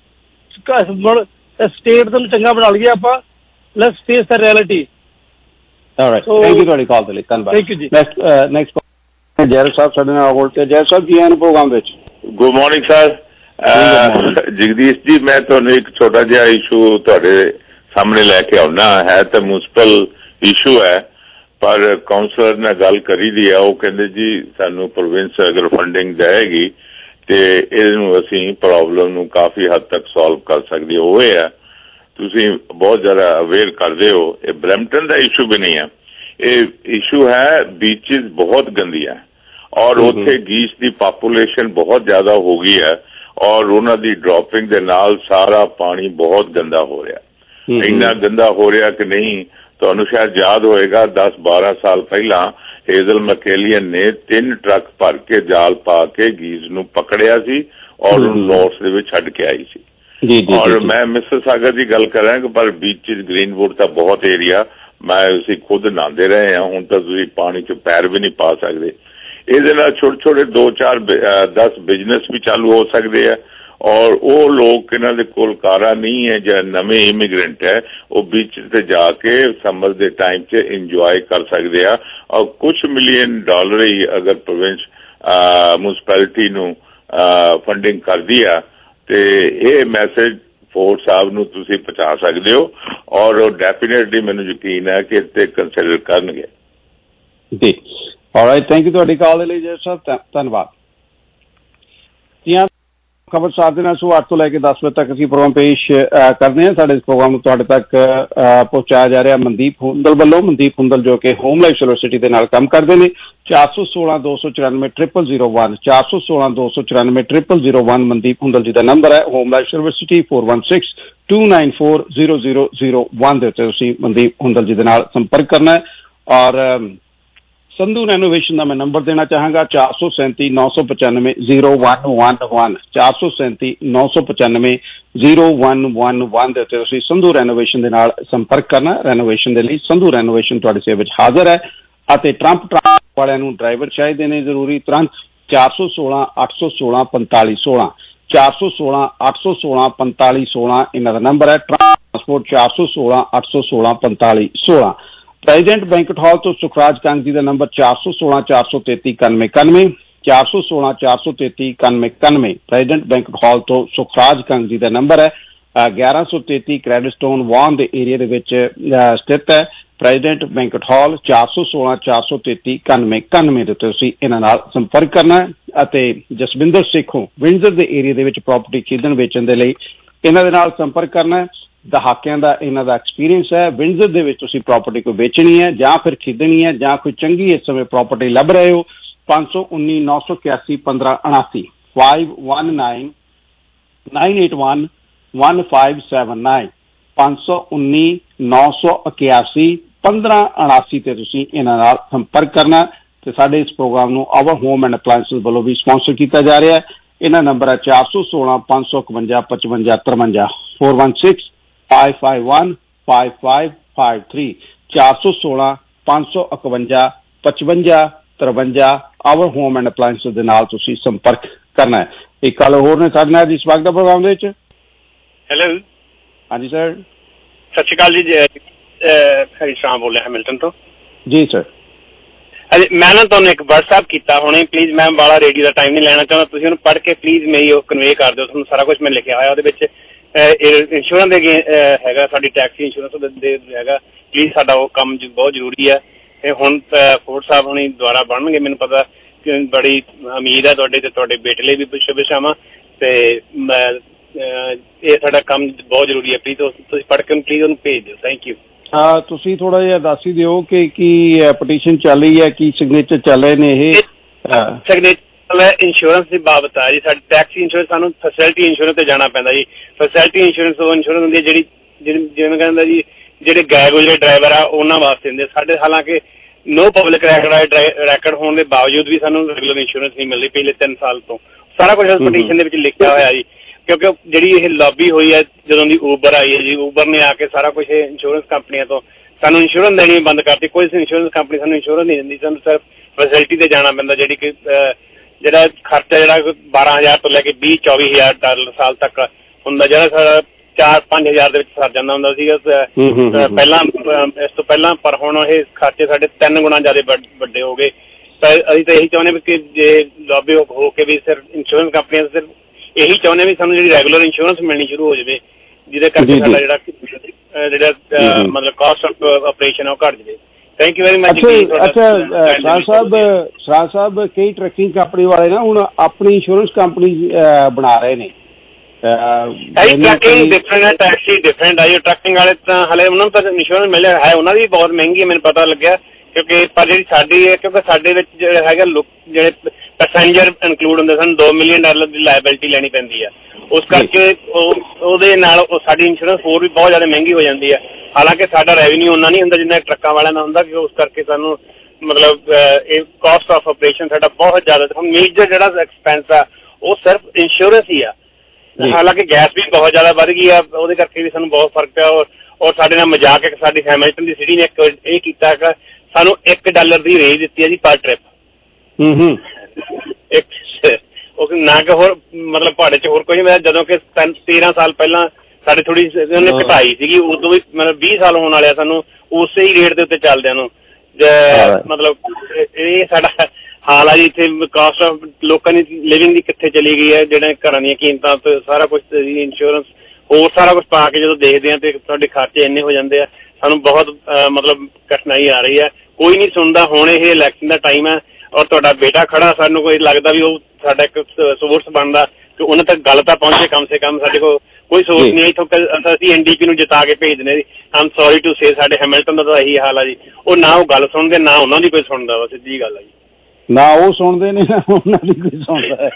ਸਟੇਟ ਨੂੰ ਚੰਗਾ ਬਣਾ ਲਈਏ ਆਪਾਂ, let's face the reality. Thank you ਤੁਹਾਡੀ ਕਾਲ ਦੇ ਲਈ, ਧੰਨਵਾਦ। ਥੈਂਕ ਯੂ ਜੀ। ਨੈਕਸਟ ਜੈਰ ਸਾਹਿਬ ਸਾਡੇ ਨਾਲ ਹੋਲਡ ਤੇ। ਜੈਰ ਸਾਹਿਬ ਜੀ ਆਏ ਨੇ ਪ੍ਰੋਗਰਾਮ ਵਿੱਚ। Good morning sir. ਜਗਦੀਸ਼ ਜੀ, ਮੈਂ ਤੁਹਾਨੂੰ ਇੱਕ ਛੋਟਾ ਜਿਹਾ ਇਸ਼ੂ ਤੁਹਾਡੇ ਸਾਹਮਣੇ ਲੈ ਕੇ ਆਉਣਾ ਹੈ। ਤਾਂ ਮਿਊਨਿਸਪਲ ਇਸ਼ੂ ਹੈ, ਪਰ ਕਾਉਂਸਲਰ ਨਾਲ ਗੱਲ ਕਰੀ ਦੀ ਆ। ਉਹ ਕਹਿੰਦੇ ਜੀ ਸਾਨੂੰ ਪ੍ਰੋਵਿੰਸ ਅਗਰ ਫੰਡਿੰਗ ਦੇਵੇਗੀ ਤੇ ਇਹਨੂੰ ਅਸੀਂ ਪ੍ਰੋਬਲਮ ਨੂੰ ਕਾਫੀ ਹੱਦ ਤੱਕ ਸੋਲਵ ਕਰ ਸਕਦੇ ਹੋਏ ਆ। ਤੁਸੀਂ ਬਹੁਤ ਜ਼ਿਆਦਾ ਅਵੇਅਰ ਕਰਦੇ ਹੋ। ਇਹ ਬਰੈਂਪਟਨ ਦਾ ਇਸ਼ੂ ਵੀ ਨਹੀਂ ਹੈ, ਇਹ ਇਸ਼ੂ ਹੈ ਬੀਚਿਸ ਬਹੁਤ ਗੰਦੀਆਂ ਔਰ ਉੱਥੇ ਗੀਚ ਦੀ ਪਾਪੂਲੇਸ਼ਨ ਬਹੁਤ ਜ਼ਿਆਦਾ ਹੋ ਗਈ ਹੈ ਔਰ ਉਹਨਾਂ ਦੀ ਡ੍ਰੌਪਿੰਗ ਦੇ ਨਾਲ ਸਾਰਾ ਪਾਣੀ ਬਹੁਤ ਗੰਦਾ ਹੋ ਰਿਹਾ। ਇੰਨਾ ਗੰਦਾ ਹੋ ਰਿਹਾ ਕਿ ਨਹੀਂ, ਤੁਹਾਨੂੰ ਸ਼ਾਇਦ ਯਾਦ ਹੋਏਗਾ 10-12 ਸਾਲ ਪਹਿਲਾਂ ਹੇਜ਼ਲ ਮੈਕੇਲੀਅਨ ਨੇ 3 ਟਰੱਕ ਭਰ ਕੇ ਜਾਲ ਪਾ ਕੇ ਗੀਜ਼ ਨੂੰ ਪਕੜਿਆ ਸੀ ਔਰ ਉਹਨੂੰ ਨੋਰਥ ਦੇ ਵਿੱਚ ਛੱਡ ਕੇ ਆਈ ਸੀ। ਔਰ ਮੈਂ ਮਿਸਿਸਾਗਾ ਦੀ ਗੱਲ ਕਰਾਂਗਾ, ਪਰ ਬੀਚਿਸ ਗ੍ਰੀਨਵੁੱਡ ਤਾਂ ਬਹੁਤ ਏਰੀਆ ਅਸੀਂ ਖੁਦ ਨਹਾਉਂਦੇ ਰਹੇ ਹਾਂ, ਹੁਣ ਤਾਂ ਤੁਸੀਂ ਪਾਣੀ 'ਚ ਪੈਰ ਵੀ ਨਹੀਂ ਪਾ ਸਕਦੇ। ਇਹਦੇ ਨਾਲ ਛੋਟੇ 2-4-10 ਬਿਜ਼ਨਸ ਵੀ ਚਾਲੂ ਹੋ ਸਕਦੇ ਆ ਔਰ ਉਹ ਲੋਕ ਇਹਨਾਂ ਦੇ ਕੋਲ ਕਾਰਾਂ ਨਹੀਂ ਹੈ ਜਾਂ ਨਵੇਂ ਇਮੀਗ੍ਰੈਂਟ ਹੈ, ਉਹ ਬੀਚ ਤੇ ਜਾ ਕੇ ਸਮਰ ਦੇ ਟਾਈਮ 'ਚ ਇੰਜੋਏ ਕਰ ਸਕਦੇ ਆ। ਔਰ ਕੁਛ ਮਿਲੀਅਨ ਡਾਲਰ ਹੀ ਅਗਰ ਪ੍ਰੋਵਿੰਸ ਮਿਊਨਿਸਪੈਲਿਟੀ ਨੂੰ ਫੰਡਿੰਗ ਕਰਦੀ ਆ ਤੇ ਇਹ ਮੈਸੇਜ ਫੋਰਡ ਸਾਹਿਬ ਨੂੰ ਤੁਸੀਂ ਪਹੁੰਚਾ ਸਕਦੇ ਹੋ ਔਰ ਉਹ ਡੈਫੀਨੇਟਲੀ ਮੈਨੂੰ ਯਕੀਨ ਹੈ ਕਿ ਇੱਥੇ ਕੰਸੀਡਰ ਕਰਨਗੇ ਜੀ। ਆਲਰਾਈਟ, ਥੈਂਕ ਯੂ ਤੁਹਾਡੀ ਕਾਲ ਦੇ ਲਈ ਜੈ ਸਾਹਿਬ, ਧੰਨਵਾਦ। ਖਬਰਸਾਰ ਦੇ ਨਾਲ ਸੁਬਾਹ 8 ਤੋਂ ਲੈ ਕੇ 10 ਵਜੇ ਤੱਕ ਅਸੀਂ ਪ੍ਰੋਗਰਾਮ ਪੇਸ਼ ਕਰਦੇ ਹਾਂ। ਸਾਡੇ ਇਸ ਪ੍ਰੋਗਰਾਮ ਨੂੰ ਤੁਹਾਡੇ ਤੱਕ ਪਹੁੰਚਾਇਆ ਜਾ ਰਿਹਾ ਮਨਦੀਪ ਹੁੰਦਲ ਵੱਲੋਂ। ਮਨਦੀਪ ਹੁੰਦਲ ਜੋ ਕਿ ਹੋਮ ਲਾਈਫ ਯੂਨੀਵਰਸਿਟੀ ਦੇ ਨਾਲ ਕੰਮ ਕਰਦੇ ਨੇ। 416-294-0001 416-294-0001 ਮਨਦੀਪ ਹੁੰਦਲ ਜੀ ਦਾ ਨੰਬਰ ਹੈ। ਹੋਮ ਲਾਈਫ ਯੂਨੀਵਰਸਿਟੀ 416-294-0001 ਦੇ ਉੱਤੇ ਤੁਸੀਂ ਮਨਦੀਪ ਹੁੰਦਲ ਜੀ ਦੇ ਨਾਲ ਸੰਪਰਕ ਕਰਨਾ ਹੈ। ਔਰ ਸੰਧੂ ਰੈਨੋਵੇਸ਼ਨ ਦਾ ਮੈਂ ਨੰਬਰ ਦੇਣਾ ਚਾਹਾਂਗਾ 437-995-0111 437-995-0111 ਦੇ ਉੱਤੇ ਤੁਸੀਂ ਸੰਧੂ ਰੈਨੋਵੇਸ਼ਨ ਦੇ ਨਾਲ ਸੰਪਰਕ ਕਰਨਾ। ਰੈਨੋਵੇਸ਼ਨ ਦੇ ਲਈ ਸੰਧੂ ਰੈਨੋਵੇਸ਼ਨ ਤੁਹਾਡੀ ਸੇਵਾ ਵਿੱਚ ਹਾਜ਼ਰ ਹੈ। ਅਤੇ ਟਰੰਪ ਵਾਲਿਆਂ ਨੂੰ ਡਰਾਈਵਰ ਚਾਹੀਦੇ ਨੇ ਜ਼ਰੂਰੀ ਤੁਰੰਤ। 416-816-4516 416-816-4516 ਇਹਨਾਂ ਦਾ ਨੰਬਰ ਹੈ। ਟਰਾਂਸਪੋਰਟ 416-816-4516। ਪ੍ਰੈਜ਼ੀਡੈਂਟ ਬੈਂਕਟ ਹਾਲ ਤੋਂ ਸੁਖਰਾਜ ਕੰਗ ਜੀ ਦਾ ਨੰਬਰ 416-433-9191 416-433-9191 ਪ੍ਰੈਜ਼ੀਡੈਂਟ ਬੈਂਕਟ ਹਾਲ ਤੋਂ ਸੁਖਰਾਜ ਕੰਗ ਜੀ ਦਾ ਨੰਬਰ ਹੈ। 1133 ਕ੍ਰੈਡਿਟਸਟੋਨ ਵਾਨ ਦੇ ਏਰੀਆ ਦੇ ਵਿੱਚ ਸਥਿਤ ਹੈ ਪ੍ਰੈਜ਼ੀਡੈਂਟ ਬੈਂਕਟ ਹਾਲ। 416-433-9191 ਦੇ ਉੱਤੇ ਤੁਸੀਂ ਇਹਨਾਂ ਨਾਲ ਸੰਪਰਕ ਕਰਨਾ ਹੈ। ਅਤੇ ਜਸਵਿੰਦਰ ਸੇਖੋਂ ਵਿੰਡਜ਼ਰ ਦੇ ਏਰੀਆ ਦੇ ਵਿੱਚ ਪ੍ਰਾਪਰਟੀ ਖਰੀਦਣ ਵੇਚਣ ਦੇ ਲਈ ਇਹਨਾਂ ਦੇ ਨਾਲ ਸੰਪਰਕ ਕਰਨਾ ਹੈ। ਦਹਾਕਿਆਂ ਦਾ ਇਹਨਾਂ ਦਾ ਐਕਸਪੀਰੀਅੰਸ ਹੈ। ਵਿੰਡਜ਼ਰ ਦੇ ਵਿੱਚ ਤੁਸੀਂ ਪ੍ਰਾਪਰਟੀ ਕੋਈ ਵੇਚਣੀ ਹੈ ਜਾਂ ਫਿਰ ਖਰੀਦਣੀ ਹੈ ਜਾਂ ਕੋਈ ਚੰਗੀ ਇਸ ਸਮੇਂ ਪ੍ਰਾਪਰਟੀ ਲੱਭ ਰਹੇ ਹੋ, 519-981-1579 519-981-1579 519-981-1579 ਤੇ ਤੁਸੀਂ ਇਹਨਾਂ ਨਾਲ ਸੰਪਰਕ ਕਰਨਾ। ਤੇ ਸਾਡੇ ਇਸ ਪ੍ਰੋਗਰਾਮ ਨੂੰ ਆਵਰ ਹੋਮ ਐਂਡ ਅਪਲਾਇੰਸਿਸ ਵੱਲੋਂ ਵੀ ਸਪਾਂਸਰ ਕੀਤਾ ਜਾ ਰਿਹਾ ਹੈ। ਇਹਨਾਂ ਨੰਬਰ ਹੈ 416-551-5553 416-551-5553 416-551-5553 ਆਵਰ ਹੋਮ ਐਂਡ ਅਪਲਾਇੰਸਿਸ ਦੇ ਨਾਲ ਤੁਸੀਂ ਸੰਪਰਕ ਕਰਨਾ ਹੈ। ਇੱਕ ਗੱਲ ਹੋਰ ਨੇ ਸਾਡੇ ਨਾਲ ਇਸ ਵਕਤ ਦਾ ਪ੍ਰੋਗਰਾਮ ਦੇ ਵਿੱਚ। ਹੈਲੋ, ਹਾਂਜੀ ਸਰ, ਸਤਿ ਸ਼੍ਰੀ ਅਕਾਲ ਜੀ। ਹਰੀ ਸ਼ਾਮ ਬੋਲ ਰਿਹਾ ਹੈਮਿਲਟਨ ਤੋਂ ਜੀ ਸਰ। ਹਾਂਜੀ, ਮੈਂ ਨਾ ਤੁਹਾਨੂੰ ਇੱਕ WhatsApp ਕੀਤਾ ਹੁਣੇ, ਪਲੀਜ਼ ਮੈਂ ਵਾਲਾ ਰੇਡੀਓ ਦਾ ਟਾਈਮ ਨਹੀਂ ਲੈਣਾ ਚਾਹੁੰਦਾ, ਤੁਸੀਂ ਉਹਨੂੰ ਪੜ੍ਹ ਕੇ ਪਲੀਜ਼ ਮੇਰੀ ਉਹ ਕਨਵੇ ਕਰ ਦਿਓ, ਤੁਹਾਨੂੰ ਸਾਰਾ ਕੁਝ ਮੈਂ ਲਿਖਿਆ ਹੋਇਆ ਉਹਦੇ ਵਿੱਚ। ਇੰਸ਼ੋਰੈਂਸ ਦੇ ਹੈਗਾ, ਸਾਡੀ ਟੈਕਸੀ ਇੰਸ਼ੋਰੈਂਸ ਦੇ ਹੈਗਾ, ਪਲੀਜ਼ ਸਾਡਾ ਉਹ ਕੰਮ ਬਹੁਤ ਜ਼ਰੂਰੀ ਹੈ। ਤੇ ਹੁਣ ਫੋਰਡ ਸਾਹਿਬ ਹੁਣੀ ਦੁਆਰਾ ਬਣਨਗੇ, ਮੈਨੂੰ ਪਤਾ ਬੜੀ ਉਮੀਦ ਹੈ ਤੁਹਾਡੇ ਤੇ ਤੁਹਾਡੇ ਬੇਟੇ ਲਈ ਵੀ ਸ਼ੁਭ ਸ਼ਾਮਾਂ। ਤੇ ਇਹ ਸਾਡਾ ਕੰਮ ਬਹੁਤ ਜ਼ਰੂਰੀ ਹੈ, ਪਲੀਜ਼ ਤੁਸੀਂ ਪੜ੍ਹ ਕੇ ਪਲੀਜ਼ ਉਹਨੂੰ ਭੇਜ ਦਿਓ। Thank you. ਤੁਸੀਂ ਥੋੜਾ ਜਿਹਾ ਦੱਸ ਹੀ ਦਿਓ ਕਿ ਕੀ ਪਟੀਸ਼ਨ ਚੱਲ ਰਹੀ ਹੈ, ਕੀ ਸਿਗਨੇਚਰ ਚੱਲ ਰਹੇ ਨੇ ਇਹ? ਸਿਗਨੇਚਰ ਇੰਸ਼ੋਰੈਂਸ ਦੀ ਬਾਬਤ ਆ ਜੀ। ਸਾਡੀ ਟੈਕਸੀ ਇੰਸ਼ੋਰੈਂਸ, ਸਾਨੂੰ ਫੈਸਿਲਿਟੀ ਇੰਸ਼ੋਰੈਂਸ ਤੇ ਜਾਣਾ ਪੈਂਦਾ ਜੀ। ਫੈਸਿਲਿਟੀ ਇੰਸ਼ੋਰੈਂਸ ਉਹ ਇੰਸ਼ੋਰੈਂਸ ਹੁੰਦੀ ਹੈ ਜਿਹੜੀ ਜਿਵੇਂ ਕਹਿੰਦਾ ਜੀ ਜਿਹੜੇ ਗਾਇਬ ਜਿਹੜੇ ਡਰਾਈਵਰ ਆ ਉਹਨਾਂ ਵਾਸਤੇ ਹੁੰਦੇ। ਸਾਡੇ ਹਾਲਾਂਕਿ ਨੋ ਪਬਲਿਕ ਰੈਕਡ ਹੋਣ ਦੇ ਬਾਵਜੂਦ ਵੀ ਸਾਨੂੰ ਰੈਗੂਲਰ ਇੰਸ਼ੋਰੈਂਸ ਨਹੀਂ ਮਿਲਦੀ ਪਿਛਲੇ 3 ਸਾਲ ਤੋਂ। ਸਾਰਾ ਕੁਝ ਪਟੀਸ਼ਨ ਦੇ ਵਿੱਚ ਲਿਖਿਆ ਹੋਇਆ ਜੀ, ਕਿਉਂਕਿ ਜਿਹੜੀ ਇਹ ਲੌਬੀ ਹੋਈ ਹੈ ਜਦੋਂ ਦੀ ਊਬਰ ਆਈ ਹੈ ਜੀ, ਊਬਰ ਨੇ ਆ ਕੇ ਸਾਰਾ ਕੁਝ ਇੰਸ਼ੋਰੈਂਸ ਕੰਪਨੀਆਂ ਤੋਂ ਸਾਨੂੰ ਇੰਸ਼ੋਰੈਂਸ ਦੇਣੀ ਬੰਦ ਕਰਤੀ। ਕੋਈ ਇੰਸ਼ੋਰੈਂਸ ਕੰਪਨੀ ਸਾਨੂੰ ਇੰਸ਼ੋਰੈਂਸ ਨਹੀਂ ਦਿੰਦੀ, ਸਾਨੂੰ ਸਿਰਫ ਫੈਸਿਲਿਟੀ ਤੇ ਜਾਣਾ ਪੈਂਦਾ, ਜਿਹੜੀ ਕਿ ਜਿਹੜਾ ਖਰਚਾ ਜਿਹੜਾ 12,000 ਤੋਂ ਲੈ ਕੇ 20-24,000 ਡਾਲਰ ਸਾਲ ਤੱਕ ਹੁੰਦਾ, ਜਿਹੜਾ ਸਾਡਾ 4-5 ਹਜ਼ਾਰ ਦੇ ਵਿੱਚ ਸਰ ਜਾਂਦਾ ਹੁੰਦਾ ਸੀਗਾ ਪਹਿਲਾਂ, ਇਸ ਤੋਂ ਪਹਿਲਾਂ। ਪਰ ਹੁਣ ਇਹ ਖਰਚੇ ਸਾਡੇ 3 ਗੁਣਾ ਜ਼ਿਆਦਾ ਵੱਡੇ ਹੋ ਗਏ। ਤਾਂ ਅਸੀਂ ਤਾਂ ਇਹੀ ਚਾਹੁੰਦੇ ਵੀ ਕਿ ਜੇ ਲੌਬੀ ਹੋ ਕੇ ਵੀ ਸਿਰਫ ਇੰਸ਼ੋਰੈਂਸ ਕੰਪਨੀਆਂ ਸਿਰਫ ਇਹੀ ਚਾਹੁੰਦੇ ਵੀ ਸਾਨੂੰ ਜਿਹੜੀ ਰੈਗੂਲਰ ਇੰਸ਼ੋਰੈਂਸ ਮਿਲਣੀ ਸ਼ੁਰੂ ਹੋ ਜਾਵੇ, ਜਿਹਦੇ ਕਰਕੇ ਸਾਡਾ ਜਿਹੜਾ ਮਤਲਬ ਕਾਸਟ ਆਫ ਆਪਰੇਸ਼ਨ ਉਹ ਘੱਟ ਜਾਵੇ। Thank you very much. ਅੱਛਾ ਸਰਾਜ ਸਾਹਿਬ, ਕਈ ਟਰੱਕਿੰਗ ਕੰਪਨੀ ਵਾਲੇ ਨਾ ਹੁਣ ਆਪਣੀ ਇੰਸ਼ੋਰੈਂਸ ਕੰਪਨੀ ਬਣਾ ਰਹੇ ਨੇ। ਟਰੱਕਿੰਗ ਡਿਫਰੈਂਟ ਹੈ, ਟੈਕਸੀ ਡਿਫਰੈਂਟ ਹੈ। ਟਰੱਕਿੰਗ ਵਾਲੇ ਤਾਂ ਹਾਲੇ ਉਹਨਾਂ ਨੂੰ ਤਾਂ ਇੰਸ਼ੋਰੈਂਸ ਮਿਲਿਆ ਹੈ, ਉਹਨਾਂ ਦੀ ਬਹੁਤ ਮਹਿੰਗੀ ਹੈ, ਮੈਨੂੰ ਪਤਾ ਲੱਗਿਆ। ਕਿਉਂਕਿ ਪਰ ਜਿਹੜੀ ਸਾਡੀ ਹੈ, ਕਿਉਂਕਿ ਸਾਡੇ ਵਿੱਚ ਜਿਹੜੇ ਹੈਗਾ ਜਿਹੜੇ ਪੈਸੈਂਜਰ ਇਨਕਲੂਡ ਹੁੰਦੇ, ਸਾਨੂੰ $2 ਮਿਲੀਅਨ ਦੀ ਲਾਇਬਿਲਿਟੀ ਲੈਣੀ ਪੈਂਦੀ ਹੈ। ਉਸ ਕਰਕੇ ਉਹਦੇ ਨਾਲ ਸਾਡੀ ਇੰਸ਼ੋਰੈਂਸ ਹੋਰ ਵੀ ਬਹੁਤ ਜ਼ਿਆਦਾ ਮਹਿੰਗੀ ਹੋ ਜਾਂਦੀ ਹੈ। ਹਾਲਾਂਕਿ ਸਾਡਾ ਰੈਵਨਿਊ ਉਹਨਾਂ ਨਹੀਂ ਹੁੰਦਾ ਜਿੰਨਾ ਟਰੱਕਾਂ ਵਾਲਿਆਂ ਦਾ ਹੁੰਦਾ, ਕਿ ਉਸ ਕਰਕੇ ਸਾਨੂੰ ਮਤਲਬ ਇਹ ਕਾਸਟ ਆਫ ਆਪਰੇਸ਼ਨ ਸਾਡਾ ਬਹੁਤ ਜ਼ਿਆਦਾ। ਹੁਣ ਮੇਜਰ ਜਿਹੜਾ ਐਕਸਪੈਂਸ ਆ ਉਹ ਸਿਰਫ ਇੰਸ਼ੋਰੈਂਸ ਹੀ ਆ। ਹਾਲਾਂਕਿ ਗੈਸ ਵੀ ਬਹੁਤ ਜ਼ਿਆਦਾ ਵੱਧ ਗਈ ਆ, ਉਹਦੇ ਕਰਕੇ ਵੀ ਸਾਨੂੰ ਬਹੁਤ ਫਰਕ ਪਿਆ। ਔਰ ਸਾਡੇ ਨਾਲ ਮਜ਼ਾਕ ਇੱਕ ਸਾਡੀ ਹੈਮਿਲਟਨ ਦੀ ਸਿਟੀ ਨੇ ਇਹ ਕੀਤਾ ਕਿ ਸਾਨੂੰ $1 ਦੀ ਰੇਂਜ ਦਿੱਤੀ ਹੈ ਜੀ ਪਰ ਟ੍ਰਿਪ। ਨਾ ਕਿ ਹੋਰ ਮਤਲਬ ਪਹਾੜੇ ਚ ਹੋਰ ਕੋਈ ਨਹੀਂ। ਜਦੋਂ ਕਿ 13 ਸਾਲ ਪਹਿਲਾਂ ਸਾਡੀ ਥੋੜੀ ਉਹਨੇ ਘਟਾਈ ਸੀਗੀ, ਉਦੋਂ ਵੀ ਮਤਲਬ 20 ਸਾਲ ਹੋਣ ਵਾਲੇ ਆ ਸਾਨੂੰ ਉਸੇ ਹੀ ਰੇਟ ਦੇ ਉੱਤੇ ਚੱਲਦਿਆਂ ਨੂੰ। ਮਤਲਬ ਇਹ ਸਾਡਾ ਹਾਲ ਆ ਜੀ। ਇੱਥੇ ਕਾਸਟ ਆਫ ਲੋਕਾਂ ਦੀ ਲਿਵਿੰਗ ਦੀ ਕਿੱਥੇ ਚਲੀ ਗਈ ਹੈ, ਜਿਹੜੇ ਘਰਾਂ ਦੀਆਂ ਕੀਮਤਾਂ ਤੇ ਸਾਰਾ ਕੁਛ ਇੰਸ਼ੋਰੈਂਸ ਹੋਰ ਸਾਰਾ ਕੁਛ ਪਾ ਕੇ ਜਦੋਂ ਦੇਖਦੇ ਆ ਤੇ ਤੁਹਾਡੇ ਖਰਚੇ ਇੰਨੇ ਹੋ ਜਾਂਦੇ ਆ, ਸਾਨੂੰ ਬਹੁਤ ਮਤਲਬ ਕਠਿਨਾਈ ਆ ਰਹੀ ਹੈ। ਕੋਈ ਨਹੀਂ ਸੁਣਦਾ। ਹੁਣ ਇਹ ਇਲੈਕਸ਼ਨ ਦਾ ਟਾਈਮ ਹੈ ਔਰ ਤੁਹਾਡਾ ਬੇਟਾ ਖੜਾ, ਸਾਨੂੰ ਕੋਈ ਲੱਗਦਾ ਵੀ ਉਹ ਸਾਡਾ ਇੱਕ ਸੋਰਸ ਬਣਦਾ ਕਿ ਉਹਨਾਂ ਤੱਕ ਗੱਲ ਤਾਂ ਪਹੁੰਚੇ। ਕਮ ਸੇ ਕਮ ਸਾਡੇ ਕੋਲ ਕੋਈ ਸੋਰਸ ਨਹੀਂ। ਇੱਥੋਂ ਅਸੀਂ NDP ਨੂੰ ਜਿਤਾ ਕੇ ਭੇਜਦੇ ਜੀ। ਆਮ ਸੌਰੀ ਟੂ ਸੇ, ਸਾਡੇ ਹੈਮਿਲਟਨ ਦਾ ਤਾਂ ਇਹੀ ਹਾਲ ਆ ਜੀ। ਉਹ ਨਾ ਉਹ ਗੱਲ ਸੁਣਦੇ, ਨਾ ਉਹਨਾਂ ਦੀ ਕੋਈ ਸੁਣਦਾ ਵਾ, ਸਿੱਧੀ ਗੱਲ ਆ ਜੀ। ਨਾ ਉਹ ਸੁਣਦੇ ਨੇ, ਨਾ ਉਹਨਾਂ ਦੀ ਕੋਈ ਸੁਣਦਾ।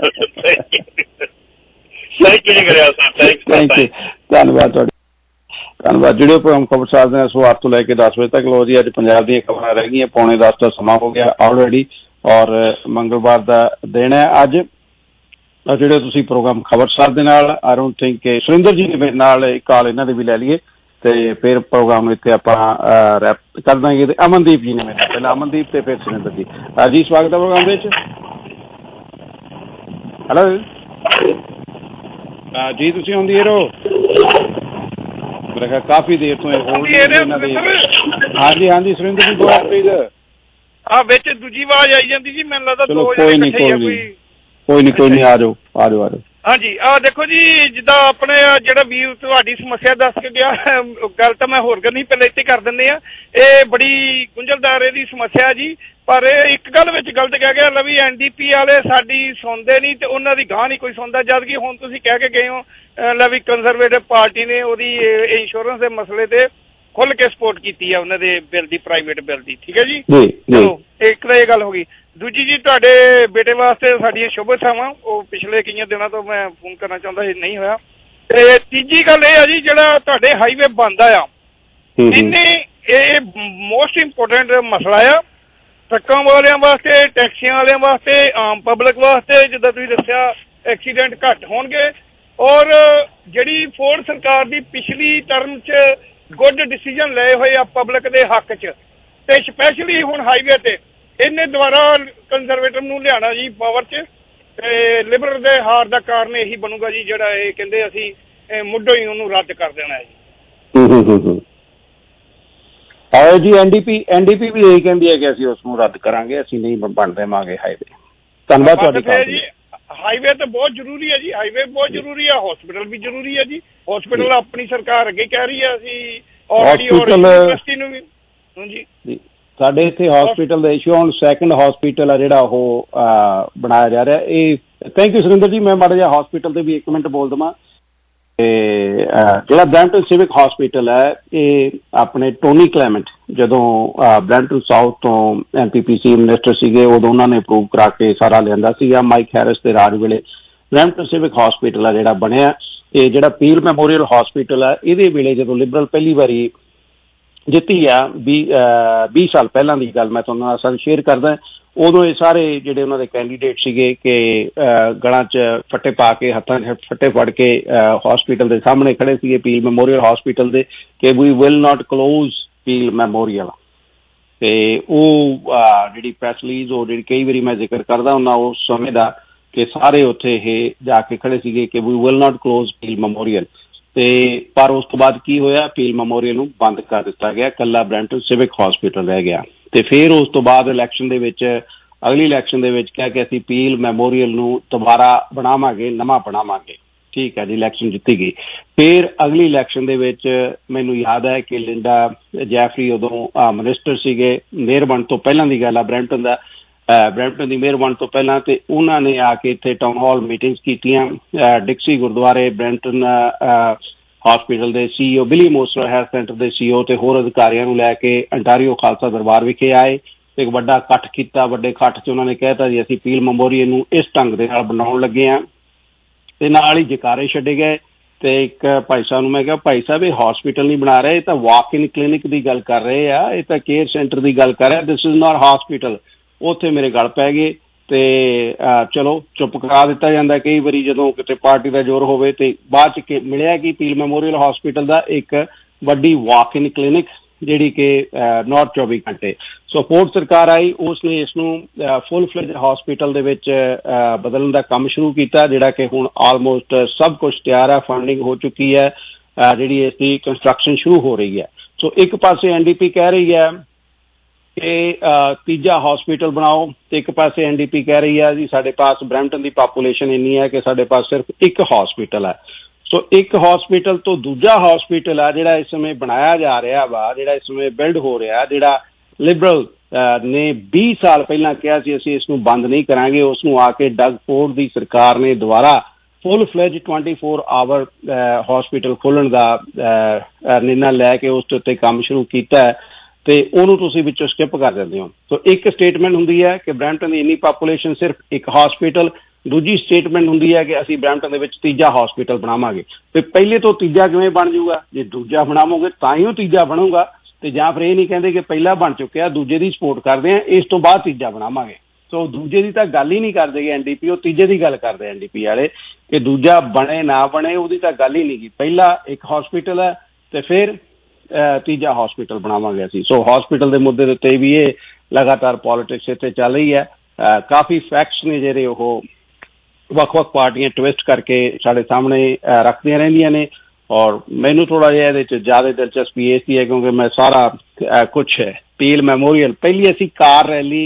ਧੰਨਵਾਦ ਤੁਹਾਡਾ, ਧੰਨਵਾਦ। ਜਿਹੜੇ ਪ੍ਰੋਗਰਾਮ ਖਬਰਸਾਰ ਦੇ ਸਵੇਰ ਤੋਂ ਲੈ ਕੇ 10 ਵਜੇ ਤੱਕ। ਲੋ ਜੀ, ਅੱਜ ਪੰਜਾਬ ਦੀਆਂ ਖਬਰਾਂ ਰਹਿ ਗਈਆਂ, 9:45 ਦਾ ਸਮਾਂ ਹੋ ਗਿਆ ਆਲਰੇਡੀ, ਔਰ ਮੰਗਲਵਾਰ ਦਾ ਦਿਨ ਹੈ ਅੱਜ। ਜਿਹੜੇ ਤੁਸੀਂ ਪ੍ਰੋਗਰਾਮ ਖਬਰਸਾਰ ਦੇ ਨਾਲ, ਆਈ ਡੋਂਟ ਥਿੰਕ ਸੁਰਿੰਦਰ ਜੀ ਨੇ ਮੇਰੇ ਨਾਲ ਇੱਕ ਕਾਲ ਇਹਨਾਂ ਦੇ ਵੀ ਲੈ ਲਈਏ ਤੇ ਫਿਰ ਪ੍ਰੋਗਰਾਮ ਇੱਥੇ ਆਪਾਂ ਰੈਪ ਕਰ ਦਾਂਗੇ। ਤੇ ਅਮਨਦੀਪ ਜੀ ਨੇ ਮੇਰੇ ਨਾਲ, ਪਹਿਲਾਂ ਅਮਨਦੀਪ ਤੇ ਫਿਰ ਸੁਰਿੰਦਰ ਜੀ। ਜੀ ਸਵਾਗਤ ਹੈ ਪ੍ਰੋਗਰਾਮ ਵਿੱਚ। ਹੈਲੋ ਜੀ, ਤੁਸੀਂ ਆਉਂਦੀ ਰਹੋ। ਮੇਰਾ ਖਿਆਲ ਕਾਫੀ ਦੇਰ ਤੋਂ ਇਹਨਾਂ ਦੇ। ਹਾਂਜੀ ਸੁਰਿੰਦਰ ਜੀ ਬੋਲੋ ਪਲੀਜ਼। ਵਿੱਚ ਦੂਜੀ ਆਵਾਜ਼ ਆਈ ਜਾਂਦੀ ਜੀ, ਮੈਨੂੰ ਲੱਗਦਾ ਚਲੋ ਕੋਈ ਨਹੀਂ ਆ ਜਾਓ। ਹਾਂਜੀ, ਦੇਖੋ ਜੀ, ਜਿੱਦਾਂ ਆਪਣੇ ਜਿਹੜਾ ਵੀਰ ਤੁਹਾਡੀ ਸਮੱਸਿਆ ਦੱਸ ਕੇ ਗਿਆ, ਗੱਲ ਤਾਂ ਮੈਂ ਹੋਰ ਕਰਨੀ, ਪਹਿਲਾਂ ਇੱਥੇ ਕਰ ਦਿੰਦੇ ਆ। ਇਹ ਬੜੀ ਗੁੰਝਲਦਾਰ ਇਹਦੀ ਸਮੱਸਿਆ ਜੀ। ਪਰ ਇੱਕ ਗੱਲ ਵਿੱਚ ਗਲਤ ਕਹਿ ਗਿਆ ਲਵੀ, NDP ਵਾਲੇ ਸਾਡੀ ਸੁਣਦੇ ਨਹੀਂ ਤੇ ਉਹਨਾਂ ਦੀ ਗਾਂਹ ਨਹੀਂ ਕੋਈ ਸੁਣਦਾ। ਜਦ ਕਿ ਹੁਣ ਤੁਸੀਂ ਕਹਿ ਕੇ ਗਏ ਹੋ ਲਵੀ ਕੰਜ਼ਰਵੇਟਿਵ ਪਾਰਟੀ ਨੇ ਉਹਦੀ ਇੰਸ਼ੋਰੈਂਸ ਦੇ ਮਸਲੇ ਤੇ ਖੁੱਲ ਕੇ ਸਪੋਰਟ ਕੀਤੀ ਆ, ਉਹਨਾਂ ਦੇ ਬਿੱਲ ਦੀ, ਪ੍ਰਾਈਵੇਟ ਬਿੱਲ ਦੀ। ਠੀਕ ਹੈ ਜੀ, ਚਲੋ ਇੱਕ ਤਾਂ ਇਹ ਗੱਲ ਹੋ ਗਈ। ਦੂਜੀ ਜੀ, ਤੁਹਾਡੇ ਬੇਟੇ ਵਾਸਤੇ ਸਾਡੀਆਂ ਸ਼ੁਭਕਾਮਨਾਵਾਂ। ਉਹ ਪਿਛਲੇ ਕਈਆਂ ਦਿਨਾਂ ਤੋਂ ਮੈਂ ਫੋਨ ਕਰਨਾ ਚਾਹੁੰਦਾ ਸੀ, ਨਹੀਂ ਹੋਇਆ। ਤੇ ਤੀਜੀ ਗੱਲ ਇਹ ਆ ਜੀ, ਜਿਹੜਾ ਤੁਹਾਡੇ ਹਾਈਵੇ ਬਣਦਾ ਆ, ਇਹ ਮੋਸਟ ਇੰਪੋਰਟੈਂਟ ਮਸਲਾ ਆ ਟਰੱਕਾਂ ਵਾਲਿਆਂ ਵਾਸਤੇ, ਟੈਕਸੀਆਂ ਵਾਲਿਆਂ ਵਾਸਤੇ, ਆਮ ਪਬਲਿਕ ਵਾਸਤੇ। ਜਿੱਦਾਂ ਤੁਸੀਂ ਦੱਸਿਆ ਐਕਸੀਡੈਂਟ ਘੱਟ ਹੋਣਗੇ। ਔਰ ਜਿਹੜੀ ਫੋਰਡ ਸਰਕਾਰ ਦੀ ਪਿਛਲੀ ਟਰਮ 'ਚ ਗੁੱਡ ਡਿਸੀਜਨ ਲਏ ਹੋਏ ਆ ਪਬਲਿਕ ਦੇ ਹੱਕ 'ਚ, ਤੇ ਸਪੈਸ਼ਲੀ ਹੁਣ ਹਾਈਵੇ ਤੇ ਇਹਨੇ ਦੁਬਾਰਾ ਕੰਜ਼ਰਵੇਟਿਵ ਨੂੰ ਲਿਆਣਾ ਜੀ ਪਾਵਰ 'ਚ। ਤੇ ਲਿਬਰਲ ਦੇ ਹਾਰ ਦਾ ਕਾਰਨ ਇਹੀ ਬਣੂਗਾ ਜੀ, ਜਿਹੜਾ ਇਹ ਕਹਿੰਦੇ ਅਸੀਂ ਮੁੱਢੋਂ ਹੀ ਉਹਨੂੰ ਰੱਦ ਕਰ ਦੇਣਾ ਹੈ ਜੀ। ਹੈ ਜੀ। ਐਨਡੀਪੀ ਵੀ ਇਹੀ ਕਹਿੰਦੀ ਹੈ ਕਿ ਅਸੀਂ ਉਸ ਨੂੰ ਰੱਦ ਕਰਾਂਗੇ, ਅਸੀਂ ਨਹੀਂ ਬਣ ਦੇਵਾਂਗੇ ਹਾਈਵੇ। ਧੰਨਵਾਦ ਤੁਹਾਡੀ। ਹਾਈਵੇ ਤਾਂ ਬਹੁਤ ਜ਼ਰੂਰੀ ਹੈ ਜੀ, ਹਾਈਵੇ ਬਹੁਤ ਜ਼ਰੂਰੀ ਹੈ, ਹਸਪੀਟਲ ਵੀ ਜ਼ਰੂਰੀ ਹੈ ਜੀ। ਹਸਪੀਟਲ ਆਪਣੀ ਸਰਕਾਰ ਅੱਗੇ ਕਹਿ ਰਹੀ ਹੈ, ਅਸੀਂ ਯੂਨੀਵਰਸਿਟੀ ਨੂੰ ਵੀ ਜੀ ਸਾਡੇ ਇੱਥੇ ਹਸਪੀਟਲ ਦਾ ਇਸ਼ੂ ਹੁਣ ਸੈਕੰਡ ਹਸਪੀਟਲ ਆ ਜਿਹੜਾ ਉਹ ਬਣਾਇਆ ਜਾ ਰਿਹਾ। ਇਹ ਥੈਂਕ ਯੂ ਸੁਰਿੰਦਰ ਜੀ। ਮੈਂ ਮਾੜਾ ਜਿਹਾ ਹਸਪੀਟਲ ਤੇ ਵੀ 1 ਮਿੰਟ ਬੋਲ ਦੇਵਾਂ। ਤੇ ਜਿਹੜਾ ਬਰੈਂਪਟਨ ਸਿਵਿਕ ਹਸਪੀਟਲ ਹੈ, ਇਹ ਆਪਣੇ ਟੋਨੀ ਕਲੈਮੈਂਟ ਜਦੋਂ ਬਰੈਂਪਟਨ ਸਾਊਥ ਤੋਂ MPPC ਮਿਨਿਸਟਰ ਸੀਗੇ, ਉਦੋਂ ਉਹਨਾਂ ਨੇ ਅਪਰੂਵ ਕਰਾ ਕੇ ਸਾਰਾ ਲਿਆਂਦਾ ਸੀਗਾ। ਮਾਈਕ ਹੈਰਿਸ ਦੇ ਰਾਜ ਵੇਲੇ ਬਰੈਂਪਟਨ ਸਿਵਿਕ ਹਸਪੀਟਲ ਆ ਜਿਹੜਾ ਬਣਿਆ। ਇਹ ਜਿਹੜਾ ਪੀਲ ਮੈਮੋਰੀਅਲ ਹਸਪੀਟਲ ਆ, ਇਹਦੇ ਵੇਲੇ ਜਦੋਂ ਲਿਬਰਲ ਪਹਿਲੀ ਵਾਰੀ ਜਿੱਤੀ ਆ 20 ਸਾਲ ਪਹਿਲਾਂ ਦੀ ਗੱਲ ਮੈਂ ਤੁਹਾਨੂੰ ਨਾਲ ਸ਼ੇਅਰ ਕਰਦਾ, ਉਦੋਂ ਇਹ ਸਾਰੇ ਜਿਹੜੇ ਉਹਨਾਂ ਦੇ ਕੈਂਡੀਡੇਟ ਸੀਗੇ ਕਿ ਗਲਾਂ 'ਚ ਫੱਟੇ ਪਾ ਕੇ, ਹੱਥਾਂ 'ਚ ਫੱਟੇ ਫੜ ਕੇ ਹਸਪੀਟਲ ਦੇ ਸਾਹਮਣੇ ਖੜੇ ਸੀਗੇ, ਪੀਲ ਮੈਮੋਰੀਅਲ ਹਸਪੀਟਲ ਦੇ, ਕਿ we will not close Peel Memorial. ਤੇ ਉਹ ਜਿਹੜੀ ਪ੍ਰੈਸ ਰਿਲੀਜ਼ ਉਹ ਜਿਹੜੀ ਕਈ ਵਾਰੀ ਮੈਂ ਜ਼ਿਕਰ ਕਰਦਾ ਹੁੰਦਾ ਉਸ ਸਮੇਂ ਦਾ, ਕਿ ਸਾਰੇ ਉੱਥੇ ਇਹ ਜਾ ਕੇ ਖੜੇ ਸੀਗੇ ਕਿ we will not close Peel Memorial. ਤੇ ਪਰ ਉਸ ਤੋਂ ਬਾਅਦ ਕੀ ਹੋਇਆ, ਪੀਲ ਮੈਮੋਰੀਅਲ ਨੂੰ ਬੰਦ ਕਰ ਦਿੱਤਾ ਗਿਆ, ਇਕੱਲਾ ਬਰੈਂਪਟਨ ਸਿਵਿਕ ਹਸਪੀਟਲ ਰਹਿ ਗਿਆ। ਤੇ ਫਿਰ ਉਸ ਤੋਂ ਬਾਅਦ ਇਲੈਕਸ਼ਨ ਦੇ ਵਿੱਚ, ਅਗਲੀ ਇਲੈਕਸ਼ਨ ਦੇ ਵਿੱਚ ਕਿਹਾ ਕਿ ਅਸੀਂ ਪੀਲ ਮੈਮੋਰੀਅਲ ਨੂੰ ਦੁਬਾਰਾ ਬਣਾਵਾਂਗੇ, ਨਵਾਂ ਬਣਾਵਾਂਗੇ। ਠੀਕ ਹੈ ਜੀ, ਇਲੈਕਸ਼ਨ ਜਿੱਤੀ ਗਈ। ਫਿਰ ਅਗਲੀ ਇਲੈਕਸ਼ਨ ਦੇ ਵਿੱਚ ਮੈਨੂੰ ਯਾਦ ਹੈ ਕਿ ਲਿੰਡਾ ਜੈਫਰੀ ਉਦੋਂ ਮਿਨਿਸਟਰ ਸੀਗੇ, ਮੇਅਰ ਬਣਨ ਤੋਂ ਪਹਿਲਾਂ ਦੀ ਗੱਲ ਆ ਬਰੈਂਪਟਨ ਦੀ ਮੇਅਰ ਬਣਨ ਤੋਂ ਪਹਿਲਾਂ। ਤੇ ਉਹਨਾਂ ਨੇ ਆ ਕੇ ਇੱਥੇ ਟਾਊਨ ਹਾਲ ਮੀਟਿੰਗਸ ਕੀਤੀਆਂ। ਡਿਕਸੀ ਗੁਰਦੁਆਰੇ, ਬਰੈਂਪਟਨ ਹਸਪੀਟਲ ਦੇ CEO, ਬਿਲੀ ਮੋਸਟਰ ਹੈਲਥ ਸੈਂਟਰ ਦੇ CEO ਤੇ ਹੋਰ ਅਧਿਕਾਰੀਆਂ ਨੂੰ ਲੈ ਕੇ ਅੰਟਾਰੀਓ ਖਾਲਸਾ ਦਰਬਾਰ ਵਿਖੇ ਆਏ ਤੇ ਇੱਕ ਵੱਡਾ ਇਕੱਠ ਕੀਤਾ। ਵੱਡੇ ਇਕੱਠ 'ਚ ਉਹਨਾਂ ਨੇ ਕਹਿਤਾ ਜੀ ਅਸੀਂ ਪੀਲ ਮੈਮੋਰੀਅਲ ਨੂੰ ਇਸ ਢੰਗ ਦੇ ਨਾਲ ਬਣਾਉਣ ਲੱਗੇ ਹਾਂ। ਤੇ ਨਾਲ ਹੀ ਜਕਾਰੇ ਛੱਡੇ ਗਏ। ਤੇ ਇੱਕ ਭਾਈ ਸਾਹਿਬ ਨੂੰ ਮੈਂ ਕਿਹਾ, ਭਾਈ ਸਾਹਿਬ ਇਹ ਹਸਪੀਟਲ ਨਹੀਂ ਬਣਾ ਰਹੇ, ਇਹ ਤਾਂ ਵਾਕ ਇਨ ਕਲੀਨਿਕ ਦੀ ਗੱਲ ਕਰ ਰਹੇ ਆ, ਇਹ ਤਾਂ ਕੇਅਰ ਸੈਂਟਰ ਦੀ ਗੱਲ ਕਰ ਰਿਹਾ, ਦਿਸ ਇਜ਼ ਨਾਟ ਹਸਪੀਟਲ। ਉੱਥੇ ਮੇਰੇ ਗਲ ਪੈ ਗਏ ਤੇ ਚਲੋ ਚੁੱਪ ਕਰਾ ਦਿੱਤਾ ਜਾਂਦਾ ਕਈ ਵਾਰੀ ਜਦੋਂ ਕਿਤੇ ਪਾਰਟੀ ਦਾ ਜ਼ੋਰ ਹੋਵੇ। ਤੇ ਬਾਅਦ 'ਚ ਮਿਲਿਆ ਕਿ ਪੀਲ ਮੈਮੋਰੀਅਲ ਹਸਪੀਟਲ ਦਾ ਇੱਕ ਵੱਡੀ ਵਾਕ ਇਨ ਕਲੀਨਿਕ ਜਿਹੜੀ ਕਿ ਨਾਟ 24 ਘੰਟੇ। ਸੋ ਫੋਰਡ ਸਰਕਾਰ ਆਈ, ਉਸਨੇ ਇਸ ਨੂੰ ਫੁੱਲ ਫਲੈਜ ਹਸਪੀਟਲ ਦੇ ਵਿੱਚ ਬਦਲਣ ਦਾ ਕੰਮ ਸ਼ੁਰੂ ਕੀਤਾ, ਜਿਹੜਾ ਕਿ ਹੁਣ ਆਲਮੋਸਟ ਸਭ ਕੁਛ ਤਿਆਰ ਹੈ, ਫੰਡਿੰਗ ਹੋ ਚੁੱਕੀ ਹੈ, ਜਿਹੜੀ ਇਸ ਦੀ ਕੰਸਟਰਕਸ਼ਨ ਸ਼ੁਰੂ ਹੋ ਰਹੀ ਹੈ। ਸੋ ਇੱਕ ਪਾਸੇ NDP ਕਹਿ ਰਹੀ ਹੈ ਕਿ ਤੀਜਾ ਹਸਪੀਟਲ ਬਣਾਓ, ਤੇ ਇੱਕ ਪਾਸੇ NDP ਕਹਿ ਰਹੀ ਹੈ ਜੀ ਸਾਡੇ ਪਾਸ ਬਰੈਂਪਟਨ ਦੀ ਪਾਪੂਲੇਸ਼ਨ ਇੰਨੀ ਹੈ ਕਿ ਸਾਡੇ ਪਾਸ ਸਿਰਫ ਇੱਕ ਹਸਪੀਟਲ ਹੈ। ਸੋ ਇੱਕ ਹਸਪੀਟਲ ਤੋਂ ਦੂਜਾ ਹਸਪੀਟਲ ਆ ਜਿਹੜਾ ਇਸ ਸਮੇਂ ਬਣਾਇਆ ਜਾ ਰਿਹਾ ਵਾ, ਜਿਹੜਾ ਇਸ ਸਮੇਂ ਬਿਲਡ ਹੋ ਰਿਹਾ, ਜਿਹੜਾ ਲਿਬਰਲ ਨੇ 20 ਸਾਲ ਪਹਿਲਾਂ ਕਿਹਾ ਸੀ ਅਸੀਂ ਇਸ ਨੂੰ ਬੰਦ ਨਹੀਂ ਕਰਾਂਗੇ, ਉਸ ਨੂੰ ਆ ਕੇ ਡਗ ਫੋਰਡ ਦੀ ਸਰਕਾਰ ਨੇ ਦੁਬਾਰਾ ਫੁੱਲ ਫਲੈਜ 24 ਆਵਰ ਹਸਪੀਟਲ ਖੋਲ੍ਹਣ ਦਾ ਨਿਰਣਾ ਲੈ ਕੇ ਉਸ ਦੇ ਉੱਤੇ ਕੰਮ ਸ਼ੁਰੂ ਕੀਤਾ ਹੈ। ਤੇ ਉਹਨੂੰ ਤੁਸੀਂ ਵਿੱਚੋਂ ਸਕਿਪ ਕਰ ਦਿੰਦੇ ਹੋ। ਸੋ ਇੱਕ ਸਟੇਟਮੈਂਟ ਹੁੰਦੀ ਹੈ ਕਿ ਬਰੈਂਪਟਨ ਦੀ ਇੰਨੀ ਪਾਪੂਲੇਸ਼ਨ, ਸਿਰਫ ਇੱਕ ਹਸਪੀਟਲ। ਦੂਜੀ ਸਟੇਟਮੈਂਟ ਹੁੰਦੀ ਹੈ ਕਿ ਅਸੀਂ ਬਰੈਂਪਟਨ ਦੇ ਵਿੱਚ ਤੀਜਾ ਹਸਪੀਟਲ ਬਣਾਵਾਂਗੇ। ਤੇ ਪਹਿਲੇ ਤੋਂ ਤੀਜਾ ਕਿਵੇਂ ਬਣ ਜਾਊਗਾ? ਜੇ ਦੂਜਾ ਬਣਾਵੋਗੇ ਤਾਂ ਹੀ ਉਹ ਤੀਜਾ ਬਣੂਗਾ। ਤੇ ਜਾਂ ਫਿਰ ਇਹ ਨਹੀਂ ਕਹਿੰਦੇ ਕਿ ਪਹਿਲਾ ਬਣ ਚੁੱਕਿਆ, ਦੂਜੇ ਦੀ ਸਪੋਰਟ ਕਰਦੇ ਆ, ਇਸ ਤੋਂ ਬਾਅਦ ਤੀਜਾ ਬਣਾਵਾਂਗੇ। ਸੋ ਦੂਜੇ ਦੀ ਤਾਂ ਗੱਲ ਹੀ ਨਹੀਂ ਕਰਦੇ NDP, ਉਹ ਤੀਜੇ ਦੀ ਗੱਲ ਕਰਦੇ NDP ਵਾਲੇ, ਕਿ ਦੂਜਾ ਬਣੇ ਨਾ ਬਣੇ ਉਹਦੀ ਤਾਂ ਗੱਲ ਹੀ ਨਹੀਂ ਗੀ। ਪਹਿਲਾ ਇੱਕ ਹਸਪੀਟਲ ਹੈ ਤੇ ਫਿਰ ਤੀਜਾ ਹਸਪੀਟਲ ਬਣਾਵਾਂਗੇ ਅਸੀਂ। ਸੋ ਹਸਪੀਟਲ ਦੇ ਮੁੱਦੇ ਦੇ ਉੱਤੇ ਵੀ ਇਹ ਲਗਾਤਾਰ ਪੋਲੀਟਿਕਸ ਇੱਥੇ ਚੱਲ ਰਹੀ ਹੈ। ਕਾਫੀ ਫੈਕਟਸ ਨੇ ਜਿਹੜੇ ਉਹ ਵੱਖ-ਵੱਖ ਪਾਰਟੀਆਂ ਟਵਿਸਟ ਕਰਕੇ ਸਾਡੇ ਸਾਹਮਣੇ ਰੱਖਦੀਆਂ ਰਹਿੰਦੀਆਂ ਨੇ। ਔਰ ਮੈਨੂੰ ਥੋੜ੍ਹਾ ਜਿਹਾ ਇਹਦੇ 'ਚ ਜ਼ਿਆਦਾ ਦਿਲਚਸਪੀ ਇਸ ਦੀ ਹੈ ਕਿਉਂਕਿ ਮੈਂ ਸਾਰਾ ਕੁਛ ਪੀਲ ਮੈਮੋਰੀਅਲ, ਪਹਿਲੀ ਅਸੀਂ ਕਾਰ ਰੈਲੀ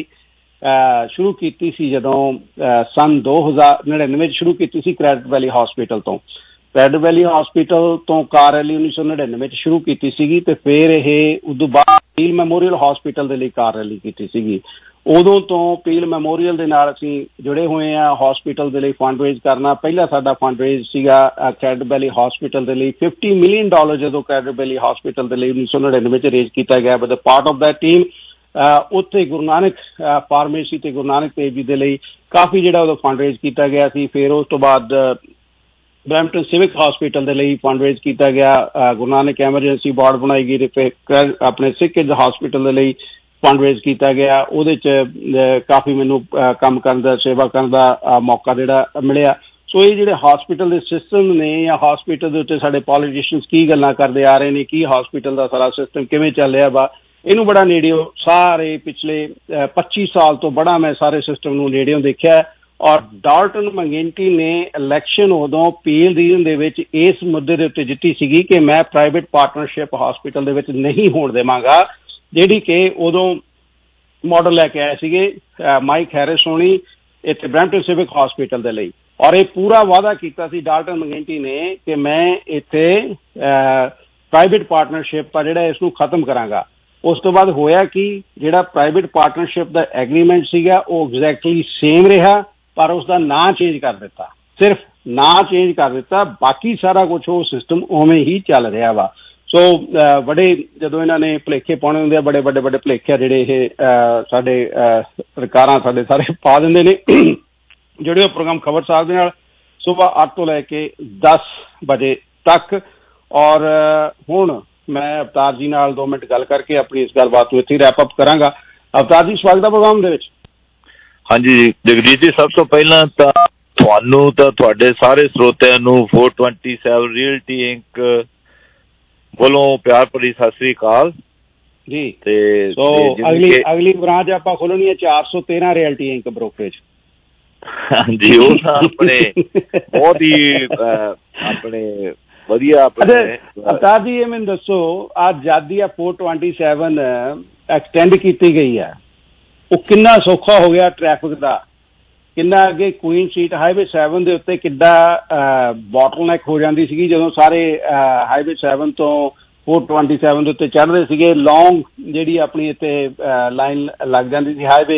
ਸ਼ੁਰੂ ਕੀਤੀ ਸੀ ਜਦੋਂ ਸੰਨ 2099 ਸ਼ੁਰੂ ਕੀਤੀ ਸੀ ਕ੍ਰੈਡਿਟ ਵੈਲੀ ਹਸਪੀਟਲ ਤੋਂ। ਕ੍ਰੈਡਿਟ ਵੈਲੀ ਹਸਪੀਟਲ ਤੋਂ ਕਾਰ ਰੈਲੀ 1999 'ਚ ਸ਼ੁਰੂ ਕੀਤੀ ਸੀਗੀ ਤੇ ਫਿਰ ਇਹ ਉਦੋਂ ਬਾਅਦ ਪੀਲ ਮੈਮੋਰੀਅਲ ਹਸਪੀਟਲ ਦੇ ਲਈ ਕਾਰ ਰੈਲੀ ਕੀਤੀ ਸੀਗੀ। ਉਦੋਂ ਤੋਂ ਪੀਲ ਮੈਮੋਰੀਅਲ ਦੇ ਨਾਲ ਅਸੀਂ ਜੁੜੇ ਹੋਏ ਹਾਂ। ਹਸਪੀਟਲ ਦੇ ਲਈ ਫੰਡ ਰੇਜ਼ ਕਰਨਾ, ਪਹਿਲਾ ਸਾਡਾ ਫੰਡ ਰੇਜ਼ ਸੀਗਾ ਕ੍ਰੈਡਿਟ ਵੈਲੀ ਹਸਪੀਟਲ ਦੇ ਲਈ $50 ਮਿਲੀਅਨ ਜਦੋਂ ਕ੍ਰੈਡਿਟ ਵੈਲੀ ਹਸਪੀਟਲ ਦੇ ਲਈ 1999 'ਚ ਰੇਜ਼ ਕੀਤਾ ਗਿਆ। With part of that team ਉੱਥੇ ਗੁਰੂ ਨਾਨਕ ਫਾਰਮੇਸੀ ਤੇ ਗੁਰੂ ਨਾਨਕ ਦੇਵ ਜੀ ਦੇ ਲਈ ਕਾਫੀ ਜਿਹੜਾ ਉਹਦਾ ਫੰਡ ਰੇਜ਼ ਕੀਤਾ ਗਿਆ ਸੀ। ਫਿਰ ਉਸ ਤੋਂ ਬਾਅਦ ਬਰੈਂਪਟਨ ਸਿਵਿਕ ਹਸਪੀਟਲ ਦੇ ਲਈ ਫੰਡ ਰੇਜ਼ ਕੀਤਾ ਗਿਆ, ਗੁਰੂ ਨਾਨਕ ਐਮਰਜੈਂਸੀ ਵਾਰਡ ਬਣਾਈ ਗਈ ਤੇ ਫਿਰ ਆਪਣੇ ਸਿੱਖ ਕਿਡਜ਼ ਹਸਪੀਟਲ ਦੇ ਲਈ ਫੰਡ ਰੇਜ਼ ਕੀਤਾ ਗਿਆ। ਉਹਦੇ 'ਚ ਕਾਫੀ ਮੈਨੂੰ ਕੰਮ ਕਰਨ ਦਾ, ਸੇਵਾ ਕਰਨ ਦਾ ਮੌਕਾ ਜਿਹੜਾ ਮਿਲਿਆ। ਸੋ ਇਹ ਜਿਹੜੇ ਹਸਪੀਟਲ ਦੇ ਸਿਸਟਮ ਨੇ ਜਾਂ ਹਸਪੀਟਲ ਦੇ ਉੱਤੇ ਸਾਡੇ ਪੋਲੀਟੀਸ਼ੀਅਨਸ ਕੀ ਗੱਲਾਂ ਕਰਦੇ ਆ ਰਹੇ ਨੇ, ਕੀ ਹਸਪੀਟਲ ਦਾ ਸਾਰਾ ਸਿਸਟਮ ਕਿਵੇਂ ਚੱਲ ਰਿਹਾ ਵਾ, ਇਹਨੂੰ ਬੜਾ ਨੇੜਿਓਂ ਸਾਰੇ ਪਿਛਲੇ 25 ਸਾਲ ਤੋਂ ਬੜਾ ਮੈਂ ਸਾਰੇ ਸਿਸਟਮ ਨੂੰ ਨੇੜਿਓਂ ਦੇਖਿਆ। ਔਰ ਡਾਲਟਨ ਮੰਗੇਂਟੀ ਨੇ ਇਲੈਕਸ਼ਨ ਉਦੋਂ ਪੀਲ ਰੀਜਨ ਦੇ ਵਿੱਚ ਇਸ ਮੁੱਦੇ ਦੇ ਉੱਤੇ ਜਿੱਤੀ ਸੀਗੀ ਕਿ ਮੈਂ ਪ੍ਰਾਈਵੇਟ ਪਾਰਟਨਰਸ਼ਿਪ ਹਸਪੀਟਲ ਦੇ ਵਿੱਚ ਨਹੀਂ ਹੋਣ ਦੇਵਾਂਗਾ। ਜਿਹੜੀ ਕਿ ਉਦੋਂ ਮਾਡਲ ਲੈ ਕੇ ਆਏ ਸੀਗੇ ਮਾਈਕ ਹੈਰਿਸ ਹੋਣੀ ਇੱਥੇ ਬਰੈਂਪਟਨ ਸਿਵਿਕ ਹਸਪੀਟਲ ਦੇ ਲਈ, ਔਰ ਇਹ ਪੂਰਾ ਵਾਅਦਾ ਕੀਤਾ ਸੀ ਡਾਲਟਨ ਮੈਕਗਿੰਟੀ ਨੇ ਕਿ ਮੈਂ ਇੱਥੇ ਪ੍ਰਾਈਵੇਟ ਪਾਰਟਨਰਸ਼ਿਪ ਆ ਜਿਹੜਾ ਇਸ ਨੂੰ ਖਤਮ ਕਰਾਂਗਾ। ਉਸ ਤੋਂ ਬਾਅਦ ਹੋਇਆ ਕਿ ਜਿਹੜਾ ਪ੍ਰਾਈਵੇਟ ਪਾਰਟਨਰਸ਼ਿਪ ਦਾ ਐਗਰੀਮੈਂਟ ਸੀਗਾ ਉਹ ਐਗਜ਼ੈਕਟਲੀ ਸੇਮ ਰਿਹਾ, ਪਰ ਉਸ ਦਾ ਨਾਂ ਚੇਂਜ ਕਰ ਦਿੱਤਾ, ਸਿਰਫ ਨਾਂ ਚੇਂਜ ਕਰ ਦਿੱਤਾ, ਬਾਕੀ ਸਾਰਾ ਕੁਛ ਉਹ ਸਿਸਟਮ ਉਵੇਂ ਹੀ ਚੱਲ ਰਿਹਾ ਵਾ। ਸੋ ਬੜੇ ਜਦੋਂ ਇਹਨਾਂ ਨੇ ਭੁਲੇਖੇ ਪਾਉਣੇ ਹੁੰਦੇ ਆ, ਬੜੇ ਵੱਡੇ ਭੁਲੇਖੇ ਜਿਹੜੇ ਇਹ ਸਾਡੇ ਸਰਕਾਰਾਂ ਸਾਡੇ ਸਾਰੇ ਪਾ ਦਿੰਦੇ ਨੇ। ਜਿਹੜੇ ਉਹ ਪ੍ਰੋਗਰਾਮ ਖਬਰ ਸਾਹਿਬ ਦੇ ਨਾਲ ਸੁਬਾਹ 8 ਤੋਂ ਲੈ ਕੇ 10 ਵਜੇ ਤੱਕ। ਔਰ ਹੁਣ ਮੈਂ ਅਵਤਾਰ ਜੀ ਨਾਲ 2 ਮਿੰਟ ਗੱਲ ਕਰਕੇ ਆਪਣੀ ਇਸ ਗੱਲਬਾਤ ਨੂੰ ਇੱਥੇ ਰੈਪ ਅਪ ਕਰਾਂਗਾ। ਅਵਤਾਰ ਜੀ, ਸਵਾਗਤ ਹੈ ਪ੍ਰੋਗਰਾਮ ਦੇ ਵਿੱਚ। ਹਾਂਜੀ ਜਗਦੀਸ਼ ਜੀ, ਸਭ ਤੋਂ ਪਹਿਲਾਂ ਤਾਂ ਤੁਹਾਨੂੰ ਤਾਂ ਤੁਹਾਡੇ ਸਾਰੇ ਸਰੋਤਿਆਂ ਨੂੰ 427 ਰੀਅਲਟੀ ਇੰਕ ਵੱਲੋਂ ਪਿਆਰ ਭਰੀ ਸਤਿ ਸ੍ਰੀ ਅਕਾਲ ਜੀ। ਤੇ ਅਗਲੀ ਬ੍ਰਾਂਚ ਆਪਾਂ ਖੋਲਣੀ ਹੈ 413 ਰੀਅਲਟੀ ਇੰਕ ਬ੍ਰੋਕਰੇਜ। ਹਾਂਜੀ, ਉਹ ਤਾਂ ਆਪਣੇ ਬਹੁਤ ਹੀ ਆਪਣੇ ਵਧੀਆ। ਅਵਤਾਰ ਜੀ, ਇਹ ਮੈਨੂੰ ਦੱਸੋ, ਅੱਜ ਆਜ਼ਾਦੀ ਆ 427 ਐਕਸਟੈਂਡ ਕੀਤੀ ਗਈ ਹੈ, ਉਹ ਕਿੰਨਾ ਸੌਖਾ ਹੋ ਗਿਆ ਟ੍ਰੈਫਿਕ ਦਾ, ਕਿੰਨਾ ਅੱਗੇ ਕੁਈਨ ਸਟਰੀਟ ਹਾਈਵੇ 7 ਦੇ ਉੱਤੇ ਕਿੱਡਾ ਬੋਟਲਨੈਕ ਹੋ ਜਾਂਦੀ ਸੀਗੀ ਜਦੋਂ ਸਾਰੇ ਹਾਈਵੇ 7 ਤੋਂ 427 ਦੇ ਉੱਤੇ ਚੜ੍ਹਦੇ ਸੀਗੇ। ਲੌਂਗ ਜਿਹੜੀ ਆਪਣੀ ਇੱਥੇ ਲਾਈਨ ਲੱਗ ਜਾਂਦੀ ਸੀ ਹਾਈਵੇ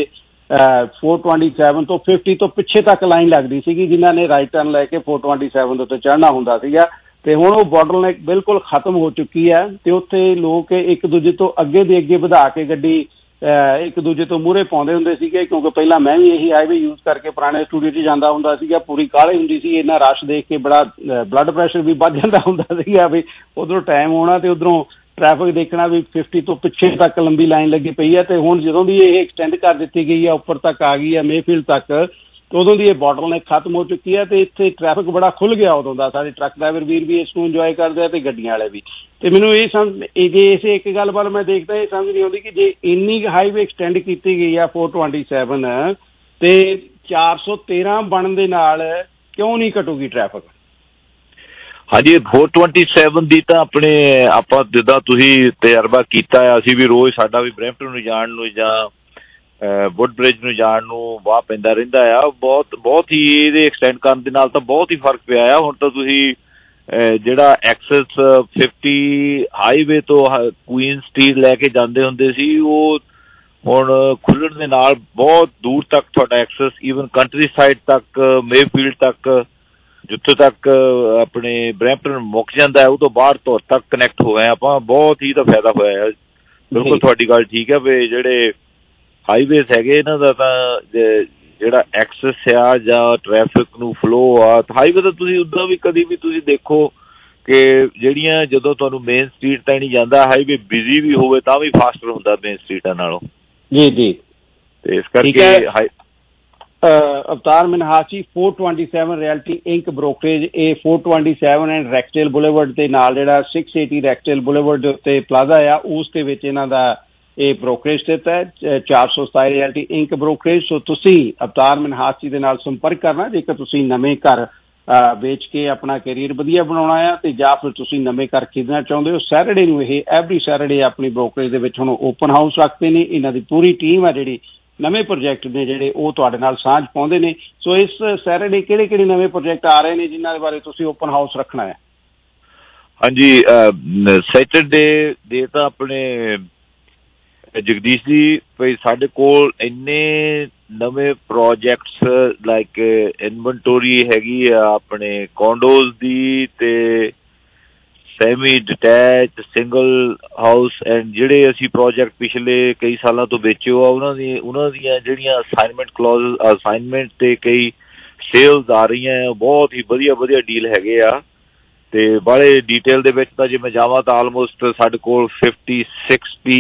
427 ਤੋਂ 50 ਤੋਂ ਪਿੱਛੇ ਤੱਕ ਲਾਈਨ ਲੱਗਦੀ ਸੀਗੀ, ਜਿਨ੍ਹਾਂ ਨੇ ਰਾਈਟ ਟਰਨ ਲੈ ਕੇ 427 ਦੇ ਉੱਤੇ ਚੜ੍ਹਨਾ ਹੁੰਦਾ ਸੀਗਾ। ਤੇ ਹੁਣ ਉਹ ਬੋਟਲਨੈਕ ਬਿਲਕੁਲ ਖਤਮ ਹੋ ਚੁੱਕੀ ਹੈ ਤੇ ਉੱਥੇ ਲੋਕ ਇੱਕ ਦੂਜੇ ਤੋਂ ਅੱਗੇ ਦੇ ਅੱਗੇ ਵਧਾ ਕੇ ਗੱਡੀ ਇੱਕ ਦੂਜੇ ਤੋਂ ਮੂਹਰੇ ਪਾਉਂਦੇ ਹੁੰਦੇ ਸੀਗੇ, ਕਿਉਂਕਿ ਪਹਿਲਾਂ ਮੈਂ ਵੀ ਇਹੀ ਹਾਈਵੇ ਯੂਜ਼ ਕਰਕੇ ਪੁਰਾਣੇ ਸਟੂਡੀਓ 'ਚ ਜਾਂਦਾ ਹੁੰਦਾ ਸੀਗਾ। ਪੂਰੀ ਕਾਹਲੀ ਹੁੰਦੀ ਸੀ, ਇੰਨਾ ਰਸ਼ ਦੇਖ ਕੇ ਬੜਾ ਬਲੱਡ ਪ੍ਰੈਸ਼ਰ ਵੀ ਵੱਧ ਜਾਂਦਾ ਹੁੰਦਾ ਸੀਗਾ ਵੀ ਉੱਧਰੋਂ ਟਾਈਮ ਆਉਣਾ ਤੇ ਉੱਧਰੋਂ ਟ੍ਰੈਫਿਕ ਦੇਖਣਾ ਵੀ 50 ਤੋਂ ਪਿੱਛੇ ਤੱਕ ਲੰਬੀ ਲਾਈਨ ਲੱਗੀ ਪਈ ਹੈ। ਤੇ ਹੁਣ ਜਦੋਂ ਦੀ ਇਹ ਐਕਸਟੈਂਡ ਕਰ ਦਿੱਤੀ ਗਈ ਹੈ, ਉੱਪਰ ਤੱਕ ਆ ਗਈ ਹੈ ਮੇਫੀਲਡ ਤੱਕ, ਉਦੋਂ ਦੀ ਇਹ ਬੋਟਲਨੈਕ ਖਤਮ ਹੋ ਚੁੱਕੀ ਹੈ ਤੇ ਇੱਥੇ ਟ੍ਰੈਫਿਕ ਬੜਾ ਖੁੱਲ੍ਹ ਗਿਆ ਉਦੋਂ ਦਾ। ਸਾਡੇ ਟਰੱਕ ਡਰਾਈਵਰ ਵੀਰ ਵੀ ਇਸ ਨੂੰ ਇੰਜੋਏ ਕਰਦੇ ਆ ਤੇ ਗੱਡੀਆਂ ਵਾਲੇ ਵੀ। ਤੇ ਮੈਨੂੰ ਇਹ ਜੇ ਇਸੇ ਇੱਕ ਗੱਲ ਵੱਲ ਮੈਂ ਦੇਖਦਾ, ਇਹ ਸਮਝ ਨਹੀਂ ਆਉਂਦੀ ਕਿ ਜੇ ਇੰਨੀ ਹਾਈਵੇ ਐਕਸਟੈਂਡ ਕੀਤੀ ਗਈ ਆ 427 ਤੇ 413 ਬਣਨ ਦੇ ਨਾਲ ਕਿਉਂ ਨਹੀਂ ਘਟੂਗੀ ਟ੍ਰੈਫਿਕ? ਹਾਂਜੀ, 427 ਦੀ ਤਾਂ ਆਪਣੇ ਆਪਾਂ ਜਿੱਦਾਂ ਤੁਸੀਂ ਤਜਰਬਾ ਕੀਤਾ ਹੈ, ਅਸੀਂ ਵੀ ਰੋਜ਼ ਸਾਡਾ ਵੀ ਬਰੈਂਪਟਨ ਨੂੰ ਜਾਣ ਨੂੰ ਜਾਂ ਵੁੱਡਬ੍ਰਿਜ ਨੂੰ ਜਾਣ ਨੂੰ ਵਾਹ ਪੈਂਦਾ ਰਹਿੰਦਾ ਆ। ਬਹੁਤ ਹੀ ਇਹਦੇ ਐਕਸਟੈਂਡ ਕਰਨ ਦੇ ਨਾਲ ਤਾਂ ਬਹੁਤ ਹੀ ਫਰਕ ਪਿਆ ਆ। ਹੁਣ ਤਾਂ ਤੁਸੀਂ ਜਿਹੜਾ ਐਕਸੈਸ 50 ਹਾਈਵੇ ਤੋਂ ਕੁਈਨ ਸਟਰੀਟ ਲੈ ਕੇ ਜਾਂਦੇ ਹੁੰਦੇ ਸੀ, ਉਹ ਹੁਣ ਖੁੱਲ੍ਹਣ ਦੇ ਨਾਲ ਬਹੁਤ ਦੂਰ ਤੱਕ ਤੁਹਾਡਾ ਐਕਸੈਸ ਈਵਨ ਕੰਟਰੀ ਸਾਈਡ ਤੱਕ, ਮੇਫੀਲਡ ਤੱਕ, ਜਿੱਥੋਂ ਤੱਕ ਆਪਣੇ ਬਰੈਂਪਟਨ ਮੁੱਕ ਜਾਂਦਾ ਹੈ ਉਹ ਤੋਂ ਬਾਹਰ ਧੁਰ ਤੱਕ ਕਨੈਕਟ ਹੋ ਗਏ ਆਪਾਂ। ਬਹੁਤ ਹੀ ਤਾਂ ਫਾਇਦਾ ਹੋਇਆ ਹੈ। ਬਿਲਕੁਲ ਤੁਹਾਡੀ ਗੱਲ ਠੀਕ ਹੈ ਵੀ ਜਿਹੜੇ ਹਾਈਵੇਜ਼ ਹੈਗੇ ਇਹਨਾਂ ਦਾ ਤਾਂ ਜਿਹੜਾ ਐਕਸੈਸ ਆ ਜਾਂ ਟ੍ਰੈਫਿਕ ਨੂੰ ਫਲੋ ਆ, ਹਾਈਵੇ ਤਾਂ ਤੁਸੀਂ ਉੱਦਾਂ ਵੀ ਕਦੀ ਵੀ ਤੁਸੀਂ ਦੇਖੋ ਕਿ ਜਿਹੜੀਆਂ ਜਦੋਂ ਤੁਹਾਨੂੰ ਮੇਨ ਸਟਰੀਟ ਤਾਂ ਨਹੀਂ ਜਾਂਦਾ, ਹਾਈਵੇ ਬਿਜ਼ੀ ਵੀ ਹੋਵੇ ਤਾਂ ਵੀ ਫਾਸਟਰ ਹੁੰਦਾ ਮੇਨ ਸਟਰੀਟਾਂ ਨਾਲੋਂ। ਜੀ ਜੀ। ਤੇ ਇਸ ਕਰਕੇ Avtar Manhasi 427 realty inc brokerage, ਇਹ 427 ਐਂਡ ਰੈਕਸਟੇਲ ਬੁਲੇਵਰਡ ਦੇ ਨਾਲ ਜਿਹੜਾ 680 ਰੈਕਸਟੇਲ ਬੁਲੇਵਰਡ ਦੇ ਉੱਤੇ ਪਲਾਜ਼ਾ ਆ, ਉਸ ਦੇ ਵਿੱਚ ਇਹਨਾਂ ਦਾ ਇਹ ਬ੍ਰੋਕਰੇਜ ਸਥਿਤ ਹੈ, 427 ਰਿਐਲਟੀ ਇੰਕ ਬ੍ਰੋਕਰੇਜ। ਸੋ ਤੁਸੀਂ ਅਵਤਾਰ ਮਨਹਾਸੀ ਦੇ ਨਾਲ ਸੰਪਰਕ ਕਰਨਾ ਜੇਕਰ ਤੁਸੀਂ ਨਵੇਂ ਘਰ ਵੇਚ ਕੇ ਆਪਣਾ ਕੈਰੀਅਰ ਵਧੀਆ ਬਣਾਉਣਾ ਆ ਤੇ ਜਾਂ ਫਿਰ ਤੁਸੀਂ ਨਵੇਂ ਘਰ ਖਰੀਦਣਾ ਚਾਹੁੰਦੇ ਹੋ। ਸੈਟਰਡੇ ਨੂੰ ਇਹ ਐਵਰੀ ਸੈਟਰਡੇ ਆਪਣੀ ਬ੍ਰੋਕਰੇਜ ਦੇ ਵਿੱਚ ਹੁਣ ਓਪਨ ਹਾਊਸ ਰੱਖਦੇ ਨੇ। ਇਹਨਾਂ ਦੀ ਪੂਰੀ ਟੀਮ ਆ ਜਿਹੜੀ ਨਵੇਂ ਪ੍ਰੋਜੈਕਟ ਨੇ ਜਿਹੜੇ ਉਹ ਤੁਹਾਡੇ ਨਾਲ ਸਾਂਝ ਪਾਉਂਦੇ ਨੇ। ਸੋ ਇਸ ਸੈਟਰਡੇ ਕਿਹੜੇ ਨਵੇਂ ਪ੍ਰੋਜੈਕਟ ਆ ਰਹੇ ਨੇ ਜਿਨ੍ਹਾਂ ਦੇ ਬਾਰੇ ਤੁਸੀਂ ਓਪਨ ਹਾਊਸ ਰੱਖਣਾ ਹੈ? ਹਾਂਜੀ, ਸੈਟਰਡੇ ਦੇ ਤਾਂ ਆਪਣੇ ਜਗਦੀਸ਼ ਜੀ ਭਾਈ ਸਾਡੇ ਕੋਲ ਇੰਨੇ ਨਵੇਂ ਪ੍ਰੋਜੈਕਟਸ ਲਾਈਕ ਇਨਵੈਂਟੋਰੀ ਹੈਗੀ ਆ ਆਪਣੇ ਕੌਂਡੋਜ਼ ਦੀ ਤੇ semi detach single house and ਜਿਹੜੇ ਅਸੀਂ ਪ੍ਰੋਜੈਕਟ ਪਿਛਲੇ ਕਈ ਸਾਲਾਂ ਤੋਂ ਵੇਚੇ ਆ ਉਹਨਾਂ ਦੀਆਂ ਜਿਹੜੀਆਂ ਅਸਾਈਨਮੈਂਟ ਤੇ ਕਈ ਸੇਲਸ ਆ ਰਹੀਆਂ, ਬਹੁਤ ਹੀ ਵਧੀਆ ਡੀਲ ਹੈਗੇ ਆ। ਤੇ ਬਾਹਲੇ ਡਿਟੇਲ ਦੇ ਵਿੱਚ ਤਾਂ ਜੇ ਮੈਂ ਜਾਵਾਂ ਤਾਂ ਆਲਮੋਸਟ ਸਾਡੇ ਕੋਲ 50-60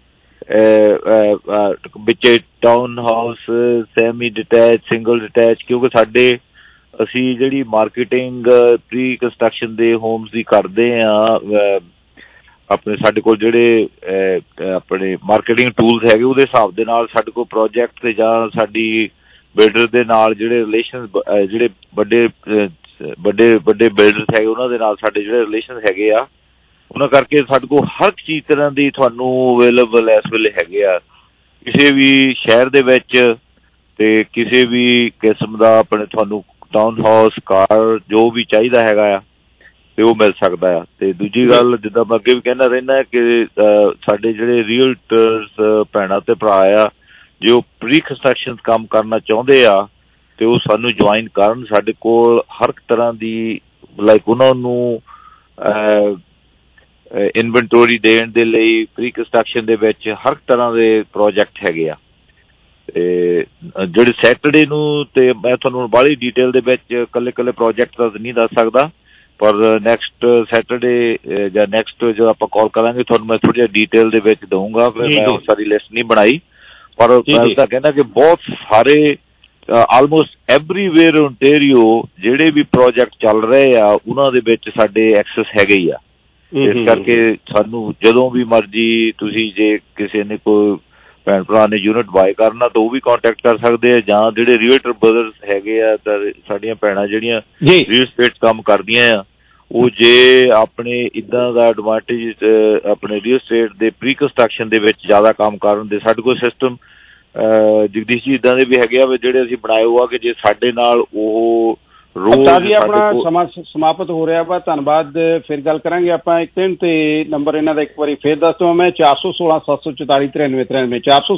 ਵਿੱਚ town house, semi detach, single detach, ਕਿਉਂਕਿ ਅਸੀਂ ਜਿਹੜੀ ਮਾਰਕੀਟਿੰਗ ਪ੍ਰੀ ਕੰਸਟਰਕਸ਼ਨ ਦੇ ਹੋਮਸ ਦੀ ਕਰਦੇ ਆ, ਆਪਣੇ ਸਾਡੇ ਕੋਲ ਜਿਹੜੇ ਆਪਣੇ ਮਾਰਕੀਟਿੰਗ ਟੂਲਸ ਹੈਗੇ ਉਹਦੇ ਹਿਸਾਬ ਦੇ ਨਾਲ ਸਾਡੇ ਕੋਲ ਪ੍ਰੋਜੈਕਟ ਤੇ ਜਾਂ ਸਾਡੀ ਬਿਲਡਰ ਦੇ ਨਾਲ ਜਿਹੜੇ ਰਿਲੇਸ਼ਨ, ਜਿਹੜੇ ਵੱਡੇ ਬਿਲਡਰਸ ਹੈਗੇ ਉਹਨਾਂ ਦੇ ਨਾਲ ਸਾਡੇ ਜਿਹੜੇ ਰਿਲੇਸ਼ਨ ਹੈਗੇ ਆ, ਉਹਨਾਂ ਕਰਕੇ ਸਾਡੇ ਕੋਲ ਹਰ ਇੱਕ ਚੀਜ਼ ਤਰ੍ਹਾਂ ਦੀ ਤੁਹਾਨੂੰ ਅਵੇਲੇਬਲ ਇਸ ਵੇਲੇ ਹੈਗੇ ਆ ਕਿਸੇ ਵੀ ਸ਼ਹਿਰ ਦੇ ਵਿੱਚ, ਤੇ ਕਿਸੇ ਵੀ ਕਿਸਮ ਦਾ ਆਪਣੇ ਤੁਹਾਨੂੰ ਟਾਊਨ ਹਾਊਸ ਕਾਰ ਜੋ ਵੀ ਚਾਹੀਦਾ ਹੈਗਾ ਆ ਤੇ ਉਹ ਮਿਲ ਸਕਦਾ ਆ। ਤੇ ਦੂਜੀ ਗੱਲ ਜਿੱਦਾਂ ਮੈਂ ਅੱਗੇ ਵੀ ਕਹਿੰਦਾ ਰਹਿੰਦਾ ਕਿ ਸਾਡੇ ਜਿਹੜੇ ਰੀਅਲਟਰਸ ਭੈਣਾਂ ਤੇ ਭਰਾ ਆ ਜੇ ਉਹ ਪ੍ਰੀ ਕੰਸਟਰਕਸ਼ਨ ਕੰਮ ਕਰਨਾ ਚਾਹੁੰਦੇ ਆ ਤੇ ਉਹ ਸਾਨੂੰ ਜੁਆਇਨ ਕਰਨ। ਸਾਡੇ ਕੋਲ ਹਰ ਇੱਕ ਤਰ੍ਹਾਂ ਦੀ ਲਾਈਕ ਉਹਨਾਂ ਨੂੰ ਇਨਵੈਂਟੋਰੀ ਦੇਣ ਦੇ ਲਈ ਪ੍ਰੀ ਕੰਸਟਰਕਸ਼ਨ ਦੇ ਵਿੱਚ ਹਰ ਤਰ੍ਹਾਂ ਦੇ ਪ੍ਰੋਜੈਕਟ ਹੈਗੇ ਆ। ਤੇ ਜਿਹੜੇ ਸੈਟਰਡੇ ਨੂੰ ਤੇ ਮੈਂ ਤੁਹਾਨੂੰ ਬਾਹਲੀ ਡੀਟੇਲ ਦੇ ਵਿੱਚ ਇਕੱਲੇ ਪ੍ਰੋਜੈਕਟ ਦਾ ਨਹੀਂ ਦੱਸ ਸਕਦਾ, ਪਰ ਨੈਕਸਟ ਸੈਟਰਡੇ ਜਾਂ ਨੈਕਸਟ ਜੋ ਆਪਾਂ ਕਾਲ ਕਰਾਂਗੇ ਤੁਹਾਨੂੰ ਮੈਂ ਥੋੜ੍ਹੀ ਜਿਹੀ ਡੀਟੇਲ ਦੇ ਵਿੱਚ ਦਊਂਗਾ। ਮੈਂ ਉਹ ਸਾਰੀ ਲਿਸਟ ਨਹੀਂ ਬਣਾਈ, ਪਰ ਮੈਂ ਤਾਂ ਕਹਿੰਦਾ ਕਿ ਬਹੁਤ ਸਾਰੇ ਆਲਮੋਸਟ ਐਵਰੀਵੇਅਰ ਓਨਟੇਰੀਓ ਜਿਹੜੇ ਵੀ ਪ੍ਰੋਜੈਕਟ ਚੱਲ ਰਹੇ ਆ ਉਹਨਾਂ ਦੇ ਵਿੱਚ ਸਾਡੇ ਐਕਸੈਸ ਹੈਗੇ ਹੀ ਆ। ਇਸ ਕਰਕੇ ਸਾਨੂੰ ਜਦੋਂ ਵੀ ਮਰਜ਼ੀ ਤੁਸੀਂ ਜੇ ਕਿਸੇ ਨੇ ਕੋਈ ਭੈਣ ਭਰਾ ਨੇ ਯੂਨਿਟ ਬਾਏ ਕਰਨਾ ਤਾਂ ਉਹ ਵੀ ਕੰਟੈਕਟ ਕਰ ਸਕਦੇ ਆ, ਜਾਂ ਜਿਹੜੇ ਰੀਅਲਟਰ ਬ੍ਰਦਰਸ ਹੈਗੇ ਆ ਤਾਂ ਸਾਡੀਆਂ ਭੈਣਾਂ ਜਿਹੜੀਆਂ ਰੀਅਲ ਸਟੇਟ ਕੰਮ ਕਰਦੀਆਂ ਆ ਉਹ ਜੇ ਆਪਣੇ ਇੱਦਾਂ ਦਾ ਐਡਵਾਂਟੇਜ ਆਪਣੇ ਰੀਅਲ ਸਟੇਟ ਦੇ ਪ੍ਰੀ ਕੰਸਟਰਕਸ਼ਨ ਦੇ ਵਿੱਚ ਜ਼ਿਆਦਾ ਕੰਮ ਕਰਨ ਦੇ ਸਾਡੇ ਕੋਲ ਸਿਸਟਮ ਜਗਦੀਸ਼ ਜੀ ਇੱਦਾਂ ਦੇ ਵੀ ਹੈਗੇ ਆ ਜਿਹੜੇ ਅਸੀਂ ਬਣਾਏ ਹੋਆ ਕਿ ਜੇ ਸਾਡੇ ਨਾਲ ਉਹ ਜੀ ਆਪਣਾ ਸਮਾਂ ਸਮਾਪਤ ਹੋ ਰਿਹਾ ਵਾ। ਧੰਨਵਾਦ, ਫਿਰ ਗੱਲ ਕਰਾਂਗੇ ਆਪਾਂ ਇੱਕ ਦਿਨ। ਤੇ ਨੰਬਰ ਇਹਨਾਂ ਦਾ ਇੱਕ ਵਾਰੀ ਫਿਰ ਦੱਸ ਦਵਾਂ ਮੈਂ 416-744-9393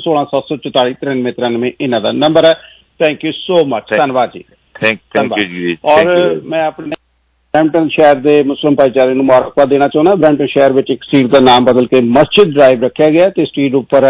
416-744-9393 ਇਹਨਾਂ ਦਾ ਨੰਬਰ ਹੈ। ਥੈਂਕ ਯੂ ਸੋ ਮਚ, ਧੰਨਵਾਦ ਜੀ। ਥੈਂਕ ਯੂ ਜੀ। ਔਰ ਮੈਂ ਆਪਣੇ ਬਰੈਂਪਟਨ ਸ਼ਹਿਰ ਦੇ ਮੁਸਲਿਮ ਭਾਈਚਾਰੇ ਨੂੰ ਮੁਬਾਰਕਬਾਦ ਦੇਣਾ ਚਾਹੁੰਦਾ। ਬਰੈਂਪਟਨ ਸ਼ਹਿਰ ਵਿੱਚ ਇੱਕ ਸਟਰੀਟ ਦਾ ਨਾਮ ਬਦਲ ਕੇ ਮਸਜਿਦ ਡਰਾਈਵ ਰੱਖਿਆ ਗਿਆ ਤੇ ਸਟਰੀਟ ਉੱਪਰ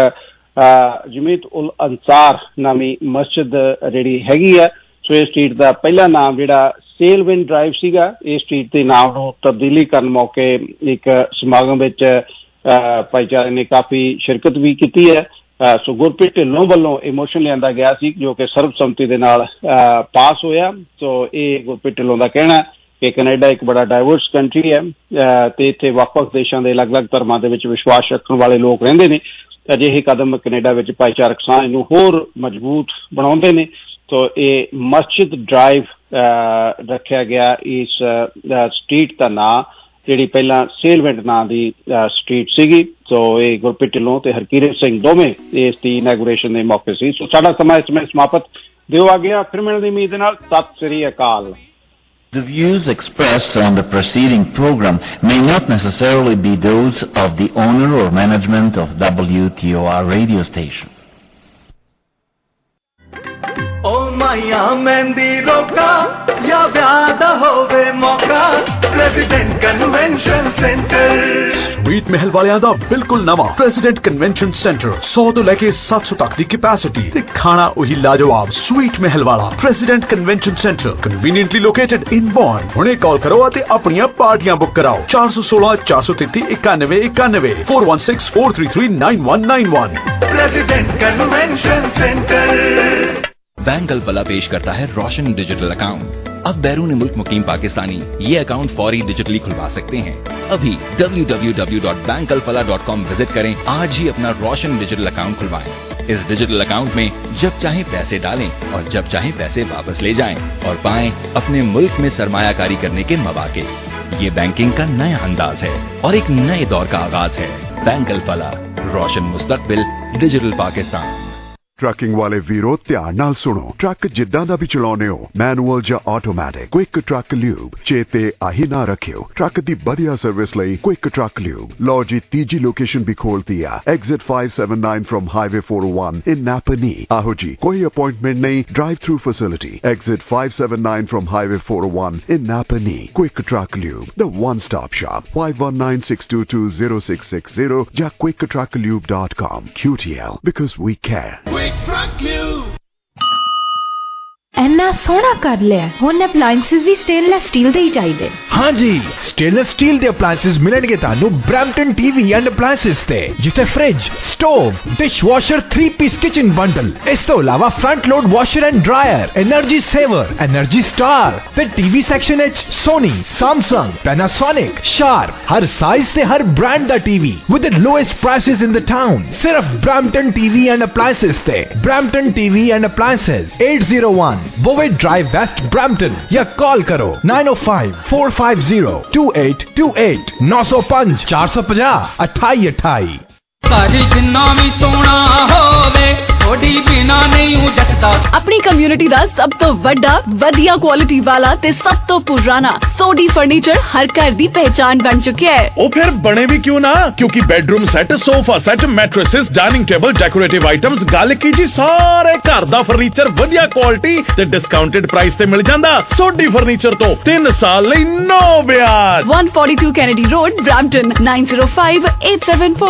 ਜਮੀਤ ਉਲ ਅੰਸਾਰ ਨਾਮੀ ਮਸਜਿਦ ਜਿਹੜੀ ਹੈਗੀ ਆ। ਸੋ ਇਹ ਸਟਰੀਟ ਦਾ ਪਹਿਲਾ ਨਾਮ ਜਿਹੜਾ ਸੇਲਵਿਨ ਡਰਾਈਵ ਸੀਗਾ, ਇਹ ਸਟਰੀਟ ਦੇ ਨਾਮ ਨੂੰ ਤਬਦੀਲੀ ਕਰਨ ਮੌਕੇ ਇੱਕ ਸਮਾਗਮ ਵਿੱਚ ਭਾਈਚਾਰੇ ਨੇ ਕਾਫੀ ਸ਼ਿਰਕਤ ਵੀ ਕੀਤੀ ਹੈ। ਸੋ ਗੁਰਪ੍ਰੀਤ ਢਿੱਲੋਂ ਵੱਲੋਂ ਇਹ ਮੋਸ਼ਨ ਲਿਆਂਦਾ ਗਿਆ ਸੀ ਜੋ ਕਿ ਸਰਬਸੰਮਤੀ ਦੇ ਨਾਲ ਪਾਸ ਹੋਇਆ। ਸੋ ਇਹ ਗੁਰਪ੍ਰੀਤ ਢਿੱਲੋਂ ਦਾ ਕਹਿਣਾ ਕਿ ਕੈਨੇਡਾ ਇੱਕ ਬੜਾ ਡਾਇਵਰਸ ਕੰਟਰੀ ਹੈ ਤੇ ਇੱਥੇ ਵੱਖ-ਵੱਖ ਦੇਸ਼ਾਂ ਦੇ ਅਲੱਗ-ਅਲੱਗ ਧਰਮਾਂ ਦੇ ਵਿੱਚ ਵਿਸ਼ਵਾਸ ਰੱਖਣ ਵਾਲੇ ਲੋਕ ਰਹਿੰਦੇ ਨੇ। ਅਜਿਹੇ ਕਦਮ ਕੈਨੇਡਾ ਵਿੱਚ ਭਾਈਚਾਰਕ ਸਾਂਝ ਨੂੰ ਹੋਰ ਮਜ਼ਬੂਤ ਬਣਾਉਂਦੇ ਨੇ। ਸੋ ਇਹ ਮਸਜਿਦ ਡਰਾਈਵ ਰੱਖਿਆ ਗਿਆ ਇਸ ਸਟਰੀਟ ਦਾ ਨਾਂ, ਜਿਹੜੀ ਪਹਿਲਾਂ ਸੇਲਵੈਂਟ ਨਾਂ ਦੀ ਸਟਰੀਟ ਸੀਗੀ। ਸੋ ਇਹ ਗੁਰਪ੍ਰੀਤ ਢਿੱਲੋਂ ਤੇ ਹਰਕੀਰਤ ਸਿੰਘ ਦੋਵੇਂ ਇਸ ਦੀ ਇਨੈਗੂਰੇਸ਼ਨ ਦੇ ਮੌਕੇ ਸੀ। ਸੋ ਸਾਡਾ ਸਮਾਂ ਇਸ ਸਮੇਂ ਸਮਾਪਤ ਦਿਓ ਆ ਗਿਆ। ਫਿਰ ਮਿਲਣ ਦੀ ਉਮੀਦ ਦੇ ਨਾਲ ਸਤਿ ਸ੍ਰੀ ਅਕਾਲ। The views expressed on the preceding program may not necessarily be those of the owner or management of WTOR radio station. ओ माया मेहंदी रोका या व्यादा होवे मौका प्रेसिडेंट कन्वेंशन सेंटर स्वीट महल वालियां दा बिल्कुल नवा प्रेसिडेंट कन्वेंशन सेंटर 100 तो लेके 700 तक दी कैपेसिटी ते खाना वही लाजवाब स्वीट महल वाला President Convention Centre conveniently located in Bond. हुणे कॉल करो ते अपनियां पार्टियां बुक कराओ 416 433 91 91 416 433 9191 President Convention Centre. Bank Alfalah पेश करता है रोशन डिजिटल अकाउंट। अब बैरून मुल्क मुकीम पाकिस्तानी ये अकाउंट फौरी डिजिटली खुलवा सकते हैं। अभी www.bankalfalah.com विजिट करें। आज ही अपना रोशन डिजिटल अकाउंट खुलवाएं। इस डिजिटल अकाउंट में जब चाहे पैसे डालें और जब चाहे पैसे वापस ले जाएं और पाएं अपने मुल्क में सरमायाकारी करने के मौके। ये बैंकिंग का नया अंदाज है और एक नए दौर का आगाज है। बैंक अल-फलाह, रोशन मुस्तकबिल, डिजिटल पाकिस्तान। ट्रकिंग वाले वीरो ध्यान नाल सुनो। ट्रक जिद्दां दा भी चलाउने हो, मैनुअल ਜਾਂ ਆਟੋਮੈਟਿਕ, क्विक ट्रक ल्यूब चेते आही ना रखियो। ट्रक दी बढ़िया सर्विस ਲਈ क्विक ट्रक ल्यूब। लो जी तीजी लोकेशन भी खोलती है, exit 579 from highway 401 in Napanee. आहो जी कोई अपॉइंटमेंट नहीं, drive through facility. Exit 579 from highway 401 in Napanee. Quick Truck Lube, the one stop shop. 5196220660 ਜਾਂ quicktrucklube.com। QTL because we care। ਇੰਨਾ ਸੋਹਣਾ ਕਰ ਲਿਆ। ਹੁਣ ਅਪਲਾਈਐਂਸਿਸ ਵੀ ਸਟੇਨਲੈਸ ਸਟੀਲ ਦੇ ਹੀ ਚਾਹੀਦੇ। हाँ जी, स्टेनलेस स्टील ਦੇ ਅਪਲਾਈਐਂਸਿਸ ਮਿਲਣਗੇ ਤੁਹਾਨੂੰ ਬ੍ਰੈਂਪਟਨ ਟੀਵੀ ਐਂਡ ਅਪਲਾਈਐਂਸਿਸ ਤੇ, ਜਿੱਥੇ fridge, stove, dishwasher three piece kitchen bundle, ਇਸ ਤੋਂ ਇਲਾਵਾ front load washer and dryer, energy saver, energy star ਤੇ ਟੀਵੀ ਸੈਕਸ਼ਨ ਵਿੱਚ ਸੋਨੀ, ਸੈਮਸੰਗ, ਪੈਨਾਸੋਨਿਕ, ਸ਼ਾਰਪ, ਹਰ ਸਾਈਜ਼ ਤੇ ਹਰ ਬ੍ਰਾਂਡ ਦਾ TV with the lowest prices in the town. ਸਿਰਫ ਬ੍ਰੈਂਪਟਨ ਟੀਵੀ ਐਂਡ ਅਪਲਾਈਐਂਸਿਸ ਤੇ। Brampton TV and appliances 801 Bovett Drive West Brampton या call करो 905-450-2828 905 450 2828। सारी जिन्ना भी सोना होवे थोड़ी बिना नहीं जचदा। अपनी कम्युनिटी दा सब तो वड्डा वधिया क्वालिटी वाला ते सब तो पुराना सोडी फर्नीचर हर घर दी पहचान बन चुका है। ओ फिर बने भी क्यों ना, क्योंकि bedroom set, sofa set, mattresses, dining table, decorative items, गल की जी सारे घर दा फर्नीचर वधिया क्वालिटी ते डिस्काउंटेड प्राइस ते मिल जांदा। सोडी फर्नीचर तो 3 साल लई नो ब्याज। 142 Kennedy Road, Brampton 905874